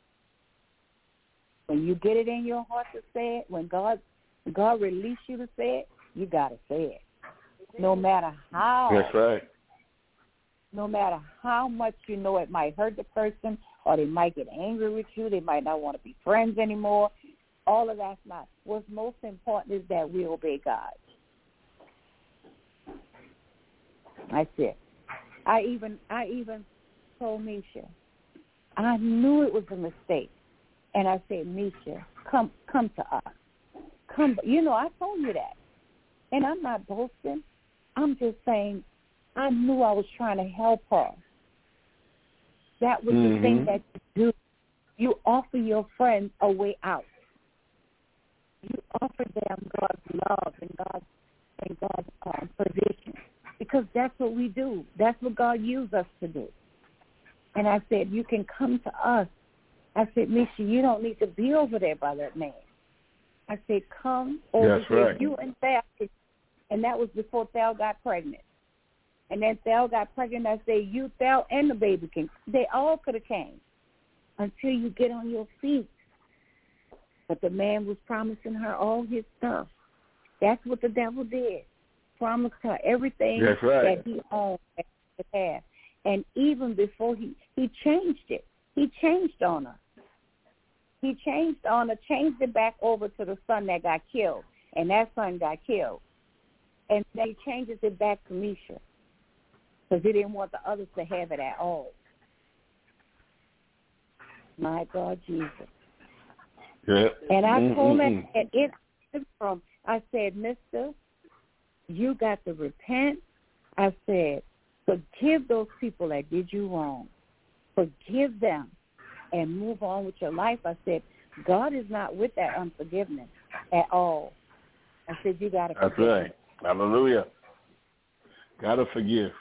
When you get it in your heart to say it, when God release you to say it, you got to say it. No matter how. That's right. No matter how much you know it might hurt the person, or they might get angry with you, they might not want to be friends anymore. All of that's not. What's most important is that we obey God. I said, I even told Misha, I knew it was a mistake. And I said, Misha, come to us. Come, I told you that. And I'm not boasting. I'm just saying I knew I was trying to help her. That was the thing that you do. You offer your friends a way out. You offer them God's love and God's provision, because that's what we do. That's what God used us to do. And I said, you can come to us. I said, Misha, you don't need to be over there by that man. I said, come over here. Right. You and Thal. And that was before Thal got pregnant. And then Thal got pregnant. I said, you, Thal, and the baby they all could have came until you get on your feet. But the man was promising her all his stuff. That's what the devil did. Promised her everything that he owned and had. And even before he changed it. He changed on her. He changed it back over to the son that got killed. And that son got killed. And then he changes it back to Misha, because he didn't want the others to have it at all. My God, Jesus. Yeah. And I told him, I said, mister, you got to repent. I said, forgive those people that did you wrong. Forgive them and move on with your life. I said, God is not with that unforgiveness at all. I said, you got to forgive. That's right. Hallelujah. Got to forgive.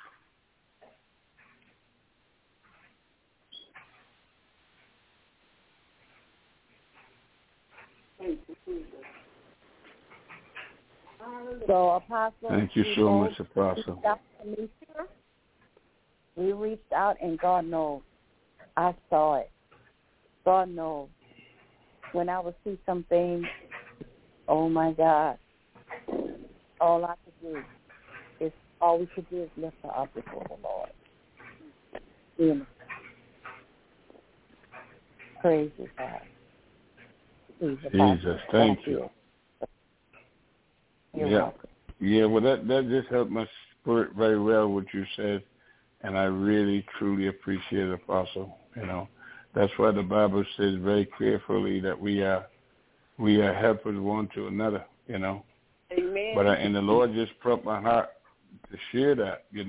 So, Apostle, thank you so much, Apostle. We reached out, and God knows, I saw it. God knows. When I would see some things, oh my God, all I could do is, all we could do is lift her up before the Lord. You know. Praise you, God. Jesus, thank you. You're welcome. Yeah, well, that just helped my spirit very well, what you said, and I really, truly appreciate it, Apostle. That's why the Bible says very carefully that we are helpers one to another, Amen. But and the Lord just prompted my heart to share that, He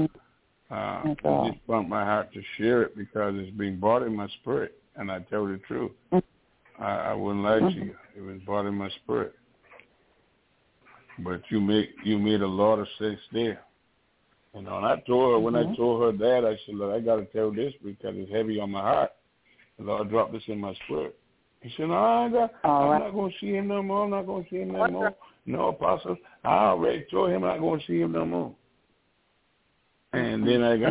just prompted my heart to share it because it's been bothering my spirit, and I tell you the truth. I wouldn't lie to you. It was bothering my spirit. But you made a lot of sense there. And I told her, when I told her that, I said, look, I got to tell this because it's heavy on my heart. The Lord dropped this in my spirit. He said, no, I'm not going to see him no more. I'm not going to see him no more. No, Apostle, I already told him I'm not going to see him no more. And then I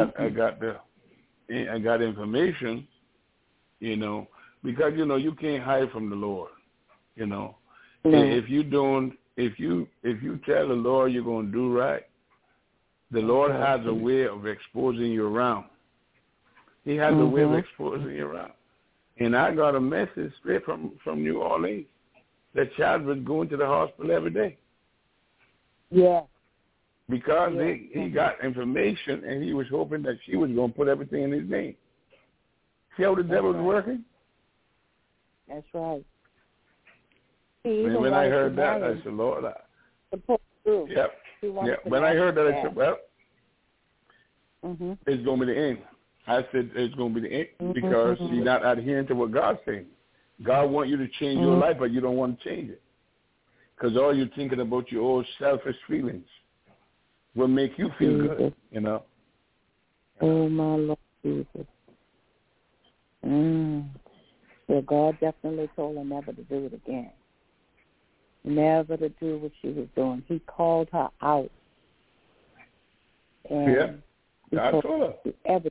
got information, because, you can't hide from the Lord, If you tell the Lord you're going to do right, the Lord has a way of exposing you around. He has a way of exposing you around. And I got a message straight from New Orleans. The child was going to the hospital every day. Yeah. Because he got information, and he was hoping that she was going to put everything in his name. See how the devil's working? That's right. And when I heard that, I said, Lord, when I heard that, I said, well, it's going to be the end. I said it's going to be the end because you're not adhering to what God's saying. God wants you to change your life, but you don't want to change it because all you're thinking about your old selfish feelings will make you feel good, Oh, my Lord Jesus. So God definitely told her never to do it again. Never to do what she was doing. He called her out. And I told her.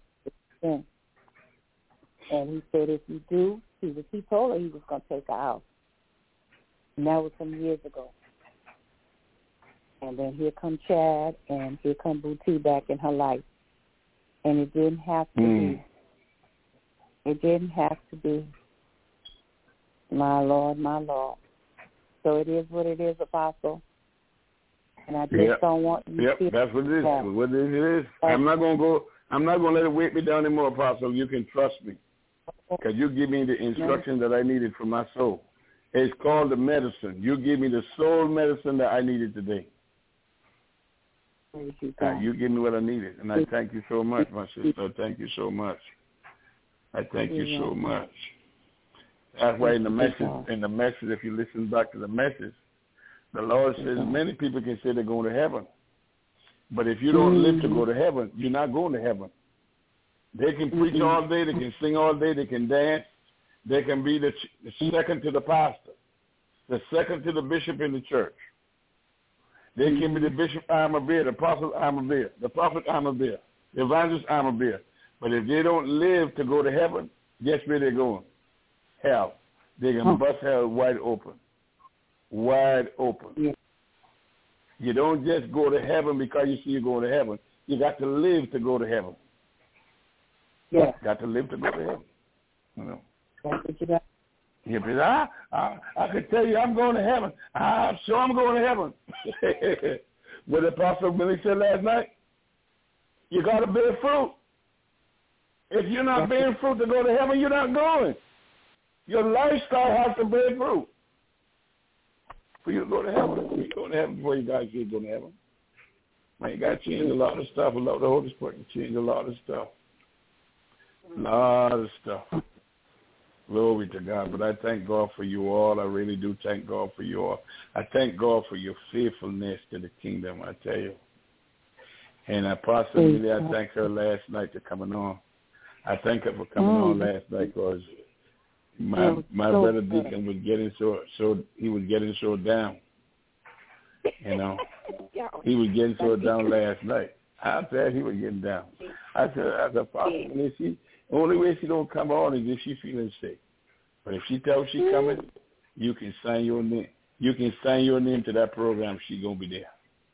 And he said if you do, he told her he was going to take her out. And that was some years ago. And then here come Chad, and here come Booty back in her life. And it didn't have to be. It didn't have to be. My Lord, my Lord. So it is what it is, Apostle. And I just don't want you to feel that's what it is. What it is. I'm not going to let it weight me down anymore, Apostle. You can trust me. Because you give me the instruction that I needed for my soul. It's called the medicine. You give me the soul medicine that I needed today. You give me what I needed. And I thank you so much, my sister. I thank you so much. I thank you so much. That's why in the message, if you listen back to the message, the Lord says many people can say they're going to heaven. But if you don't live to go to heaven, you're not going to heaven. They can preach all day. They can sing all day. They can dance. They can be the second to the pastor, the second to the bishop in the church. They can be the bishop armor bearer, the apostle armor bearer, the prophet armor bearer, the evangelist armor bearer. But if they don't live to go to heaven, guess where they're going? Hell. They can bust hell wide open. Wide open. Yeah. You don't just go to heaven because you see you're going to heaven. You got to live to go to heaven. Yeah. Got to live to go to heaven. You know. That's what you got. Yeah, but I could tell you I'm going to heaven. I'm sure I'm going to heaven. What the Apostle Billy said last night, you got to bear fruit. If you're not bearing fruit to go to heaven, you're not going. Your lifestyle has to bear fruit for you to go to heaven. You're going to heaven before you guys get going to heaven. Man, you got to change a lot of stuff. I love the Holy Spirit to change a lot of stuff. A lot of stuff. Glory to God. But I thank God for you all. I really do thank God for you all. I thank God for your faithfulness to the kingdom, I tell you. And I possibly, I thank her last night for coming on. I thank her for coming on last night because my brother Deacon was getting he was getting so down. You know, he was getting so down last night. I said he was getting down. I said, possibly the only way she don't come on is if she feeling sick. But if she tells she coming, you can sign your name. You can sign your name to that program. She gonna be there.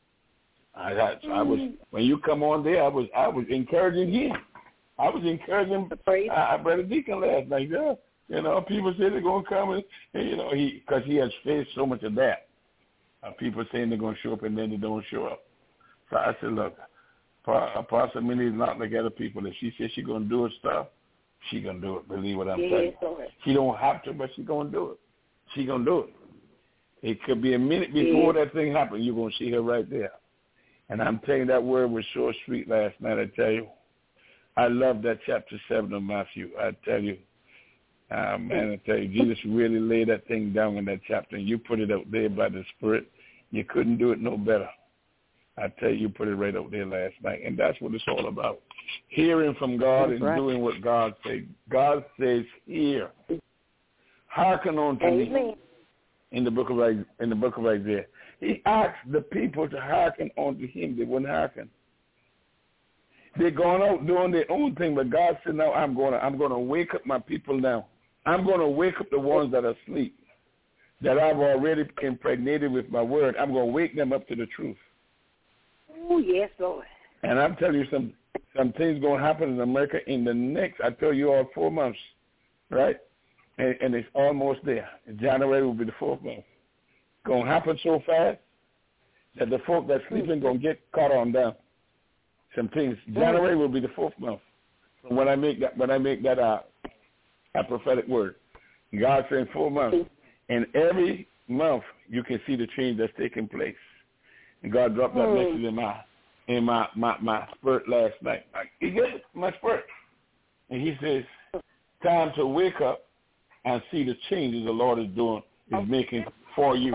I was when you come on there. I was encouraging him. I was encouraging Brother Deacon last night. Yeah, you know, people say they're gonna come and you know because he has faced so much of that. People saying they're gonna show up and then they don't show up. So I said, look. Apostle Millie is not like other people. If she says she's going to do her stuff, she's going to do it. Believe what I'm saying. She don't have to, but she's going to do it. She's going to do it. It could be a minute before that thing happens. You're going to see her right there. And I'm telling you, that word was so sweet last night, I tell you. I love that chapter 7 of Matthew. I tell you, man, I tell you, Jesus really laid that thing down in that chapter, and you put it out there by the Spirit. You couldn't do it no better. I tell you put it right up there last night. And that's what it's all about. Hearing from God and doing what God says. God says, hear. Hearken unto me. In the book of Isaiah. He asked the people to hearken unto him. They wouldn't hearken. They're going out doing their own thing, but God said, no, I'm gonna wake up my people now. I'm gonna wake up the ones that are asleep, that I've already impregnated with my word. I'm gonna wake them up to the truth. Oh, yes, Lord. And I'm telling you some things going to happen in America in the next, I tell you all, 4 months, right? And it's almost there. January will be the 4th month. Going to happen so fast that the folk that's sleeping going to get caught on down. Some things. January will be the 4th month. When I make that a prophetic word. God said 4 months. And every month you can see the change that's taking place. And God dropped that message in my spirit last night. He gave my spirit. And he says, time to wake up and see the changes the Lord is making for you.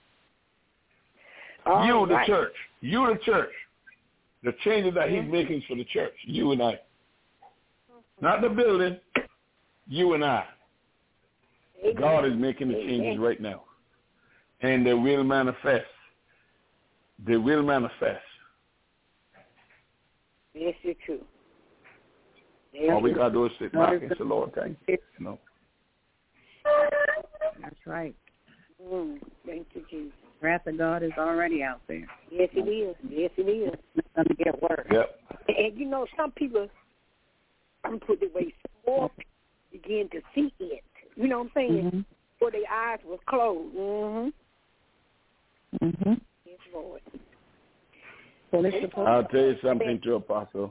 You, the church. You, the church. The changes that he's making for the church. You and I. Not the building. You and I. God is making the changes right now. And they will manifest. They will manifest. Yes, you're true. All we got to do is sit back and say, Lord, thank you. No. That's right. Thank you, Jesus. The wrath of God is already out there. Yes, it is. Yes, it is. It's going to get worse. Yep. And you know, some people, I'm put the way, more begin to see it. You know what I'm saying? Before their eyes were closed. Yes, Lord. I'll tell you something too, Apostle.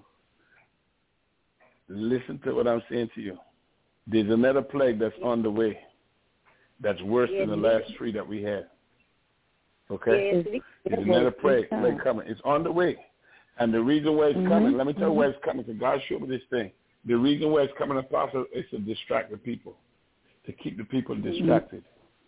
Listen to what I'm saying to you. There's another plague that's on the way that's worse than the last 3 that we had. Okay? There's another plague coming. It's on the way. And the reason why it's coming, let me tell you why it's coming, because God showed me this thing. The reason why it's coming, Apostle, is to distract the people, to keep the people distracted.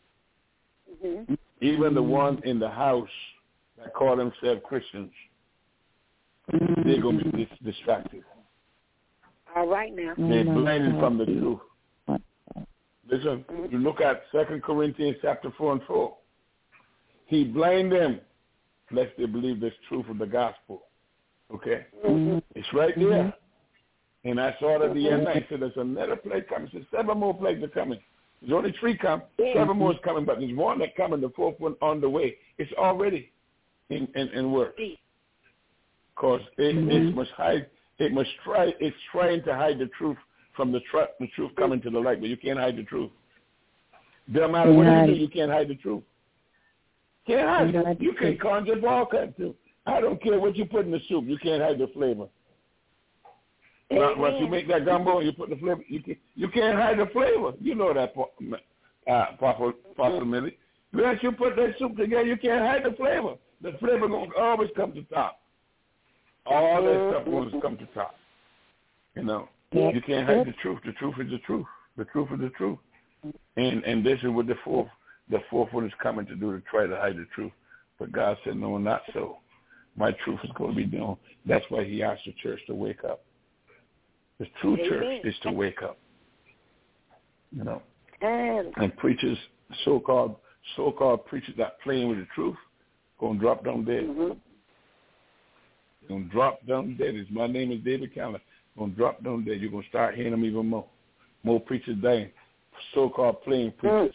Even the ones in the house that call themselves Christians, they're going to be distracted. All right now. They're blinded from the truth. Listen, you look at 2 Corinthians chapter 4 and 4. He blamed them lest they believe this truth of the gospel. Okay? It's right there. And I saw it at the end. I said, there's another plague coming. I said, 7 more plagues are coming. There's only 3 come. 7 more is coming, but there's 1 that's coming, the 4th one on the way. It's already in work. Because it must hide. It's trying to hide the truth from the truth coming to the light, but you can't hide the truth. Doesn't matter what you do, you can't hide the truth. Can't hide it. You can conjure all kinds of. I don't care what you put in the soup. You can't hide the flavor. Once you make that gumbo and you put the flavor, you can't hide the flavor. You know that, Pastor Millie. Once you put that soup together, you can't hide the flavor. The flavor going to always come to top. All that stuff going to come to top. You know, you can't hide the truth. The truth is the truth. The truth is the truth. And this is what the fourth one is coming to do, to try to hide the truth. But God said, no, not so. My truth is going to be known. That's why he asked the church to wake up. The true church is to wake up. You know. And preachers, so-called preachers that playing with the truth, going to drop down dead. Going to drop down dead. My name is David Callen. Going to drop down dead. You're going to start hearing them even more. More preachers dying. So-called playing preachers.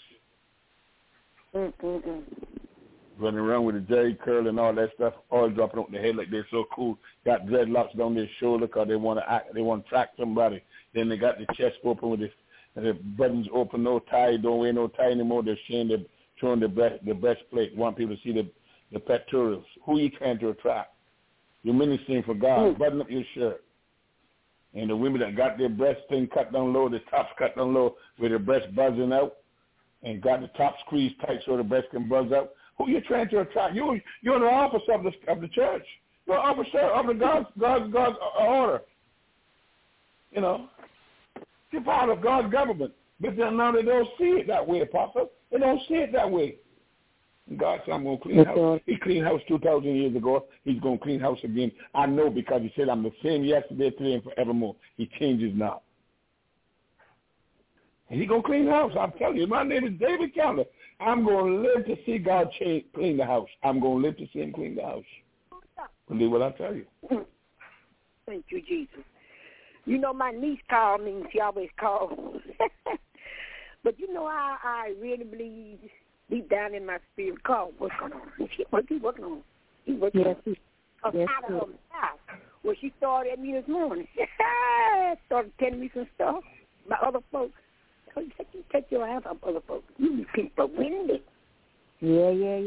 Running around with a jerry curl and all that stuff, all dropping on their head like they're so cool. Got dreadlocks down their shoulder because they want to act. They want to track somebody. Then they got the chest open with the buttons open, no tie. Don't wear no tie anymore. They're showing the breastplate. Want people to see the pectorals. Who you trying to attract? You're ministering for God. Button up your shirt. And the women that got their breast thing cut down low, the tops cut down low, with their breast buzzing out, and got the top squeezed tight so the breast can buzz out. Who you trying to attract? You're an officer of the church. You're an officer of the God's order. You know, you're part of God's government. But then now they don't see it that way, Apostle. They don't see it that way. And God said, I'm going to clean house. He cleaned house 2,000 years ago. He's going to clean house again. I know, because he said, I'm the same yesterday, today, and forevermore. He changes not. And he's going to clean the house. I'm telling you, my name is David Callen. I'm going to live to see God clean the house. I'm going to live to see him clean the house. Believe what I tell you. Thank you, Jesus. You know, my niece called me. She always calls. But you know, I really believe deep down in my spirit, God, what's going on? What's he working on? He's working on. Out of her mouth. Well, she started at me this morning. Started telling me some stuff about other folks. You take your eyes off other folks. You people windy. Yeah.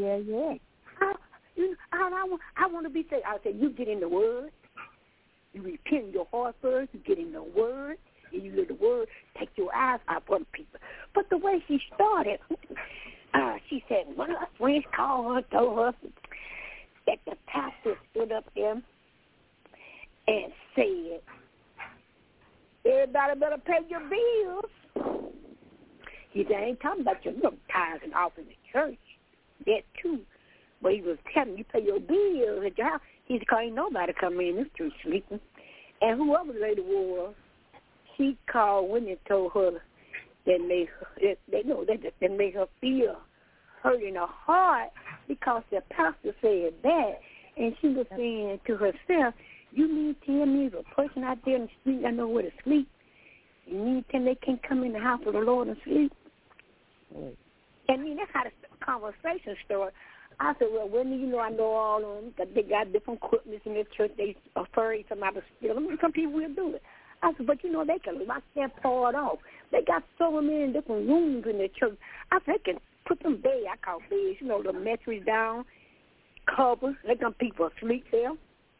I want to be saved. I said, you get in the Word. You repent in your heart first. You get in the Word. And you let the Word take your eyes off other people. But the way she started, she said, one of her friends called her, told her that the pastor stood up there and said, everybody better pay your bills. He said, I ain't talking about your tithes and offerings in the church. That too. But he was telling you pay your bills at your house. He said, because ain't nobody coming in this church sleeping. And whoever the lady was, she called when they told her that made her feel hurt in her heart because the pastor said that. And she was saying to herself, you mean tell me if a person out there in the street I know where to sleep, you mean tell me they can't come in the house of the Lord and sleep? I mean, that's how the conversation started. I said, well, when do you know I know all of them, that they got different equipment in their church, they afraid somebody to steal them. Some people will do it. I said, but you know, they can lock that part off. They got so many different rooms in their church. I said, they can put them beds, I call beds, you know, the mattress down, covers, let them people sleep there.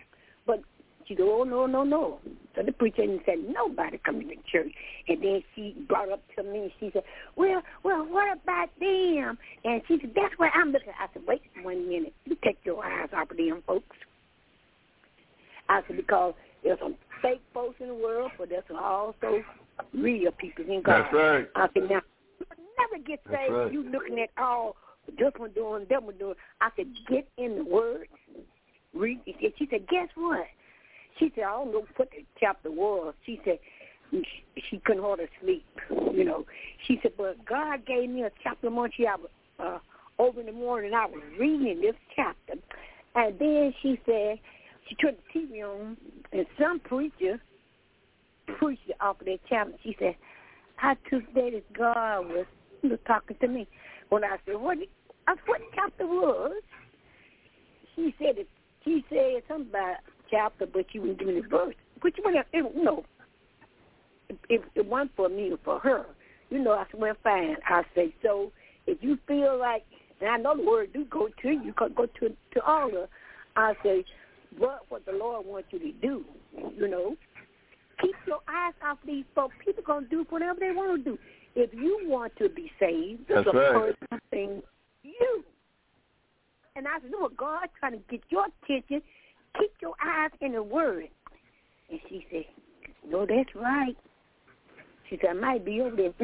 But she said, oh, no. So the preacher said, nobody coming to church. And then she brought up to me, and she said, well, what about them? And she said, that's where I'm looking. I said, wait 1 minute. You take your eyes off of them folks. I said, because there's some fake folks in the world, but there's also real people in God. That's right. I said, now, you never get saved. That's right. You looking at all, this one doing, that one doing. I said, get in the Word. Read. She said, guess what? She said, I don't know what the chapter was. She said she couldn't hardly sleep, you know. She said, but God gave me a chapter one. I was over in the morning, I was reading this chapter. And then she said, she turned the TV on, and some preacher preached off of that chapter. She said, I took that as God was talking to me. When I said, what chapter was? She said something about chapter, but you wouldn't give me the verse. But you wouldn't, you know, it wasn't for me or for her. You know, I said, well, fine. I say, so if you feel like, and I know the word do go to you, go to all of, I say, what the Lord wants you to do, you know. Keep your eyes off these folks. People going to do whatever they want to do. If you want to be saved, it's a personal thing you. And I said, look, God trying to get your attention. Keep your eyes in the Word. And she said, no, that's right. She said, I might be over there.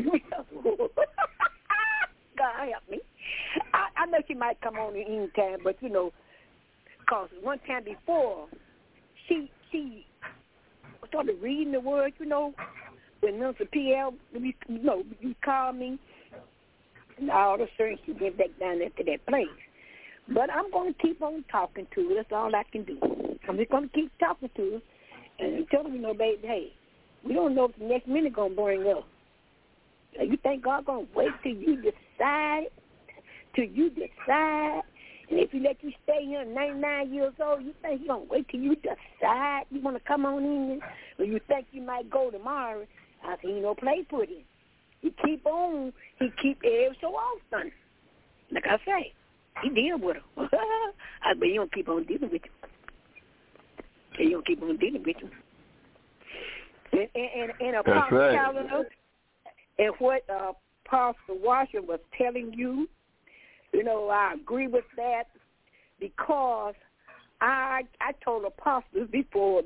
God help me. I know she might come on any time, but, you know, because one time before, she started reading the Word, you know, when Mr. P.L., you called me, and all of a sudden she went back down there to that place. But I'm going to keep on talking to her. That's all I can do. I'm just going to keep talking to her and tell her, you know, baby, hey, we don't know if the next minute going to bring up. You think God going to wait till you decide? And if he let you stay here 99 years old, you think he's going to wait till you decide you want to come on in? Or you think you might go tomorrow? I said, you know, play pretty. He keep every so often. Like I say, he deal with her. I bet he don't keep on dealing with you. He don't keep on dealing with you. And Apostle Calvin, and what Pastor Washington was telling you, you know, I agree with that because I told apostles before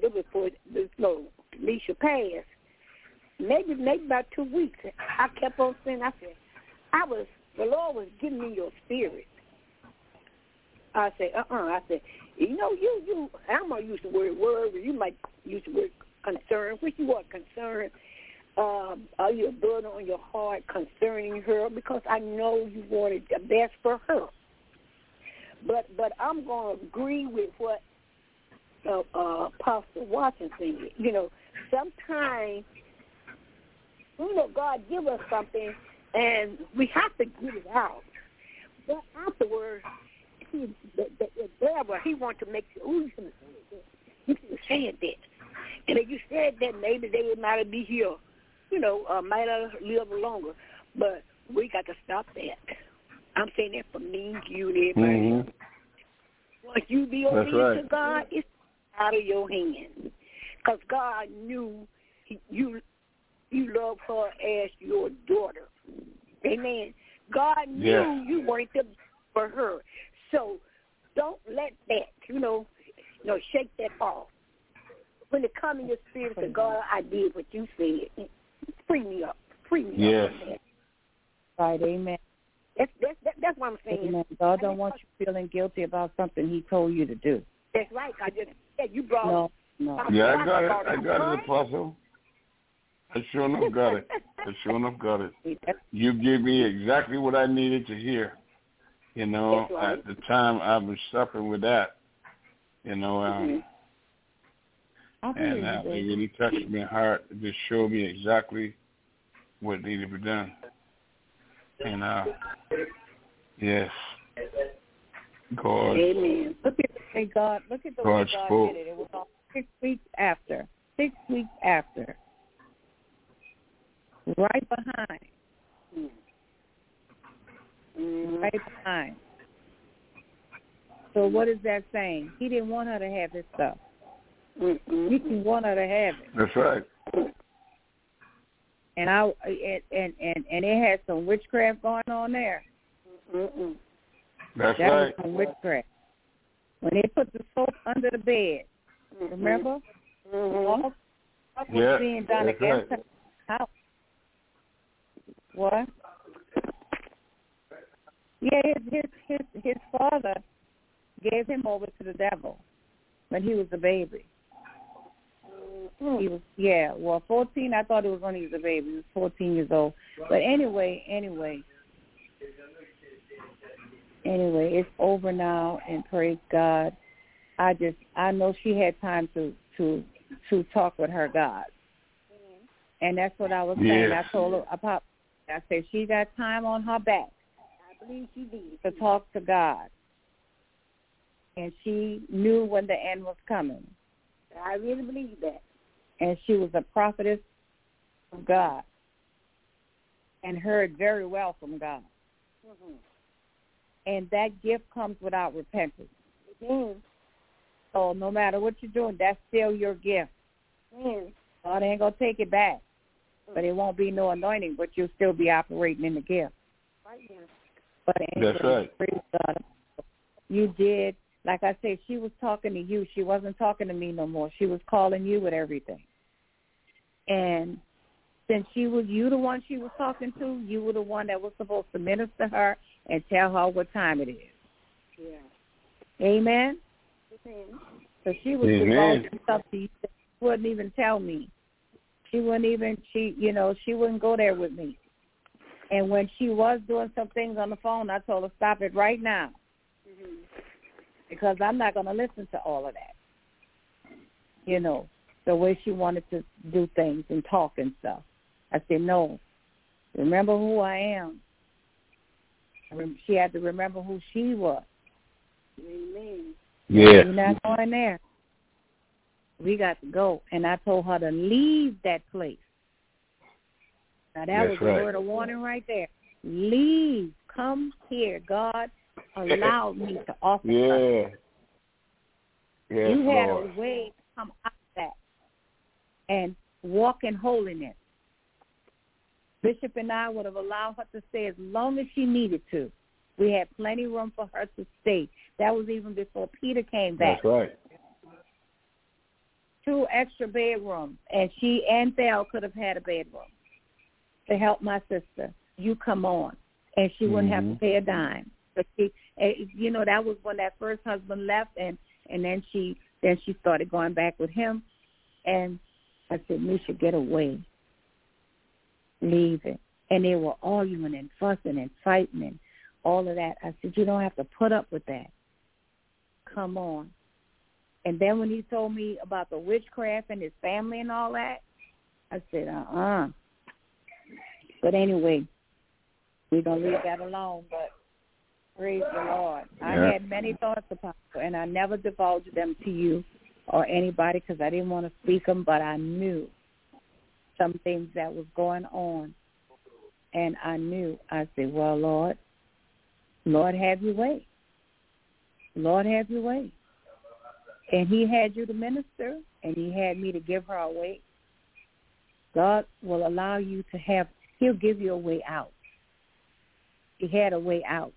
Alicia passed, maybe about 2 weeks. I kept on saying, I said, the Lord was giving me your spirit. I said, I said, you know, you. I'm gonna use the word worry. You might use the word concern. Which you are concerned. Are you a burden on your heart concerning her? Because I know you wanted the best for her. But I'm going to agree with what Pastor Watson said. You know, sometimes, you know, God give us something, and we have to get it out. But afterwards, the devil, he wants to make you, you should have said that. And if you said that, maybe they might be here. You know, might have lived longer. But we got to stop that. I'm saying that for me, you, and everybody. Mm-hmm. Once you be obedient to God, it's out of your hands. Because God knew you love her as your daughter. Amen. God knew you wanted to for her. So don't let that, shake that off. When it comes in your spirit to God, I did what you said. Free me up. Yes. Up. Right, amen. That's what I'm saying. Amen. God don't want you feeling guilty about something he told you to do. That's right. I just said you brought No. Yeah, I got it, Apostle. I sure enough got it. You gave me exactly what I needed to hear. You know, right. At the time I was suffering with that. You know, and it really touched my heart. It just showed me exactly what needed to be done. And yes, God. Amen. Look at the way God did it. It was all 6 weeks after. 6 weeks after. Right behind. Mm-hmm. Right behind. So what is that saying? He didn't want her to have this stuff. He can want her to have it. That's right. And it had some witchcraft going on there. That's that right. was some witchcraft. When they put the soap under the bed, remember? All stuff was being done against her house. What? Yeah, his father gave him over to the devil when he was a baby. He was 14. I thought it was when he was a baby. He was 14 years old. But anyway, it's over now, and praise God. I know she had time to talk with her God, and that's what I was saying. I told her about. I said she got time on her back. I believe she did to talk to God, and she knew when the end was coming. I really believe that. And she was a prophetess of God and heard very well from God. And that gift comes without repentance. So no matter what you're doing, that's still your gift. God ain't going to take it back. But it won't be no anointing, but you'll still be operating in the gift. But anyway, that's right. Praise God. You did. Like I said, she was talking to you. She wasn't talking to me no more. She was calling you with everything. And since you the one she was talking to, you were the one that was supposed to minister her and tell her what time it is. Yeah. Amen? So she was divulging stuff to you that she wouldn't even tell me. She wouldn't go there with me. And when she was doing some things on the phone, I told her, stop it right now. Because I'm not going to listen to all of that. The way she wanted to do things and talk and stuff. I said, no, remember who I am. She had to remember who she was. Amen. Yeah. We're not going there. We got to go. And I told her to leave that place. Now, that was a word of warning right there. Leave. Come here. God allowed me to offer something. Yes, you had Lord. a way to come out of that and walk in holiness. Bishop and I would have allowed her to stay as long as she needed to. We had plenty of room for her to stay. That was even before Peter came back. That's right. 2 extra bedrooms, and she and Thel could have had a bedroom to help my sister. You come on, and she wouldn't have to pay a dime. But she, that was when that first husband left, and then she started going back with him. And I said, Misha, get away. Leave it. And they were arguing and fussing and fighting and all of that. I said, you don't have to put up with that. Come on. And then when he told me about the witchcraft and his family and all that, I said, But anyway, we're going to leave that alone. But praise the Lord. I had many thoughts about it, and I never divulged them to you or anybody because I didn't want to speak them, but I knew some things that was going on. And I knew. I said, well, Lord, have your way. Lord, have your way. And he had you to minister, and he had me to give her a way. God will allow you to have, he'll give you a way out. He had a way out.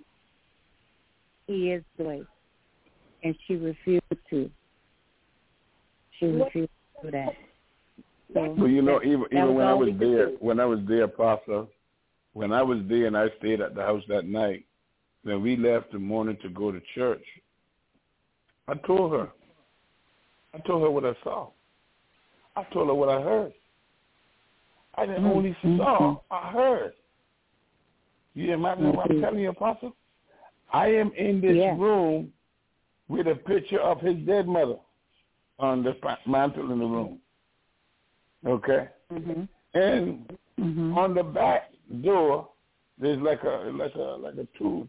He is the way. And she refused to. She refused to do that. So well, even when I was there, Apostle, when I was there and I stayed at the house that night, when we left the morning to go to church, I told her what I saw. I told her what I heard. I didn't only saw, I heard. You imagine what I'm telling you, Apostle? I am in this room with a picture of his dead mother on the mantle in the room. Okay? And on the back door, there's like a two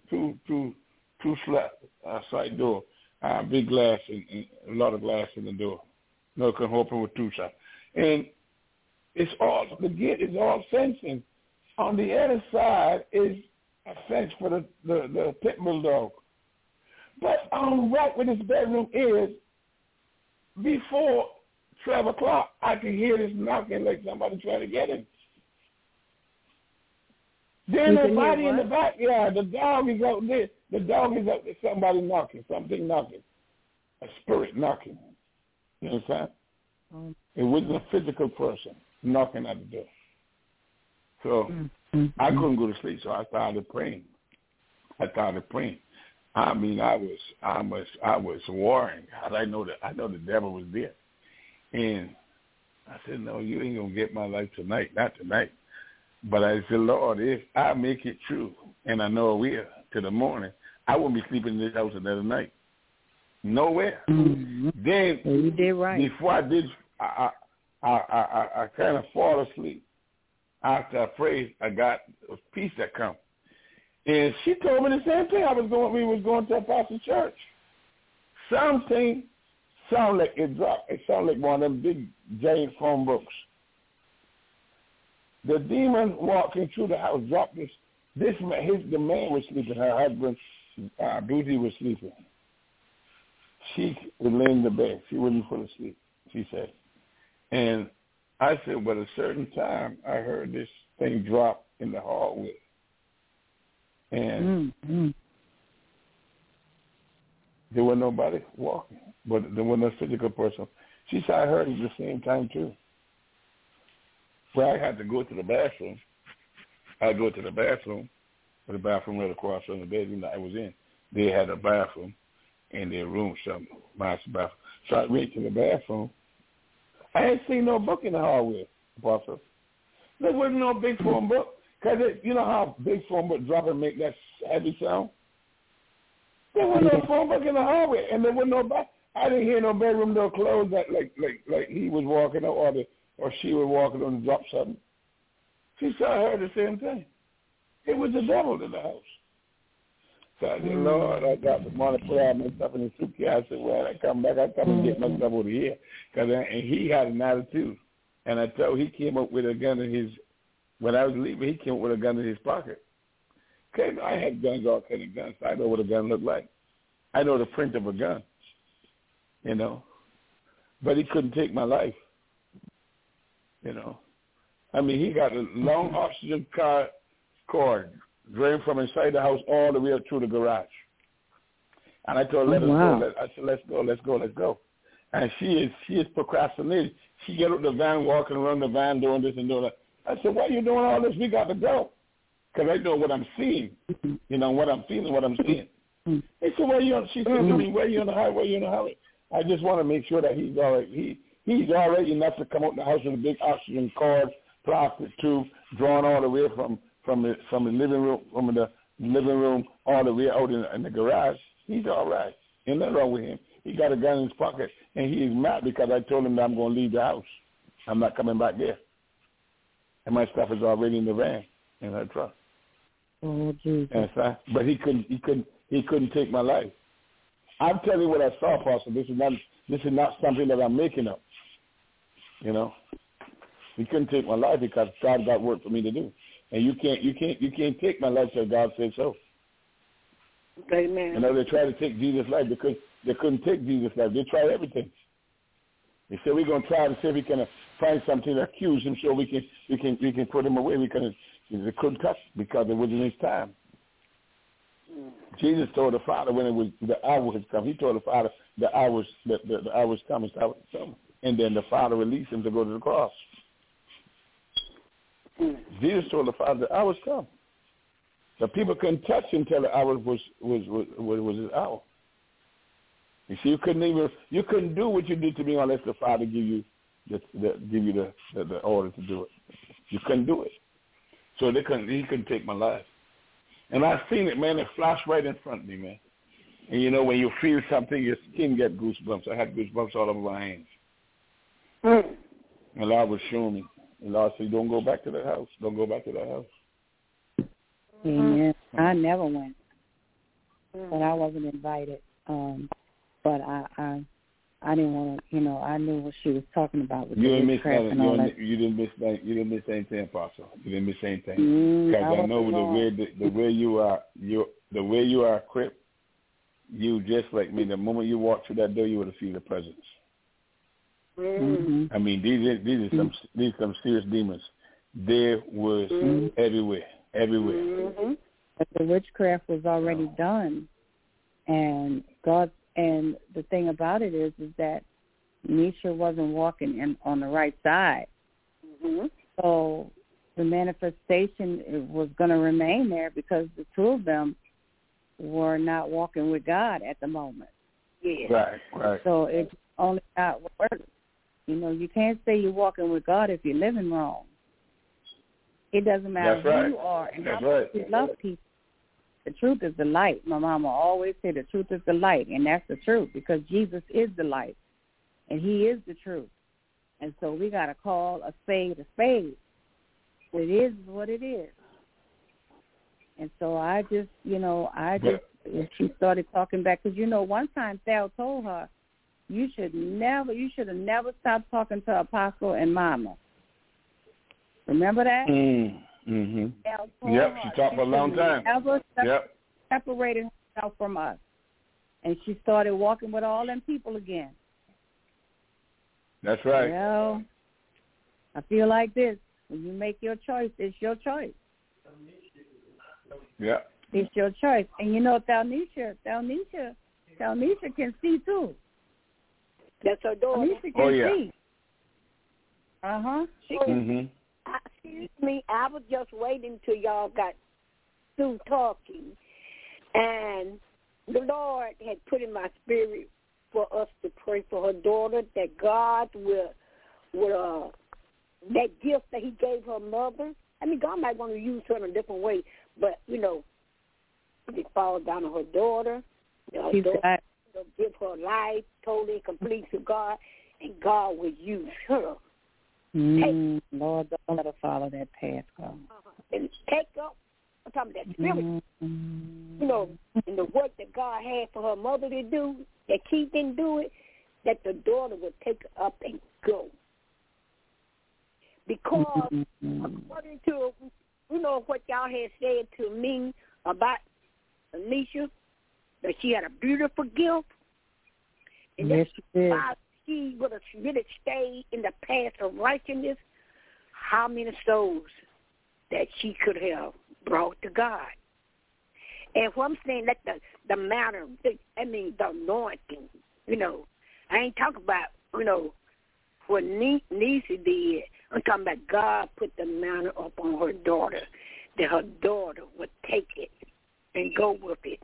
side door. Big glass and a lot of glass in the door. No, it can open with 2 shots. And the gate is all fencing. On the other side is a fence for the pit bull dog. But right where this bedroom is before 12 o'clock, I can hear this knocking like somebody trying to get him. Then the body in the backyard, the dog is out there. The dog is out there, somebody knocking, something knocking, a spirit knocking. You understand? It wasn't a physical person knocking at the door. So I couldn't go to sleep, so I started praying. I mean, I was warring. I know the devil was there. And I said, no, you ain't going to get my life tonight, not tonight. But I said, Lord, if I make it true, and I know I will, till the morning, I won't be sleeping in this house another night. Nowhere. Mm-hmm. Then, you did right. Before I did, I kind of fall asleep. After I prayed, I got a peace that come. And she told me the same thing. We was going to a pastor church. Something sound like it dropped. It sounded like one of them big giant phone books. The demon walking through the house dropped this. The man was sleeping. Her husband, Booty, was sleeping. She was laying in the bed. She wasn't full of sleep, she said. And I said, but at a certain time, I heard this thing drop in the hallway. And there was nobody walking, but there was no physical person. She said, I heard it at the same time, too. Well, I had to go to the bathroom. I go to the bathroom right across from the bedroom that I was in. They had a bathroom in their room, some master bathroom. So I went to the bathroom. I ain't seen no book in the hallway, Apostle. There wasn't no big phone book. Because you know how big phone book drop and make that heavy sound? There was no phone book in the hallway, and there was no back. I didn't hear no bedroom door closed that like he was walking or she was walking on and drop something. She saw her the same thing. It was the devil in the house. So I said, Lord, I got the money to put all my stuff in the suitcase. I said, well, I come back, I come and get my stuff over here. And he had an attitude. And I told he came up with a gun in his, when I was leaving, he came up with a gun in his pocket. Okay, I had guns, all kind of guns. I know what a gun looked like. I know the print of a gun, you know. But he couldn't take my life, you know. I mean, he got a long oxygen cord drained from inside the house all the way up through the garage. And I told her, let us go. I said, let's go. And she is procrastinating. She get up the van, walking around the van, doing this and doing that. I said, why are you doing all this? We got to go. Because I know what I'm seeing, you know, what I'm feeling, what I'm seeing. He said, she said to me, where are you on the highway? I just want to make sure that he's all right. He's all right enough to come out the house with a big oxygen cord, plastic tube, drawn all the way from the living room all the way out in the garage. He's all right. Ain't nothing wrong with him. He got a gun in his pocket, and he is mad because I told him that I'm going to leave the house. I'm not coming back there. And my stuff is already in the van, in her truck. Oh, Jesus. But he couldn't take my life. I'm telling you what I saw, Pastor. This is not something that I'm making up. You know, he couldn't take my life because God got work for me to do, and you can't take my life till God says so. Amen. You know, they tried to take Jesus' life because they couldn't take Jesus' life. They tried everything. They said we're gonna try to see if we can find something to accuse him, so we can put him away. They couldn't touch because it wasn't his time. Jesus told the Father when it was the hour had come. He told the Father the hour's come, and then the Father released him to go to the cross. Jesus told the Father the hour's come. The people couldn't touch him until the hour was his hour. You see, you couldn't do what you did to me unless the Father give you the order to do it. You couldn't do it. So he couldn't take my life. And I seen it, man. It flashed right in front of me, man. And you know, when you feel something, your skin get goosebumps. I had goosebumps all over my hands. And Lord was showing me. And Lord said, don't go back to that house. Don't go back to that house. Amen. I never went, but I wasn't invited. But I didn't want to, you know, I knew what she was talking about with the witchcraft and all that. You didn't miss anything, Apostle. You didn't miss anything. Because I know the way you are equipped, you just like me. The moment you walk through that door, you would have feel the presence. Mm-hmm. I mean, these are some serious demons. They was everywhere. Mm-hmm. But the witchcraft was already done, and the thing about it is that Nisha wasn't walking on the right side. Mm-hmm. So the manifestation was going to remain there because the two of them were not walking with God at the moment. Yeah. Right. So it only got worse. You know, you can't say you're walking with God if you're living wrong. It doesn't matter who you are and how much you love people. The truth is the light. My mama always said the truth is the light, and that's the truth because Jesus is the light, and he is the truth. And so we got to call a spade a spade. It is what it is. And so she started talking back because, one time Thal told her, you should have never stopped talking to Apostle and Mama. Remember that? Mm-hmm. Yep, she talked for a long time. Never separated herself from us. And she started walking with all them people again. That's right. Well, I feel like this. When you make your choice, it's your choice. Yeah. It's your choice. And Thalnisha can see too. That's her daughter. Thalnisha can see. She can. Excuse me, I was just waiting till y'all got through talking. And the Lord had put in my spirit for us to pray for her daughter, that God will that gift that he gave her mother. I mean, God might want to use her in a different way, but, it falls down on her daughter. Her daughter will give her life totally and complete to God, and God will use her. Lord, don't let her follow that path, God. And take up, I'm talking about that spirit, and the work that God had for her mother to do, that she didn't do it, that the daughter would take her up and go. Because according to, what y'all had said to me about Alicia, that she had a beautiful gift. And yes, she did. She would have really stayed in the path of righteousness, how many souls that she could have brought to God. And what I'm saying, that the manner, the anointing, I ain't talking about, what Nisi did. I'm talking about God put the manner upon her daughter, that her daughter would take it and go with it.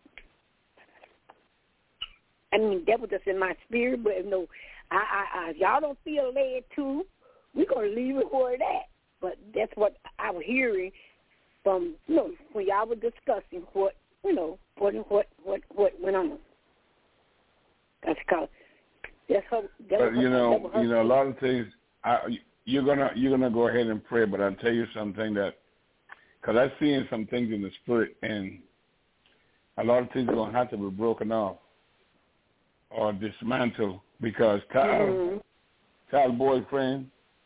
I mean, that was just in my spirit, but y'all don't feel led to, we're going to leave it where it's at. But that's what I was hearing from, when y'all were discussing what went on. That's because that's her. But a lot of things. You're gonna go ahead and pray, but I'll tell you something because I've seen some things in the spirit, and a lot of things are gonna have to be broken off or dismantled because Tal's boyfriend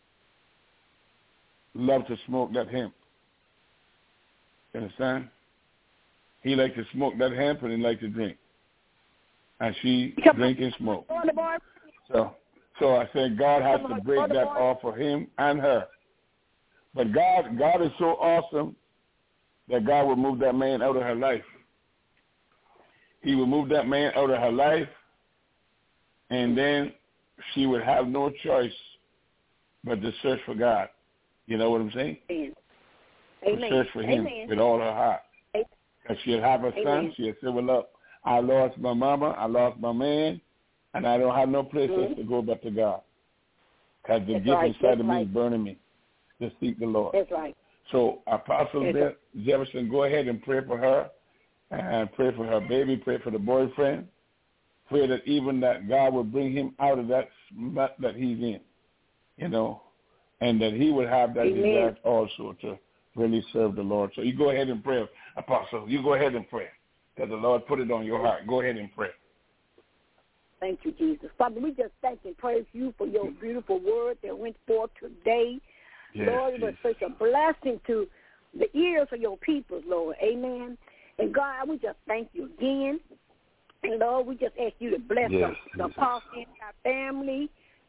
loved to smoke that hemp. You understand? He liked to smoke that hemp and he liked to drink. And she drink and smoke. So I said God has to break that off for him and her. But God is so awesome that God will move that man out of her life. He will move that man out of her life, and then she would have no choice but to search for God. You know what I'm saying? Amen. To search for him with all her heart. Because she'll have her son. She'll say, well, look, I lost my mama, I lost my man, and I don't have no place else to go but to God. Because the gift inside of me is burning me to seek the Lord. That's right. So Apostle Jefferson, go ahead and pray for her, and pray for her baby, pray for the boyfriend. Pray that even that God will bring him out of that smut that he's in, and that he would have that desire also to really serve the Lord. So you go ahead and pray, Apostle. You go ahead and pray, because the Lord put it on your heart. Go ahead and pray. Thank you, Jesus. Father, we just thank and praise you for your beautiful word that went forth today. Yes, Lord, it was such a blessing to the ears of your people, Lord. Amen. And God, we just thank you again. And Lord, we just ask you to bless the apostle and our family,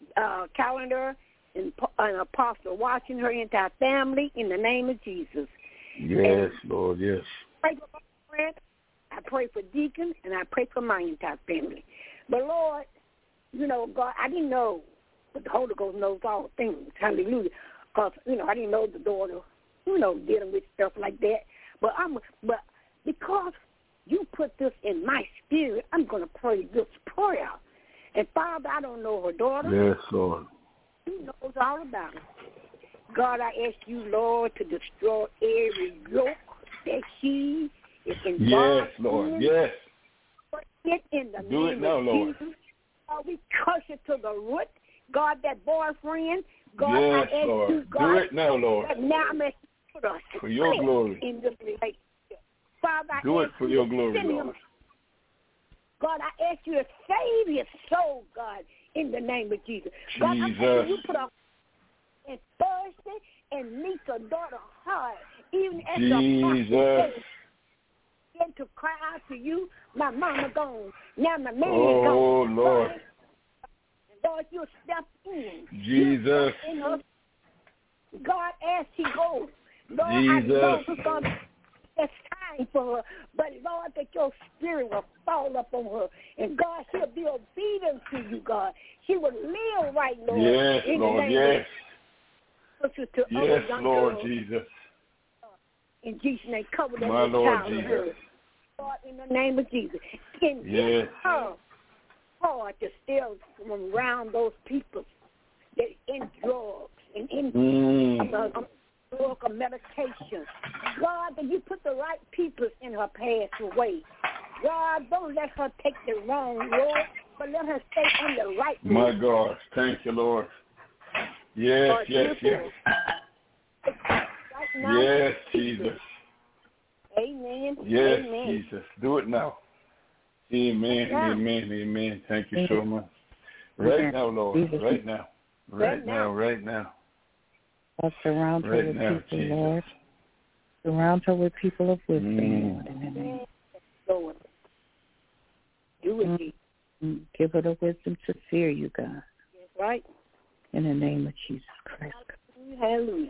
Calendar and Apostle watching her entire family in the name of Jesus. Yes, and Lord, yes. Pray for my friend. I pray for Deacon, and I pray for my entire family. But, Lord, you know, God, I didn't know, but the Holy Ghost knows all things. Hallelujah. Because, you know, I didn't know the daughter, you know, dealing with stuff like that. But because you put this in my spirit, I'm going to pray this prayer. And, Father, I don't know her daughter. Yes, Lord. He knows all about it. God, I ask you, Lord, to destroy every yoke that she is involved in. Yes, Lord, in. yes. Get in the Do name it now, of Lord. Jesus. We curse it to the root. God, that boyfriend. God, yes, I ask Lord. you, God. Do it now, Lord. Now I'm asking you to for your glory. In this relationship. Father, I do ask it for you your to glory, send Lord. him. God, I ask you to save his soul, God, in the name of Jesus. God, I'm asking you to put a and Thursday and meet your daughter hard, even as the begin to cry out to you. My mama gone. Now my man gone. Oh, Lord. Lord, you step in. Jesus. You step in her. God, as she goes. Lord, Jesus. I know it's time for her, but Lord, that your spirit will fall up on her. And God, she'll be obedient to you, God. She will live right, Lord. Yes, Lord, yes. Yes, Lord girls. Jesus. In Jesus' name, cover that my little Lord child Jesus. of hers. Lord, in the name of Jesus. And yes. her hard to steal from around those people that in drugs and in drug or medication. God, that you put the right people in her pathway. God, don't let her take the wrong road, but let her stay on the right road. My God, thank you, Lord. Yes, Lord, yes. Right now, yes, Jesus. Amen. Yes, Amen. Jesus. Do it now. Amen, now. amen, amen. Thank you so much. Right now, Lord. Right now. Right now, right now. Surround her with people, Jesus. Lord. Surround her with people of wisdom, Lord, in the name. Lord. Do it, Give her the wisdom to fear you, God. That's right. In the name of Jesus Christ. Hallelujah.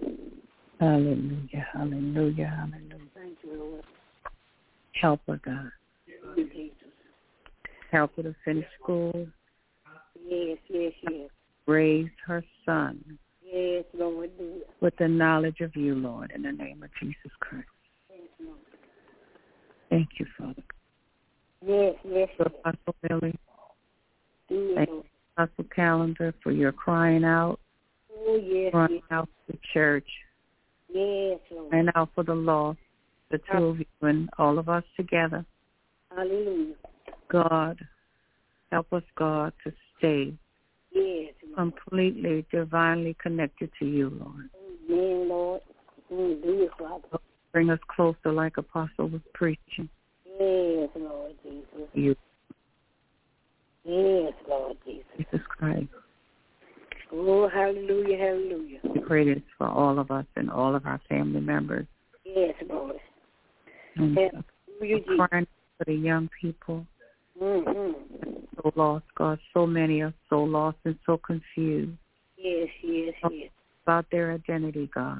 Hallelujah, hallelujah, hallelujah. Thank you, Lord. Help her, God. Jesus. Help her to finish school. Yes, yes, yes. Raise her son. Yes, Lord. With the knowledge of you, Lord, in the name of Jesus Christ. Yes, Lord. Thank you, Father. Yes, yes. For Apostle Billy. Thank you, Apostle Calendar, for your crying out. Oh, yes. Crying out for the church. Yes, Lord. And out for the lost, the two of you and all of us together. Hallelujah. God, help us, God, to stay completely, divinely connected to you, Lord. Amen, Lord. Do it, Father. Bring us closer like Apostle was preaching. Yes, Lord Jesus. You. Yes, Lord Jesus. Jesus Christ. Oh, hallelujah, hallelujah. We pray this for all of us and all of our family members. Yes, Lord. And crying for the young people. So lost, God. So many are so lost and so confused. Yes, yes, yes. About their identity, God.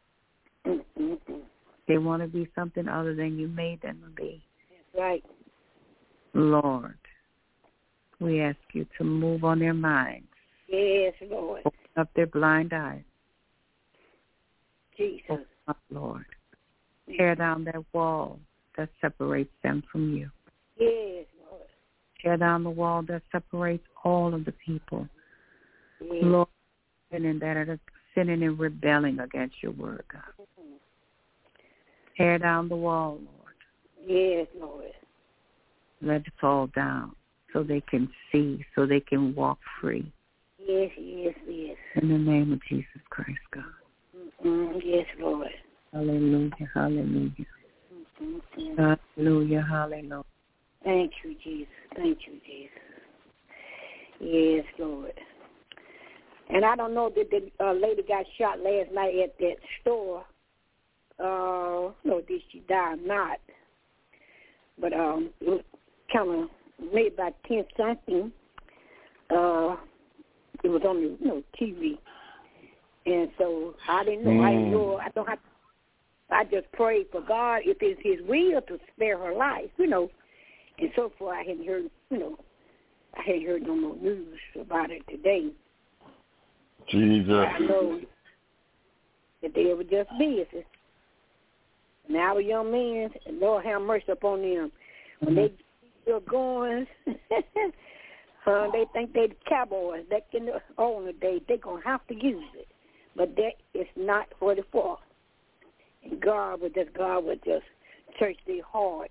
They want to be something other than you made them to be. That's right. Lord, we ask you to move on their minds. Yes, Lord. Open up their blind eyes. Jesus. Open up, Lord. Tear down that wall that separates them from you. Yes, Lord. Tear down the wall that separates all of the people. Yes. Lord, and that are sinning and rebelling against your word, God. Tear down the wall, Lord. Yes, Lord. Let it fall down so they can see, so they can walk free. Yes, yes, yes. In the name of Jesus Christ, God. Yes, Lord. Hallelujah, hallelujah. Hallelujah, hallelujah. Thank you, Jesus. Thank you, Jesus. Yes, Lord. And I don't know that the lady got shot last night at that store. No, did she die or not? But it was kind of maybe about 10-something. it was on the TV, and so I didn't know. I didn't know. I don't have. I just prayed for God if it's His will to spare her life, and so far I hadn't heard, I hadn't heard no more news about it today. Jesus. I know that they were just business. And our young men, Lord have mercy upon them. When they get going, they think they're the cowboys. That can own the day. They're going to have to use it. But that is not what it's for. And God would just touch their heart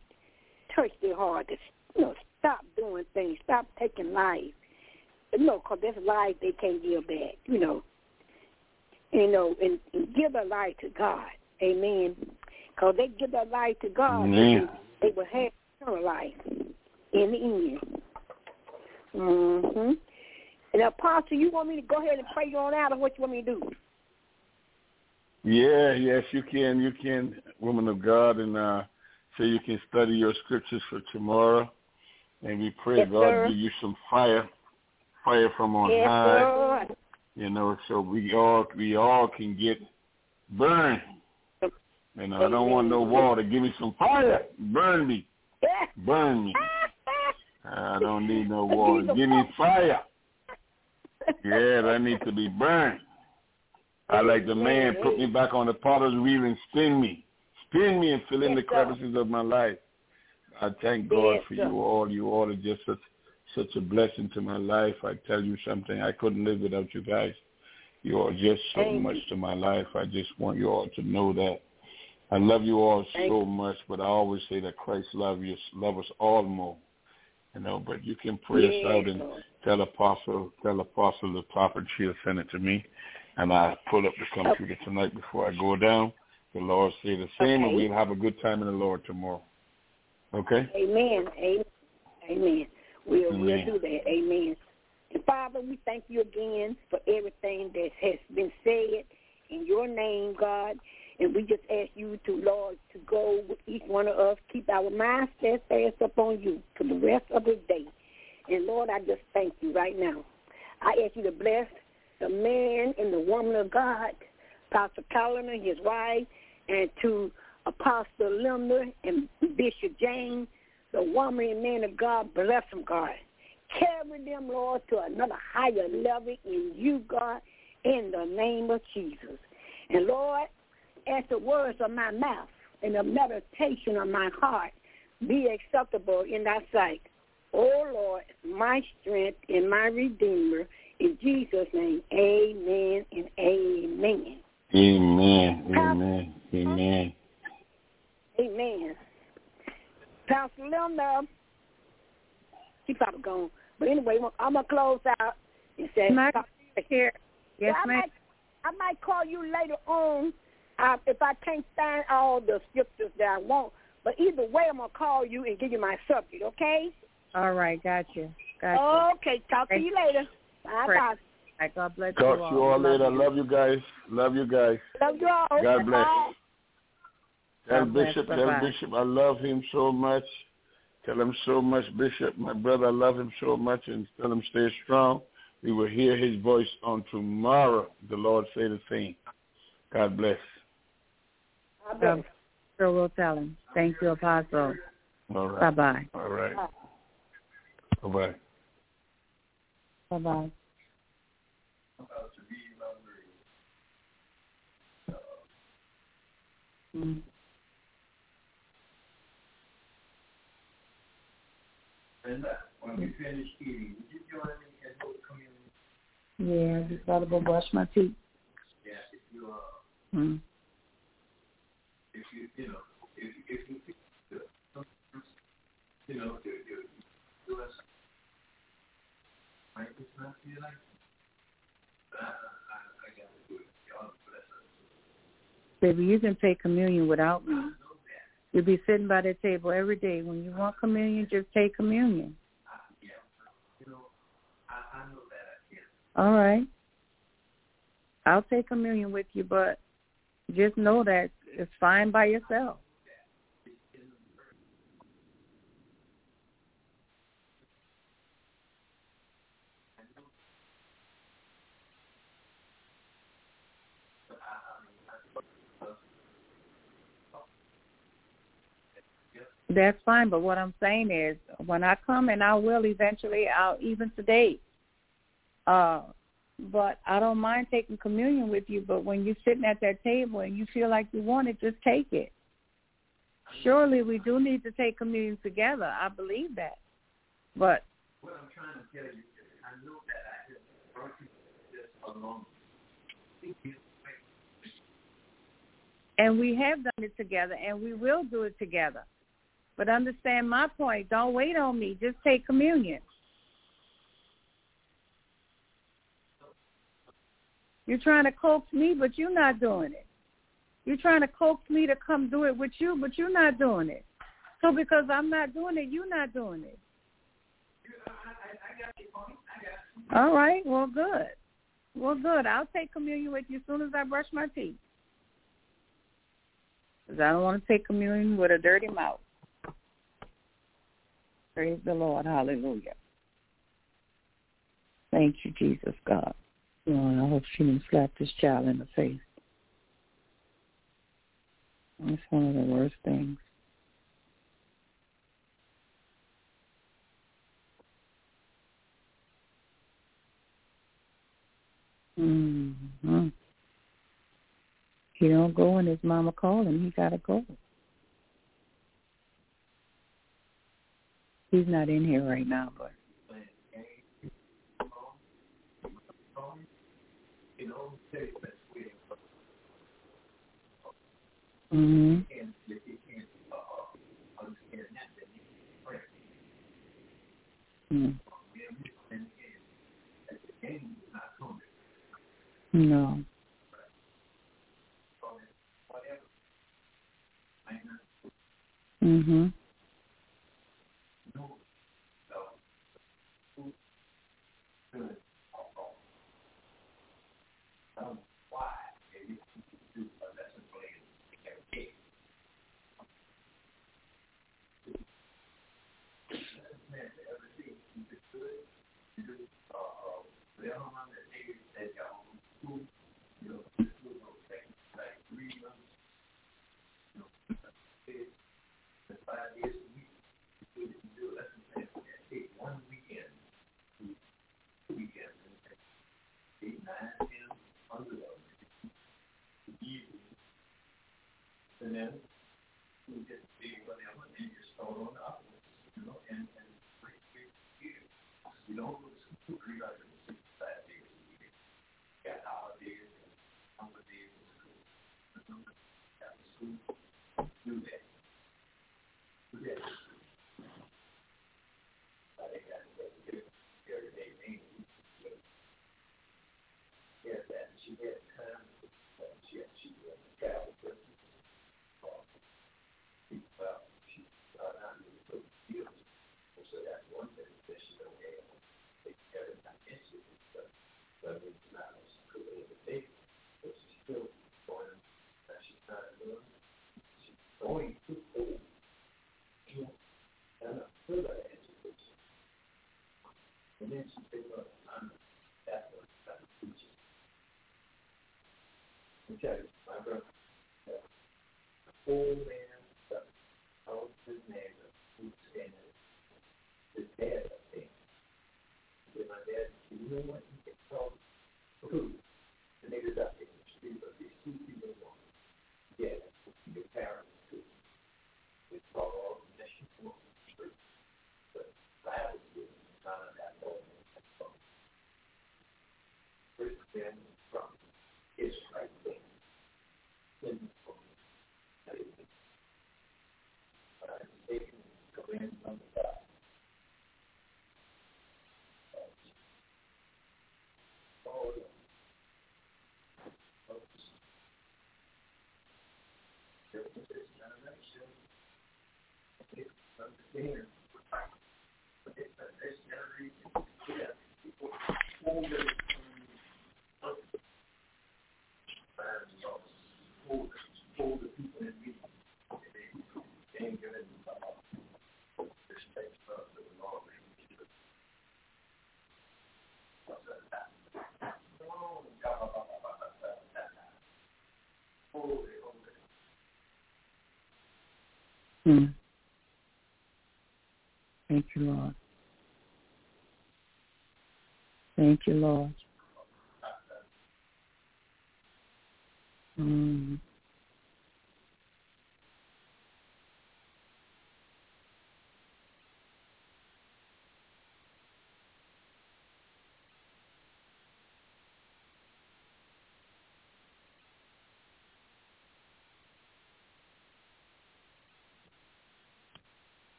to, stop doing things, stop taking life. Because that's life they can't give back, and give their life to God. Amen. Because they give their life to God, they will have eternal life in the end. Mm-hmm. And Apostle, you want me to go ahead and pray you on out, or what you want me to do? Yes, you can, woman of God, and so you can study your scriptures for tomorrow. And we pray God give you some fire from on high. Sir. So we all can get burned. And I don't want no water. Give me some fire. Burn me. Burn me. I don't need no water. Give me fire. Yeah, I need to be burned. I like the man put me back on the potter's wheel and spin me and fill in the crevices of my life. I thank God for you all. You all are just such a blessing to my life. I tell you something, I couldn't live without you guys. You are just so much to my life. I just want you all to know that. I love you all so much, but I always say that Christ love us all more. But you can pray us out and tell Apostle the prophet, she'll send it to me. And I pull up the computer tonight before I go down. The Lord say the same, and we'll have a good time in the Lord tomorrow. Okay? Amen. We'll do that. Amen. And Father, we thank you again for everything that has been said in your name, God. And we just ask you to, Lord, to go with each one of us, keep our minds steadfast upon you for the rest of this day. And, Lord, I just thank you right now. I ask you to bless the man and the woman of God, Pastor Collin and his wife, and to Apostle Linda and Bishop James, the woman and man of God, bless them, God. Carry them, Lord, to another higher level in you, God, in the name of Jesus. And, Lord, as the words of my mouth and the meditation of my heart be acceptable in thy sight. O Lord, my strength and my Redeemer, in Jesus' name, amen and amen. Amen. Amen. Pastor Linda, she probably gone. But anyway, I'm going to close out and say, here. Yes, ma'am. I might call you later on if I can't find all the scriptures that I want. But either way, I'm going to call you and give you my subject, okay? All right, gotcha. Okay, talk to you later. Bye-bye. God bless you all. Talk to you all later. Love you guys. Love you all. God bless. Tell Bishop I love him so much. Tell him so much, Bishop, my brother, I love him so much, and tell him stay strong. We will hear his voice on tomorrow. The Lord say the same. God bless. Sure will tell him. Thank you, Apostle. All right. Bye-bye. All right. Bye-bye. Bye-bye. When we finish eating, would you join me and go communion? Yeah, I just gotta go brush my teeth. Yeah, if you do us, might just not feel like I got to do it. Y'all bless us. Baby, you can take communion without me. You'll be sitting by the table every day. When you want communion, just take communion. I know that I can. All right. I'll take communion with you, but just know that it's fine by yourself. That's fine, but what I'm saying is when I come, and I will eventually, even today, but I don't mind taking communion with you, but when you're sitting at that table and you feel like you want it, just take it. Surely we do need to take communion together. I believe that. But what I'm trying to tell you is I know that I have brought you this along. And we have done it together, and we will do it together. But understand my point. Don't wait on me. Just take communion. You're trying to coax me, but you're not doing it. You're trying to coax me to come do it with you, but you're not doing it. So because I'm not doing it, you're not doing it. I got your point. All right. Well, good. Well, good. I'll take communion with you as soon as I brush my teeth. Because I don't want to take communion with a dirty mouth. Praise the Lord. Hallelujah. Thank you, Jesus, God. Lord, I hope she didn't slap this child in the face. That's one of the worst things. Mm-hmm. He don't go when his mama call him. He got to go. He's not in here right now, but. Mm-hmm. Mm. No. Mm-hmm. And then we get to see whatever and just start on up, and you don't go to school 365 days a year. You got holidays and summer days in school. After school, do that. Do that. They got every day name. Yeah, that she had time. She had travel with me. So that's one thing that she don't have. Take care of that issue, but it's not as good as a day. But she's still going. She's not doing. She's going to school. And I'm still that education. And then she picked up on that one that teaches. Okay, my brother, the whole man, all his neighbor, who's standing. His dad, I think. With my dad, you know what? He gets called food. The niggas out there in the street, but these two people want. Yeah, your parents too. It's called all the mission for the street. But I was given none of that whole thing. First family from his right thing. Then from everything. But I'm taking the land from the God. Thank you, Lord. Thank you, Lord.